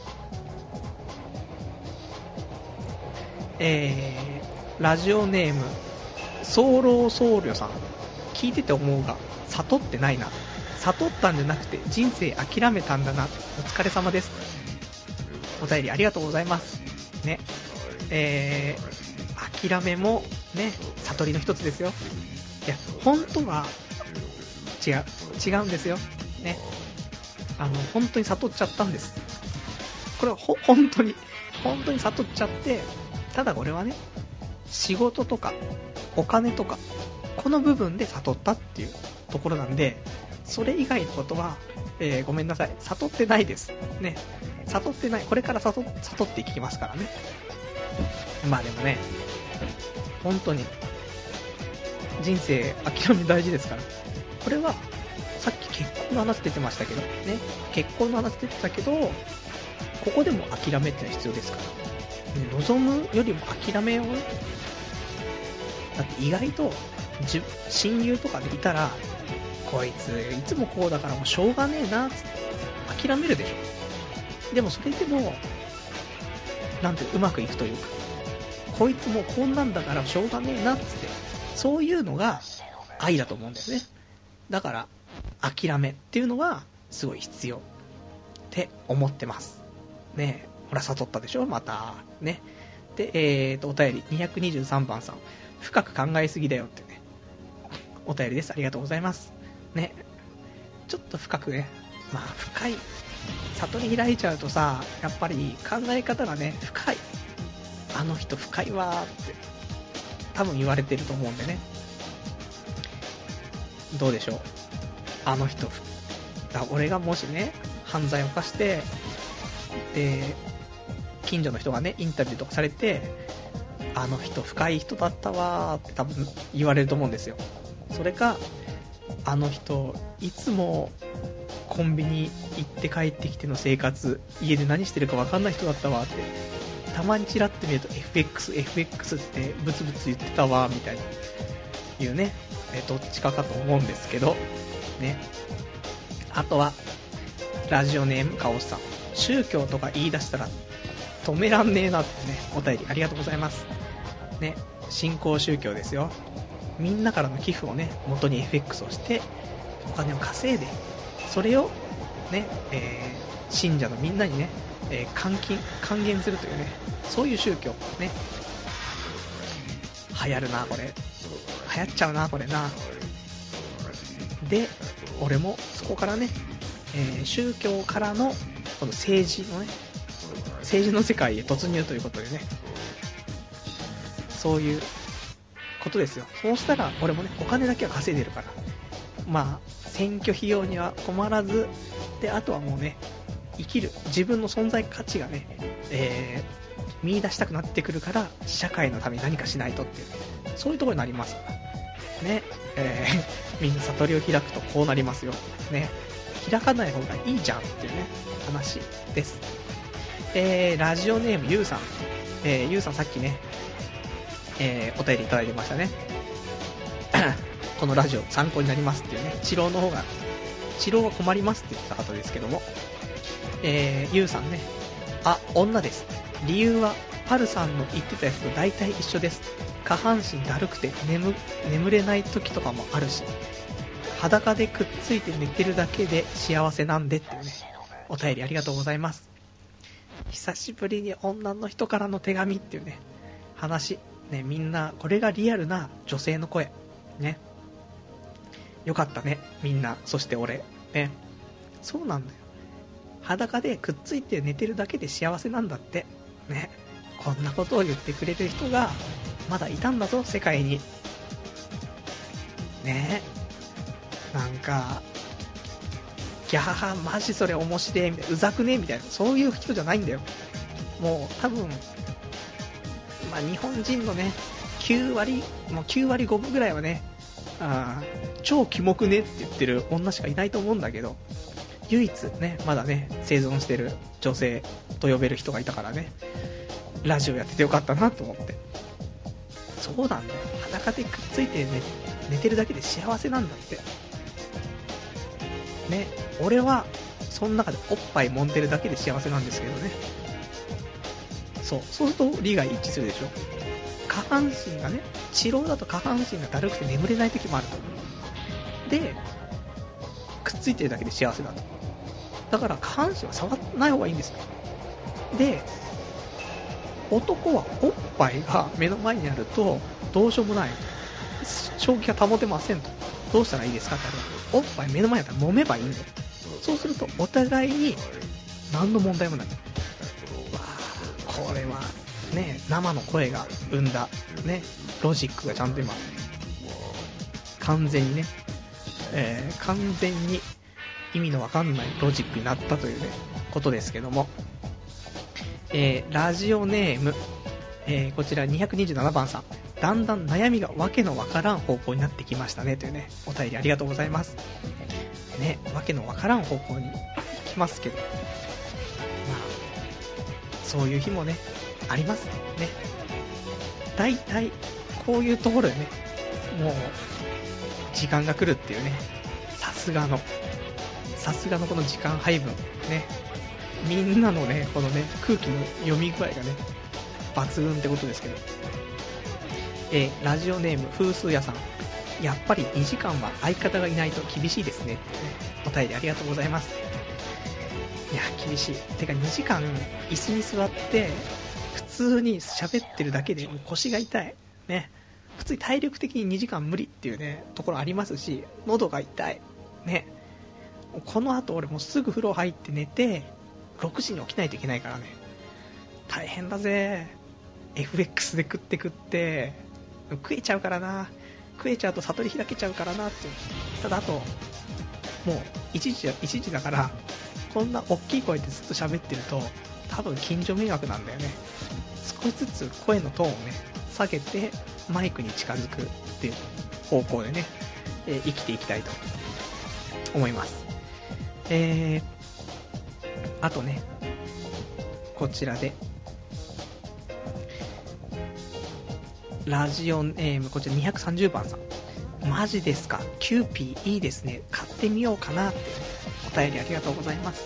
えー、ラジオネーム僧侶僧侶さん、聞いてて思うが悟ってないな、悟ったんじゃなくて人生諦めたんだな、お疲れ様です。お便りありがとうございますね。えー、諦めもね悟りの一つですよ。いや本当は違う違うんですよね。あの本当に悟っちゃったんです。これはほ本当に本当に悟っちゃって、ただこれはね仕事とかお金とかこの部分で悟ったっていうところなんで、それ以外のことは、えー、ごめんなさい、悟ってないですね。悟ってない、これから悟、悟っていきますからね。まあでもね本当に人生諦め大事ですから。これはさっき結婚の話出てましたけどね、結婚の話出てたけど、ここでも諦めってのは必要ですから、ね、望むよりも諦めよう。だって意外とじ親友とかでいたら、こいついつもこうだからもうしょうがねえなっつって諦めるでしょ。でもそれでもなんてうまくいくというか、こいつもこんなんだからしょうがねえなっつって、そういうのが愛だと思うんですね。だから諦めっていうのはすごい必要って思ってますね。えほら悟ったでしょまたね。でえーとお便りにひゃくにじゅうさんばんさん、深く考えすぎだよってねお便りです。ありがとうございますね。ちょっと深くね、まあ深い悟り開いちゃうとさ、やっぱり考え方がね深い、あの人深いわーって多分言われてると思うんでね。どうでしょう、あの人だ、俺がもしね犯罪を犯してで近所の人がねインタビューとかされて、あの人深い人だったわーって多分言われると思うんですよ。それか、あの人いつもコンビニ行って帰ってきての生活、家で何してるか分かんない人だったわって、たまにチラッと見ると エフエックス エフエックス ってブツブツ言ってたわみたいないうね、えどっちかかと思うんですけどね。あとはラジオネームカオスさん、宗教とか言い出したら止めらんねえなってね、お便りありがとうございますね、新興宗教ですよ。みんなからの寄付をね、元に エフエックス をして、お金を稼いで、それをね、えー、信者のみんなにね、えー、還金、還元するというね、そういう宗教ね。流行るな、これ。流行っちゃうな、これな。で、俺もそこからね、えー、宗教からのこの政治のね、政治の世界へ突入ということでね、そういうことですよ。そうしたら俺もね、お金だけは稼いでるから、まあ選挙費用には困らず、であとはもうね、生きる自分の存在価値がね、えー、見出したくなってくるから、社会のために何かしないとっていう、そういうところになりますからね。えー、みんな悟りを開くとこうなりますよね。開かない方がいいじゃんっていうね、話です。えー、ラジオネームゆうさん、えー、ゆうさんさっきね、えー、お便りいただいてましたね。このラジオ参考になりますっていうね、治療の方が、治療は困りますって言ってた方ですけども、えー、ゆうさんね、あ、女です。理由はパルさんの言ってたやつと大体一緒です。下半身だるくて 眠, 眠れない時とかもあるし、裸でくっついて寝てるだけで幸せなんでっていうね、お便りありがとうございます。久しぶりに女の人からの手紙っていうね、話ね、みんなこれがリアルな女性の声ね。よかったね、みんな。そして俺ね、そうなんだよ。裸でくっついて寝てるだけで幸せなんだってね。こんなことを言ってくれる人がまだいたんだぞ、世界にね。なんかギャハハマジそれ面白いみたいな、うざくねみたいな、そういう人じゃないんだよ。もう多分、まあ、日本人のねきゅうわり、もうきゅうわりごぶぐらいはね、あ超キモくねって言ってる女しかいないと思うんだけど、唯一ねまだね生存してる女性と呼べる人がいたからね、ラジオやっててよかったなと思って。そうなんだよ、裸でくっついて 寝, 寝てるだけで幸せなんだってね。俺はその中でおっぱい揉んでるだけで幸せなんですけどね。そうそうすると利害一致するでしょ。下半身がね、治療だと下半身がだるくて眠れない時もあると。でくっついてるだけで幸せだと。だから下半身は触らない方がいいんですよ。で男はおっぱいが目の前にあるとどうしようもない、正気が保てませんと。どうしたらいいですかって言ったら、おっぱい目の前にあったら揉めばいいんだよ。そうするとお互いに何の問題もない。わあ、これはね、生の声が生んだね、ロジックがちゃんと今完全にね、えー、完全に意味のわかんないロジックになったというねことですけども、えー、ラジオネーム、えー、こちらにひゃくにじゅうななばんさん、だんだん悩みがわけのわからん方向になってきましたねというね、お便りありがとうございますね。わけのわからん方向に来ますけど、まあそういう日もねありますね。だいたいこういうところでね、もう時間が来るっていうね、さすがのさすがのこの時間配分ね、みんなのねこのね空気の読み具合がね抜群ってことですけど、えー、ラジオネーム風数屋さん、やっぱりにじかんは相方がいないと厳しいですねってね、お便りありがとうございます。いや厳しい。てかにじかん椅子に座って普通に喋ってるだけでもう腰が痛いね。普通に体力的ににじかん無理っていうねところありますし、喉が痛いね。この後俺もすぐ風呂入って寝てろくじに起きないといけないからね、大変だぜ。 エフエックス で食って食って食えちゃうからな、食えちゃうと悟り開けちゃうからなって。ただあともういちじだ、いちじだからこんな大きい声でずっと喋ってると多分近所迷惑なんだよね。少しずつ声のトーンをね下げてマイクに近づくっていう方向でね、えー、生きていきたいと思います。えー、あとねこちらでラジオネーム、こちらにひゃくさんじゅうばんさん、マジですか、キューピーいいですね、買ってみようかなってお便りありがとうございます。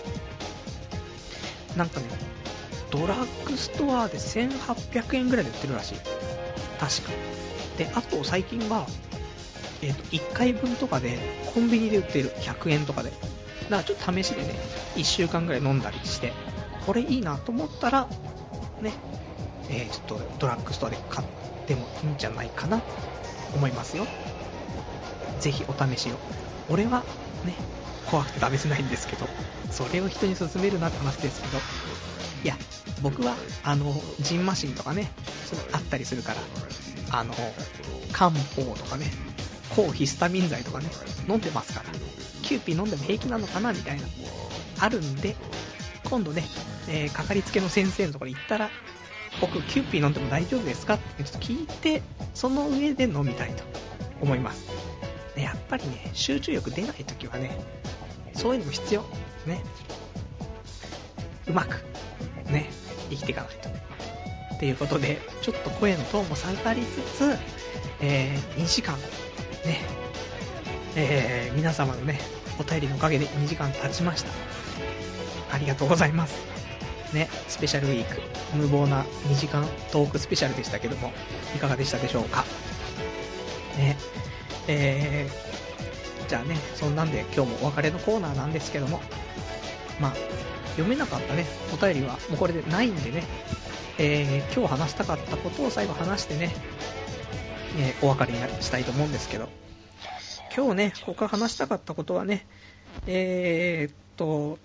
なんかねドラッグストアでせんはっぴゃくえんぐらいで売ってるらしい。 確かで、あと最近は、えー、といっかいぶんとかでコンビニで売ってるひゃくえんとかで、だからちょっと試しでねいっしゅうかんぐらい飲んだりして、これいいなと思ったらね、えー、ちょっとドラッグストアで買ってもいいんじゃないかなと思いますよ。ぜひお試しを。俺はね怖くて試せないんですけど、それを人に勧めるなって話ですけど、いや僕はあのジンマシンとかねそのあったりするから、あの漢方とかね抗ヒスタミン剤とかね飲んでますから、キューピー飲んでも平気なのかなみたいなあるんで、今度ね、えー、かかりつけの先生のところに行ったら、僕キューピー飲んでも大丈夫ですかってちょっと聞いて、その上で飲みたいと思います。でやっぱりね集中力出ないときはねそういうのも必要ね、うまくね生きていかないとっていうことで、ちょっと声のトーンも下がりつつ、えー、にじかんね、えー、皆様のねお便りのおかげでにじかん経ちました。ありがとうございますね。スペシャルウィーク無謀なにじかんトークスペシャルでしたけども、いかがでしたでしょうかね。えー、じゃあね、そんなんで今日もお別れのコーナーなんですけども、まあ読めなかったねお便りはもうこれでないんでね、えー、今日話したかったことを最後話してね、えー、お別れにしたいと思うんですけど、今日ね他話したかったことはね、えー、っと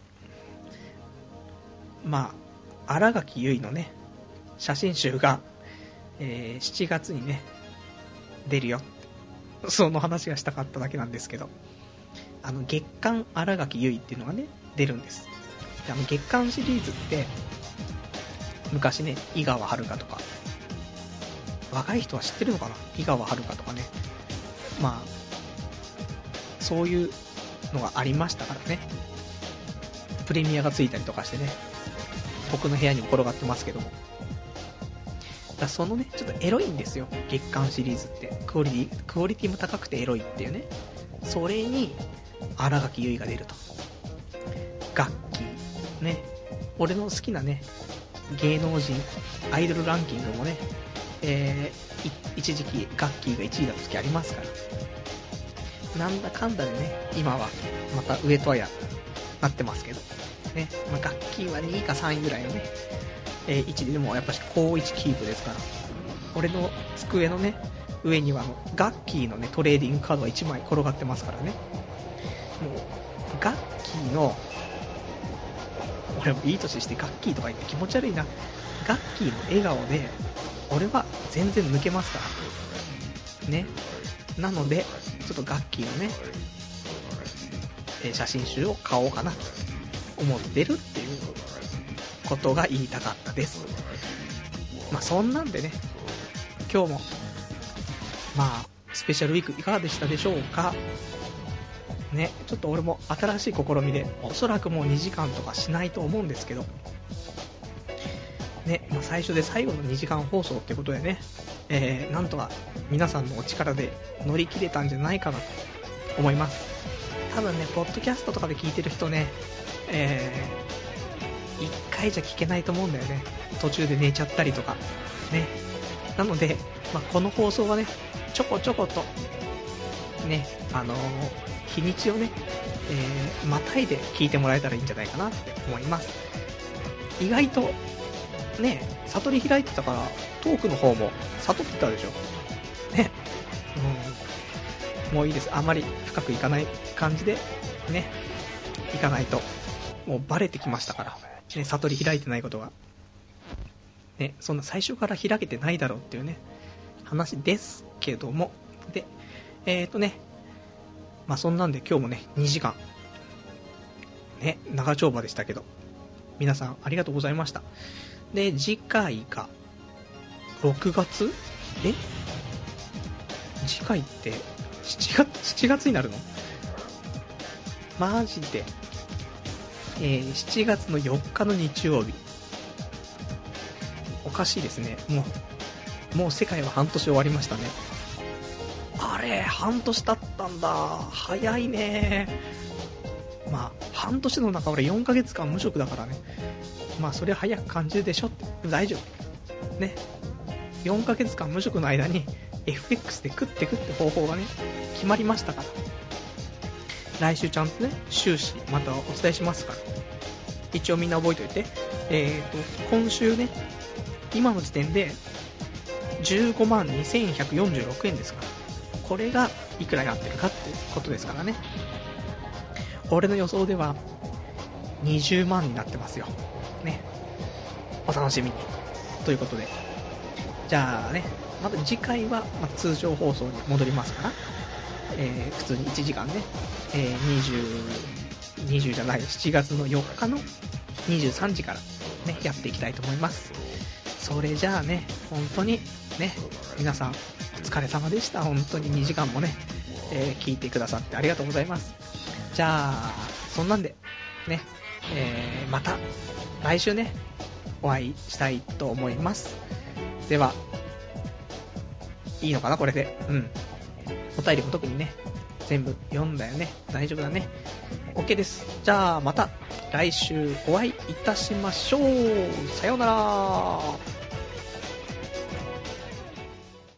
まあ新垣結衣のね写真集が、えー、しちがつにね出るよ、その話がしたかっただけなんですけど、あの月刊新垣結衣っていうのがね出るんです。であの月刊シリーズって昔ね井川遥とか、若い人は知ってるのかな、井川遥とかね、まあそういうのがありましたからね、プレミアがついたりとかしてね、僕の部屋にも転がってますけども、だそのねちょっとエロいんですよ月刊シリーズって、クオリティクオリティも高くてエロいっていうね。それに新垣結衣が出ると、ガッキーね、俺の好きなね芸能人アイドルランキングもね、えー、一時期ガッキーがいちいだった時ありますから、なんだかんだでね今はまた上戸彩なってますけどね、まあ、ガッキーはにいかさんいぐらいのね、えー、位置でもやっぱし高いちキープですから、俺の机のね上にはあのガッキーのねトレーディングカードがいちまい転がってますからね。もうガッキーの、俺もいい年してガッキーとか言って気持ち悪いな、ガッキーの笑顔で俺は全然抜けますからね。なのでちょっとガッキーのね、えー、写真集を買おうかなと思ってるっていうことが言いたかったです。まあそんなんでね、今日もまあスペシャルウィークいかがでしたでしょうかね。ちょっと俺も新しい試みで、おそらくもうにじかんとかしないと思うんですけどね、まあ、最初で最後のにじかん放送ってことでね、えー、なんとか皆さんのお力で乗り切れたんじゃないかなと思います。多分ねポッドキャストとかで聞いてる人ね、えー、いっかいじゃ聞けないと思うんだよね、途中で寝ちゃったりとかね。なので、まあ、この放送はねちょこちょことね、あのー、日にちをね、えー、またいで聞いてもらえたらいいんじゃないかなって思います。意外とね悟り開いてたからトークの方も悟ってたでしょね。うん、もういいです、あまり深くいかない感じでねいかないともうバレてきましたからね、悟り開いてないことがね、そんな最初から開けてないだろうっていうね話ですけども、でえーとねまあそんなんで今日もねにじかんね長丁場でしたけど、皆さんありがとうございました。で次回がろくがつ、え次回ってしちがつ、しちがつになるのマジで、えー、しちがつのよっかの日曜日、おかしいですね。もうもう世界は半年終わりましたね。あれ半年経ったんだ、早いね。まあ半年の中俺よんかげつかん無職だからね、まあそれは早く感じるでしょって、大丈夫ね。 よんかげつかん無職の間に エフエックス で食ってくって方法がね決まりましたから、来週ちゃんとね終始またお伝えしますから、一応みんな覚えておいて。えーと今週ね、今の時点でじゅうごまんにせんひゃくよんじゅうろくえんですから、これがいくらになってるかってことですからね。俺の予想ではにじゅうまんになってますよね。お楽しみにということで、じゃあね、また次回は、まあ、通常放送に戻りますから、えー、普通にいちじかんね、えー、20, 20じゃないしちがつのよっかのにじゅうさんじからねやっていきたいと思います。それじゃあね、本当にね皆さんお疲れ様でした。本当ににじかんもね、えー、聞いてくださってありがとうございます。じゃあそんなんでね、えー、また来週ねお会いしたいと思います。では、いいのかなこれで。うん。お便りも特にね全部読んだよね。大丈夫だね。 OK です。じゃあまた来週お会いいたしましょう。さようなら。